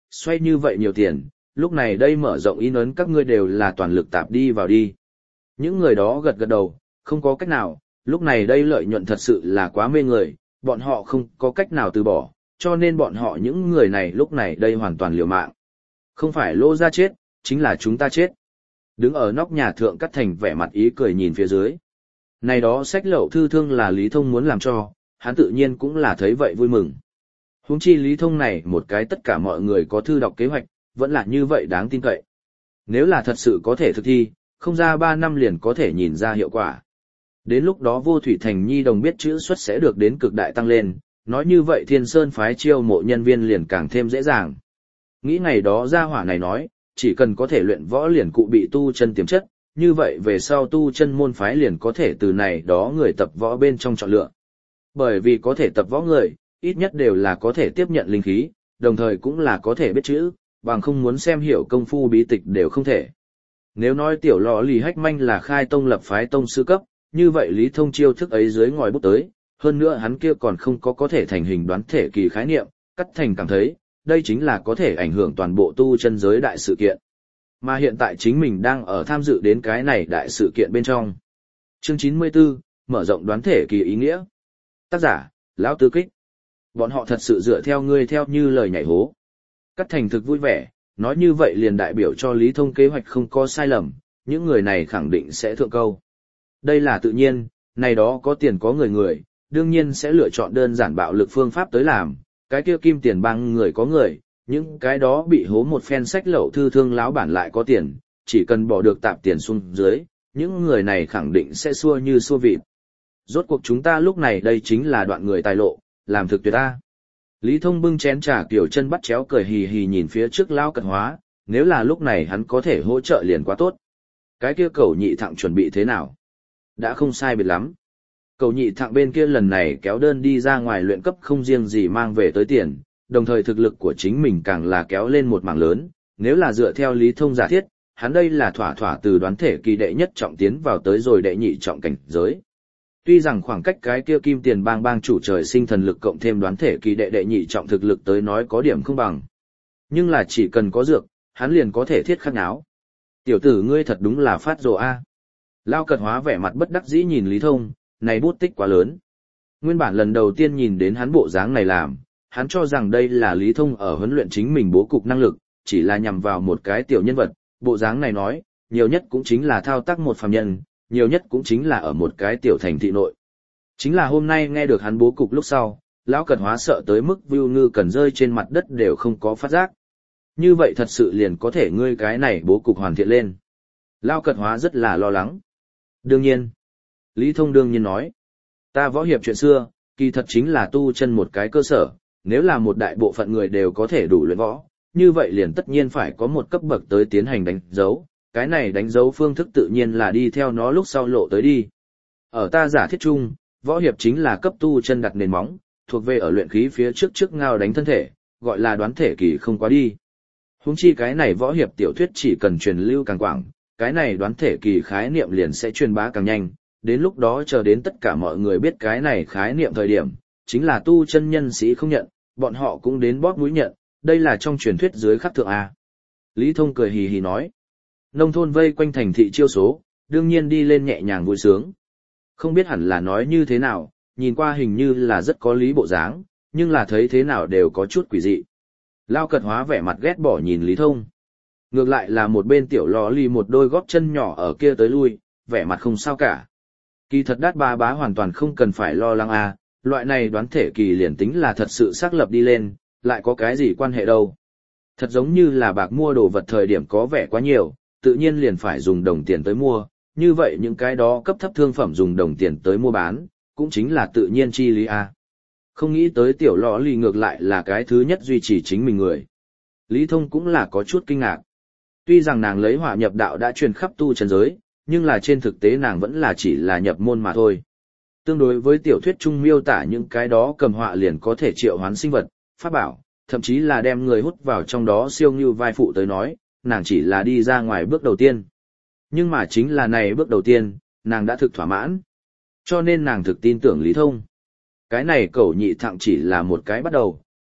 xoay như vậy nhiều tiền, lúc này đây mở rộng in ấn các ngươi đều là toàn lực tạp đi vào đi. Những người đó gật gật đầu, không có cách nào, lúc này đây lợi nhuận thật sự là quá mê người, bọn họ không có cách nào từ bỏ, cho nên bọn họ những người này lúc này đây hoàn toàn liều mạng. Không phải Lô gia chết, chính là chúng ta chết. Đứng ở nóc nhà thượng Cát Thành vẻ mặt ý cười nhìn phía dưới. Này đó sách lậu thư thương là Lý Thông muốn làm cho, hắn tự nhiên cũng là thấy vậy vui mừng. Huống chi Lý Thông này một cái tất cả mọi người có thư đọc kế hoạch, vẫn là như vậy đáng tin cậy. Nếu là thật sự có thể thực thi, không ra ba năm liền có thể nhìn ra hiệu quả. Đến lúc đó Vô Thủy Thành nhi đồng biết chữ xuất sẽ được đến cực đại tăng lên, nói như vậy Thiên Sơn phái chiêu mộ nhân viên liền càng thêm dễ dàng. Nghĩ ngày đó gia hỏa này nói, chỉ cần có thể luyện võ liền cụ bị tu chân tiềm chất, như vậy về sau tu chân môn phái liền có thể từ này đó người tập võ bên trong chọn lựa. Bởi vì có thể tập võ người, ít nhất đều là có thể tiếp nhận linh khí, đồng thời cũng là có thể biết chữ, bằng không muốn xem hiểu công phu bí tịch đều không thể. Nếu nói tiểu lò lì hách manh là khai tông lập phái tông sư cấp, như vậy Lý Thông chiêu thức ấy dưới ngòi bút tới, hơn nữa hắn kia còn không có có thể thành hình đoán thể kỳ khái niệm, Cát Thành cảm thấy, đây chính là có thể ảnh hưởng toàn bộ tu chân giới đại sự kiện. Mà hiện tại chính mình đang ở tham dự đến cái này đại sự kiện bên trong. Chương chín mươi tư, mở rộng đoán thể kỳ ý nghĩa. Tác giả, Lão Tư Kích. Bọn họ thật sự dựa theo ngươi theo như lời nhảy hố. Cát Thành thực vui vẻ, nói như vậy liền đại biểu cho Lý Thông kế hoạch không có sai lầm, những người này khẳng định sẽ thượng câu. Đây là tự nhiên, này đó có tiền có người người, đương nhiên sẽ lựa chọn đơn giản bạo lực phương pháp tới làm, cái kia kim tiền bang người có người, những cái đó bị hố một phen sách lậu thư thương láo bản lại có tiền, chỉ cần bỏ được tạp tiền xuống dưới, những người này khẳng định sẽ xua như xua vịt. Rốt cuộc chúng ta lúc này đây chính là đoạn người tài lộ, làm thực tuyệt ta. Lý Thông bưng chén trà kiểu chân bắt chéo cười hì hì nhìn phía trước Lao Cật Hóa, nếu là lúc này hắn có thể hỗ trợ liền quá tốt. Cái kia cầu nhị thẳng chuẩn bị thế nào? Đã không sai biệt lắm. Cầu nhị thẳng bên kia lần này kéo đơn đi ra ngoài luyện cấp không riêng gì mang về tới tiền, đồng thời thực lực của chính mình càng là kéo lên một mảng lớn, nếu là dựa theo Lý Thông giả thiết, hắn đây là thỏa thỏa từ đoán thể kỳ đệ nhất trọng tiến vào tới rồi đệ nhị trọng cảnh giới. Tuy rằng khoảng cách cái kia kim tiền bang bang chủ trời sinh thần lực cộng thêm đoán thể kỳ đệ đệ nhị trọng thực lực tới nói có điểm không bằng. Nhưng là chỉ cần có dược, hắn liền có thể thiết khắc náo. Tiểu tử ngươi thật đúng là phát rồ a. Lao Cật Hóa vẻ mặt bất đắc dĩ nhìn Lý Thông, này bút tích quá lớn. Nguyên bản lần đầu tiên nhìn đến hắn bộ dáng này làm, hắn cho rằng đây là Lý Thông ở huấn luyện chính mình bố cục năng lực, chỉ là nhằm vào một cái tiểu nhân vật, bộ dáng này nói, nhiều nhất cũng chính là thao tác một phàm nhân, nhiều nhất cũng chính là ở một cái tiểu thành thị nội. Chính là hôm nay nghe được hắn bố cục lúc sau, Lão Cật Hóa sợ tới mức Vưu Ngư cần rơi trên mặt đất đều không có phát giác. Như vậy thật sự liền có thể ngươi cái này bố cục hoàn thiện lên. Lão Cật Hóa rất là lo lắng. Đương nhiên. Lý Thông đương nhiên nói. Ta võ hiệp chuyện xưa, kỳ thật chính là tu chân một cái cơ sở, nếu là một đại bộ phận người đều có thể đủ luyện võ, như vậy liền tất nhiên phải có một cấp bậc tới tiến hành đánh dấu, cái này đánh dấu phương thức tự nhiên là đi theo nó lúc sau lộ tới đi. Ở ta giả thiết chung, võ hiệp chính là cấp tu chân đặt nền móng, thuộc về ở luyện khí phía trước trước ngao đánh thân thể, gọi là đoán thể kỳ không quá đi. Huống chi cái này võ hiệp tiểu thuyết chỉ cần truyền lưu càng quảng, cái này đoán thể kỳ khái niệm liền sẽ truyền bá càng nhanh, đến lúc đó chờ đến tất cả mọi người biết cái này khái niệm thời điểm, chính là tu chân nhân sĩ không nhận, bọn họ cũng đến bóp mũi nhận, đây là trong truyền thuyết dưới khắc thượng A. Lý Thông cười hì hì nói, nông thôn vây quanh thành thị chiêu số, đương nhiên đi lên nhẹ nhàng vui sướng. Không biết hẳn là nói như thế nào, nhìn qua hình như là rất có lý bộ dáng, nhưng là thấy thế nào đều có chút quỷ dị. Lao Cật Hóa vẻ mặt ghét bỏ nhìn Lý Thông. Ngược lại là một bên tiểu lò lì một đôi góp chân nhỏ ở kia tới lui, vẻ mặt không sao cả. Kỳ thật Đát Ba Bá hoàn toàn không cần phải lo lắng à, loại này đoán thể kỳ liền tính là thật sự xác lập đi lên, lại có cái gì quan hệ đâu. Thật giống như là bạc mua đồ vật thời điểm có vẻ quá nhiều, tự nhiên liền phải dùng đồng tiền tới mua, như vậy những cái đó cấp thấp thương phẩm dùng đồng tiền tới mua bán, cũng chính là tự nhiên chi lý à. Không nghĩ tới tiểu lò lì ngược lại là cái thứ nhất duy trì chính mình người. Lý Thông cũng là có chút kinh ngạc. Tuy rằng nàng lấy hỏa nhập đạo đã truyền khắp tu chân giới, nhưng là trên thực tế nàng vẫn là chỉ là nhập môn mà thôi. Tương đối với tiểu thuyết trung miêu tả những cái đó cầm họa liền có thể triệu hoán sinh vật, pháp bảo, thậm chí là đem người hút vào trong đó siêu như vai phụ tới nói, nàng chỉ là đi ra ngoài bước đầu tiên. Nhưng mà chính là này bước đầu tiên, nàng đã thực thỏa mãn. Cho nên nàng thực tin tưởng Lý Thông. Cái này cẩu nhị thẳng chỉ là một cái bắt đầu,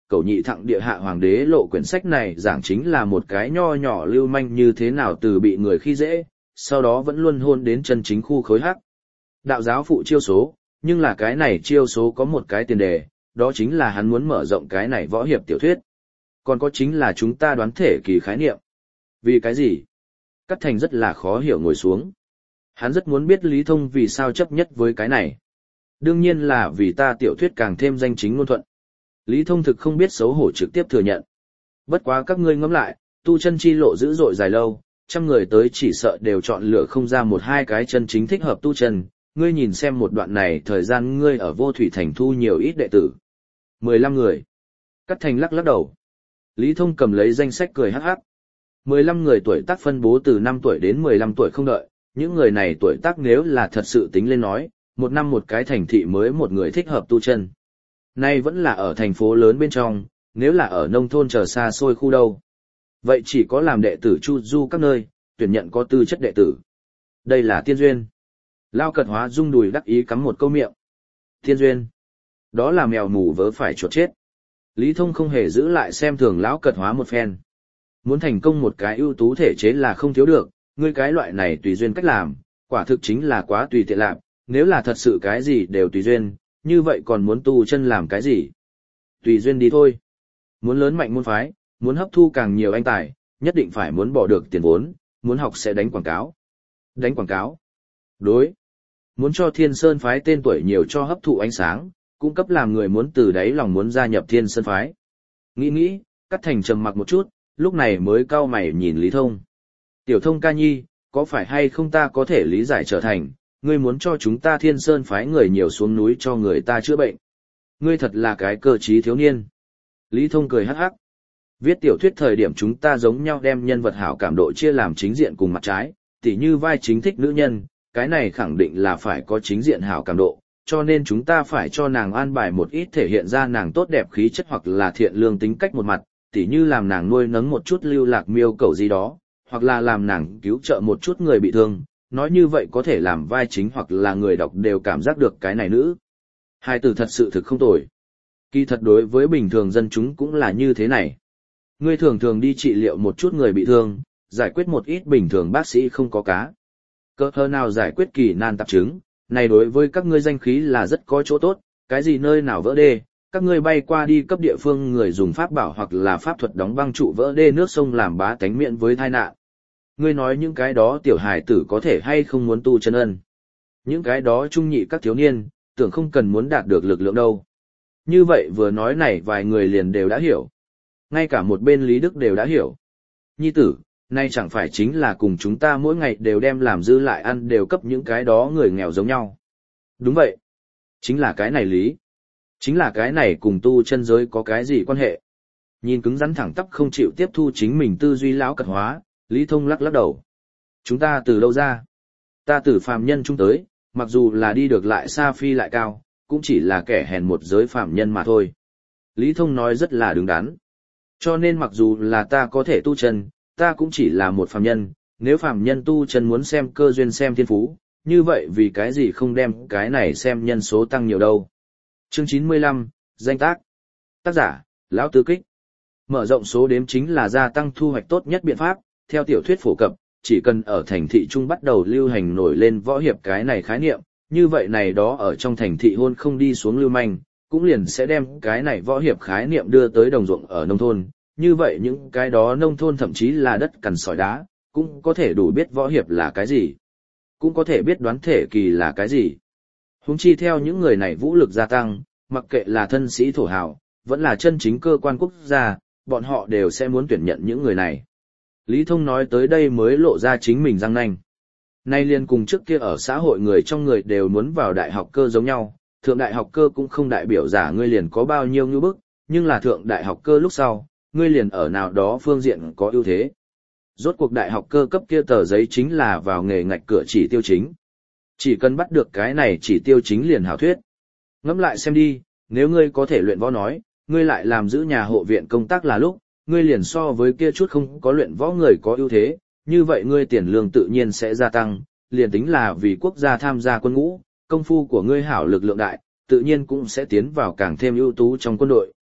Cẩu nhị thặng địa hạ hoàng đế lộ quyển sách này giảng chính là một cái nho nhỏ lưu manh như thế nào từ bị người khi dễ, sau đó vẫn luôn hôn đến chân chính khu khối hắc. Đạo giáo phụ chiêu số, nhưng là cái này chiêu số có một cái tiền đề, đó chính là hắn muốn mở rộng cái này võ hiệp tiểu thuyết. Còn có chính là chúng ta đoán thể kỳ khái niệm. Vì cái gì? Cát Thành rất là khó hiểu ngồi xuống. Hắn rất muốn biết Lý Thông vì sao chấp nhất với cái này. Đương nhiên là vì ta tiểu thuyết càng thêm danh chính ngôn thuận. Lý Thông thực không biết xấu hổ trực tiếp thừa nhận. Bất quá các ngươi ngẫm lại, tu chân chi lộ dữ dội dài lâu, trăm người tới chỉ sợ đều chọn lựa không ra một hai cái chân chính thích hợp tu chân. Ngươi nhìn xem một đoạn này thời gian ngươi ở Vô Thủy Thành thu nhiều ít đệ tử. mười lăm người. Cát Thành lắc lắc đầu. Lý Thông cầm lấy danh sách cười hắc hắc. mười lăm người tuổi tác phân bố từ năm tuổi đến mười lăm tuổi không đợi, những người này tuổi tác nếu là thật sự tính lên nói, một năm một cái thành thị mới một người thích hợp tu chân. Nay vẫn là ở thành phố lớn bên trong, nếu là ở nông thôn chờ xa xôi khu đâu. Vậy chỉ có làm đệ tử chu du các nơi, tuyển nhận có tư chất đệ tử. Đây là tiên duyên. Lao Cật Hóa rung đùi đắc ý cắm một câu miệng. Tiên duyên. Đó là mèo mù vớ phải chuột chết. Lý Thông không hề giữ lại xem thường Lão Cật Hóa một phen. Muốn thành công một cái ưu tú thể chế là không thiếu được, ngươi cái loại này tùy duyên cách làm, quả thực chính là quá tùy tiện lạc, nếu là thật sự cái gì đều tùy duyên, như vậy còn muốn tu chân làm cái gì? Tùy duyên đi thôi. Muốn lớn mạnh môn phái, muốn hấp thu càng nhiều anh tài, nhất định phải muốn bỏ được tiền vốn, muốn học sẽ đánh quảng cáo. Đánh quảng cáo. Đối. Muốn cho Thiên Sơn phái tên tuổi nhiều cho hấp thụ ánh sáng, cung cấp làm người muốn từ đáy lòng muốn gia nhập Thiên Sơn phái. Nghĩ nghĩ, Cát Thành trầm mặc một chút, lúc này mới cau mày nhìn Lý Thông. Tiểu Thông ca nhi, có phải hay không ta có thể lý giải trở thành, ngươi muốn cho chúng ta Thiên Sơn phái người nhiều xuống núi cho người ta chữa bệnh. Ngươi thật là cái cơ trí thiếu niên. Lý Thông cười hắc hắc. Viết tiểu thuyết thời điểm chúng ta giống nhau đem nhân vật hảo cảm độ chia làm chính diện cùng mặt trái, tỉ như vai chính thích nữ nhân, cái này khẳng định là phải có chính diện hảo cảm độ, cho nên chúng ta phải cho nàng an bài một ít thể hiện ra nàng tốt đẹp khí chất hoặc là thiện lương tính cách một mặt, tỉ như làm nàng nuôi nấng một chút lưu lạc miêu cầu gì đó, hoặc là làm nàng cứu trợ một chút người bị thương, nói như vậy có thể làm vai chính hoặc là người đọc đều cảm giác được cái này nữ. Hai từ thật sự thực không tồi. Kỳ thật đối với bình thường dân chúng cũng là như thế này. Ngươi thường thường đi trị liệu một chút người bị thương, giải quyết một ít bình thường bác sĩ không có cá. Cơ hơ nào giải quyết kỳ nan tạp chứng, này đối với các ngươi danh khí là rất có chỗ tốt, cái gì nơi nào vỡ đê, các ngươi bay qua đi cấp địa phương người dùng pháp bảo hoặc là pháp thuật đóng băng trụ vỡ đê nước sông làm bá tánh miễn với tai nạn. Ngươi nói những cái đó tiểu hài tử có thể hay không muốn tu chân ân. Những cái đó trung nhị các thiếu niên, tưởng không cần muốn đạt được lực lượng đâu. Như vậy vừa nói này vài người liền đều đã hiểu. Ngay cả một bên Lý Đức đều đã hiểu. Nhi tử, nay chẳng phải chính là cùng chúng ta mỗi ngày đều đem làm dư lại ăn đều cấp những cái đó người nghèo giống nhau. Đúng vậy. Chính là cái này lý. Chính là cái này cùng tu chân giới có cái gì quan hệ. Nhìn cứng rắn thẳng tắp không chịu tiếp thu chính mình tư duy lão Cật Hóa, Lý Thông lắc lắc đầu. Chúng ta từ đâu ra? Ta từ phàm nhân chúng tới, mặc dù là đi được lại xa phi lại cao, cũng chỉ là kẻ hèn một giới phàm nhân mà thôi. Lý Thông nói rất là đứng đắn. Cho nên mặc dù là ta có thể tu chân, ta cũng chỉ là một phàm nhân, nếu phàm nhân tu chân muốn xem cơ duyên xem thiên phú, như vậy vì cái gì không đem cái này xem nhân số tăng nhiều đâu. Chương chín mươi lăm, danh tác. Tác giả, Lão Tư Kích. Mở rộng số đếm chính là gia tăng thu hoạch tốt nhất biện pháp, theo tiểu thuyết phổ cập, chỉ cần ở thành thị trung bắt đầu lưu hành nổi lên võ hiệp cái này khái niệm, như vậy này đó ở trong thành thị hôn không đi xuống lưu manh, cũng liền sẽ đem cái này võ hiệp khái niệm đưa tới đồng ruộng ở nông thôn, như vậy những cái đó nông thôn thậm chí là đất cằn sỏi đá, cũng có thể đủ biết võ hiệp là cái gì, cũng có thể biết đoán thể kỳ là cái gì. Huống chi theo những người này vũ lực gia tăng, mặc kệ là thân sĩ thổ hào, vẫn là chân chính cơ quan quốc gia, bọn họ đều sẽ muốn tuyển nhận những người này. Lý Thông nói tới đây mới lộ ra chính mình răng nanh. Nay liên cùng trước kia ở xã hội người trong người đều muốn vào đại học cơ giống nhau, thượng đại học cơ cũng không đại biểu giả ngươi liền có bao nhiêu như bức, nhưng là thượng đại học cơ lúc sau, ngươi liền ở nào đó phương diện có ưu thế. Rốt cuộc đại học cơ cấp kia tờ giấy chính là vào nghề ngạch cửa chỉ tiêu chính. Chỉ cần bắt được cái này chỉ tiêu chính liền hảo thuyết. Ngẫm lại xem đi, nếu ngươi có thể luyện võ nói, ngươi lại làm giữ nhà hộ viện công tác là lúc, ngươi liền so với kia chút không có luyện võ người có ưu thế, như vậy ngươi tiền lương tự nhiên sẽ gia tăng, liền tính là vì quốc gia tham gia quân ngũ, công phu của ngươi hảo lực lượng đại, tự nhiên cũng sẽ tiến vào càng thêm ưu tú trong quân đội,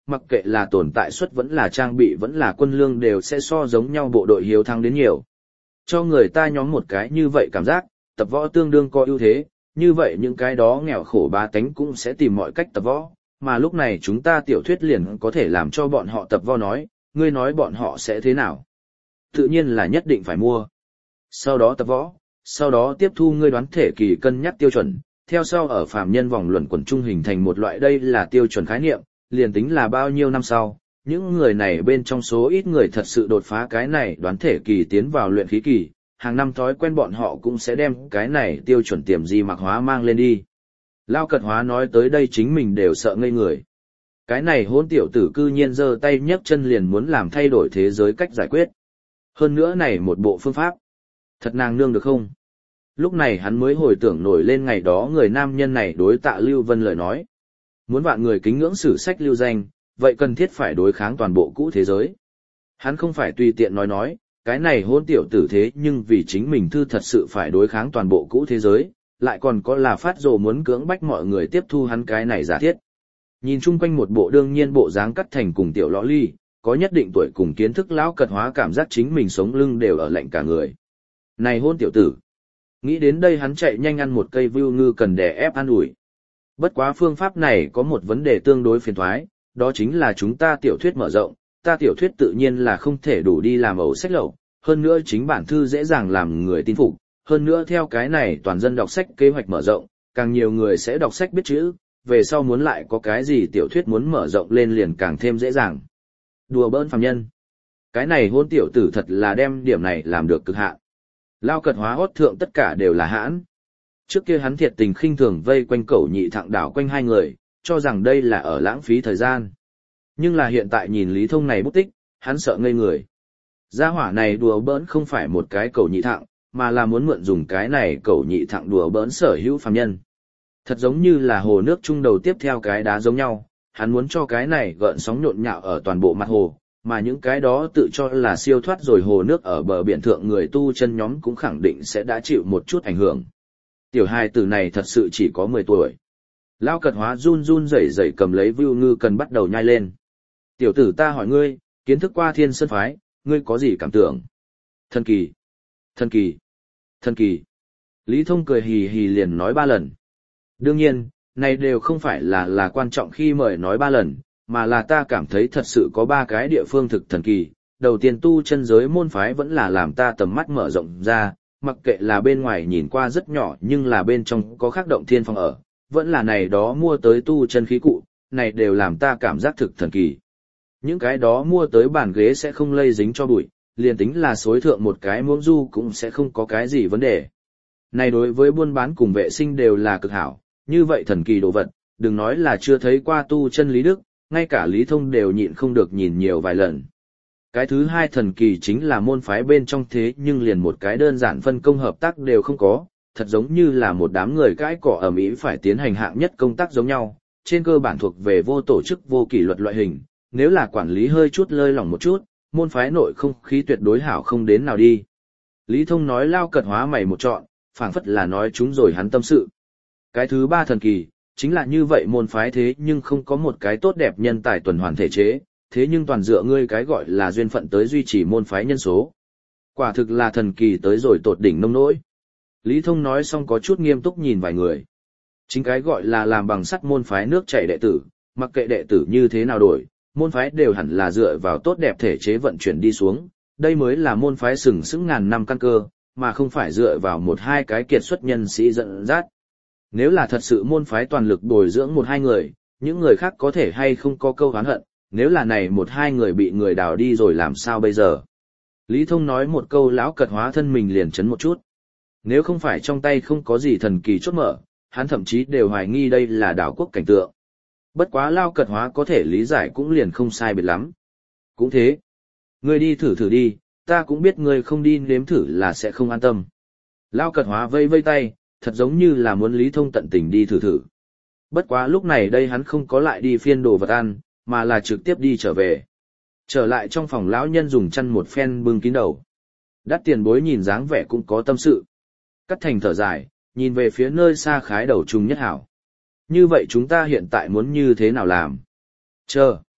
mặc kệ là tồn tại suất vẫn là trang bị vẫn là quân lương đều sẽ so giống nhau bộ đội hiếu thắng đến nhiều. Cho người ta nhóm một cái như vậy cảm giác, tập võ tương đương có ưu thế, như vậy những cái đó nghèo khổ bá tánh cũng sẽ tìm mọi cách tập võ, mà lúc này chúng ta tiểu thuyết liền có thể làm cho bọn họ tập võ nói, ngươi nói bọn họ sẽ thế nào? Tự nhiên là nhất định phải mua. Sau đó tập võ, sau đó tiếp thu ngươi đoán thể kỳ cân nhắc tiêu chuẩn, theo sau ở phàm nhân vòng luẩn quẩn trung hình thành một loại đây là tiêu chuẩn khái niệm, liền tính là bao nhiêu năm sau, những người này bên trong số ít người thật sự đột phá cái này đoán thể kỳ tiến vào luyện khí kỳ, hàng năm thói quen bọn họ cũng sẽ đem cái này tiêu chuẩn tiềm di mặc hóa mang lên đi. Lao Cật Hóa nói tới đây chính mình đều sợ ngây người. Cái này hôn tiểu tử cư nhiên giơ tay nhấc chân liền muốn làm thay đổi thế giới cách giải quyết. Hơn nữa này một bộ phương pháp. Thật nàng nương được không? Lúc này hắn mới hồi tưởng nổi lên ngày đó người nam nhân này đối Tạ Lưu Vân lời nói. Muốn vạn người kính ngưỡng sử sách lưu danh, vậy cần thiết phải đối kháng toàn bộ cũ thế giới. Hắn không phải tùy tiện nói nói, cái này hôn tiểu tử thế nhưng vì chính mình thư thật sự phải đối kháng toàn bộ cũ thế giới, lại còn có là phát rồ muốn cưỡng bách mọi người tiếp thu hắn cái này giả thiết. Nhìn chung quanh một bộ đương nhiên bộ dáng cắt thành cùng tiểu lõ ly, có nhất định tuổi cùng kiến thức lão Cật Hóa cảm giác chính mình sống lưng đều ở lạnh cả người. Này hôn tiểu tử! Nghĩ đến đây hắn chạy nhanh ăn một cây vưu ngư cần đè ép ăn ủi. Bất quá phương pháp này có một vấn đề tương đối phiền thoái, đó chính là chúng ta tiểu thuyết mở rộng, ta tiểu thuyết tự nhiên là không thể đủ đi làm ẩu sách lậu, hơn nữa chính bản thư dễ dàng làm người tin phục, hơn nữa theo cái này toàn dân đọc sách kế hoạch mở rộng, càng nhiều người sẽ đọc sách biết chữ, về sau muốn lại có cái gì tiểu thuyết muốn mở rộng lên liền càng thêm dễ dàng. Đùa bỡn phàm nhân. Cái này hôn tiểu tử thật là đem điểm này làm được cực hạn. Lao Cật Hóa hót thượng tất cả đều là hãn. Trước kia hắn thiệt tình khinh thường vây quanh Cẩu Nhị Thặng đảo quanh hai người, cho rằng đây là ở lãng phí thời gian. Nhưng là hiện tại nhìn Lý Thông này bút tích, hắn sợ ngây người. Gia hỏa này đùa bỡn không phải một cái Cẩu Nhị Thặng, mà là muốn mượn dùng cái này Cẩu Nhị Thặng đùa bỡn sở hữu phàm nhân. Thật giống như là hồ nước trung đầu tiếp theo cái đá giống nhau, hắn muốn cho cái này gợn sóng nhộn nhạo ở toàn bộ mặt hồ, mà những cái đó tự cho là siêu thoát rồi hồ nước ở bờ biển thượng người tu chân nhóm cũng khẳng định sẽ đã chịu một chút ảnh hưởng. Tiểu hài tử này thật sự chỉ có mười tuổi. Lao Cật Hóa run run rẩy rẩy cầm lấy vưu ngư cần bắt đầu nhai lên. Tiểu tử ta hỏi ngươi, kiến thức qua Thiên Sơn phái, ngươi có gì cảm tưởng? Thần kỳ, thần kỳ, thần kỳ. Lý Thông cười hì hì liền nói ba lần. Đương nhiên, này đều không phải là là quan trọng khi mời nói ba lần, mà là ta cảm thấy thật sự có ba cái địa phương thực thần kỳ. Đầu tiên tu chân giới môn phái vẫn là làm ta tầm mắt mở rộng ra, mặc kệ là bên ngoài nhìn qua rất nhỏ nhưng là bên trong có khắc động thiên phong ở, vẫn là này đó mua tới tu chân khí cụ, này đều làm ta cảm giác thực thần kỳ. Những cái đó mua tới bàn ghế sẽ không lây dính cho bụi, liền tính là xối thượng một cái muỗng du cũng sẽ không có cái gì vấn đề. Này đối với buôn bán cùng vệ sinh đều là cực hảo, như vậy thần kỳ đồ vật, đừng nói là chưa thấy qua tu chân Lý Đức, ngay cả Lý Thông đều nhịn không được nhìn nhiều vài lần. Cái thứ hai thần kỳ chính là môn phái bên trong thế nhưng liền một cái đơn giản phân công hợp tác đều không có, thật giống như là một đám người cãi cỏ ầm ĩ phải tiến hành hạng nhất công tác giống nhau, trên cơ bản thuộc về vô tổ chức vô kỷ luật loại hình, nếu là quản lý hơi chút lơi lỏng một chút, môn phái nội không khí tuyệt đối hảo không đến nào đi. Lý Thông nói Lao Cật Hóa mày một trọn, phảng phất là nói chúng rồi hắn tâm sự. Cái thứ ba thần kỳ, chính là như vậy môn phái thế nhưng không có một cái tốt đẹp nhân tài tuần hoàn thể chế, thế nhưng toàn dựa ngươi cái gọi là duyên phận tới duy trì môn phái nhân số. Quả thực là thần kỳ tới rồi tột đỉnh nông nỗi. Lý Thông nói xong có chút nghiêm túc nhìn vài người. Chính cái gọi là làm bằng sắt môn phái nước chảy đệ tử, mặc kệ đệ tử như thế nào đổi, môn phái đều hẳn là dựa vào tốt đẹp thể chế vận chuyển đi xuống, đây mới là môn phái sừng sững ngàn năm căn cơ, mà không phải dựa vào một hai cái kiệt xuất nhân sĩ dẫn dắt. Nếu là thật sự môn phái toàn lực bồi dưỡng một hai người, những người khác có thể hay không có câu oán hận, nếu là này một hai người bị người đào đi rồi làm sao bây giờ? Lý Thông nói một câu lão Cật Hóa thân mình liền chấn một chút. Nếu không phải trong tay không có gì thần kỳ chốt mở, hắn thậm chí đều hoài nghi đây là đảo quốc cảnh tượng. Bất quá Lao Cật Hóa có thể lý giải cũng liền không sai biệt lắm. Cũng thế. Ngươi đi thử thử đi, ta cũng biết ngươi không đi nếm thử là sẽ không an tâm. Lao Cật Hóa vây vây tay, thật giống như là muốn Lý Thông tận tình đi thử thử. Bất quá lúc này đây hắn không có lại đi phiên đồ vật ăn, mà là trực tiếp đi trở về. Trở lại trong phòng lão nhân dùng chăn một phen bưng kín đầu. Đắt tiền bối nhìn dáng vẻ cũng có tâm sự. Cắt thành thở dài, nhìn về phía nơi xa khái đầu trùng nhất hảo. Như vậy chúng ta hiện tại muốn như thế nào làm? Chờ.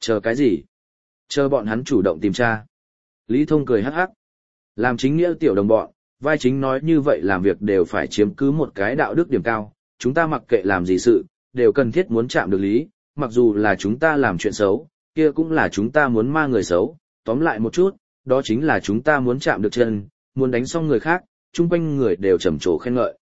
Chờ cái gì? Chờ bọn hắn chủ động tìm tra. Lý Thông cười hắc hắc. Làm chính nghĩa tiểu đồng bọn, vai chính nói như vậy làm việc đều phải chiếm cứ một cái đạo đức điểm cao, chúng ta mặc kệ làm gì sự, đều cần thiết muốn chạm được lý, mặc dù là chúng ta làm chuyện xấu, kia cũng là chúng ta muốn ma người xấu, tóm lại một chút, đó chính là chúng ta muốn chạm được chân, muốn đánh xong người khác, chung quanh người đều trầm trồ khen ngợi.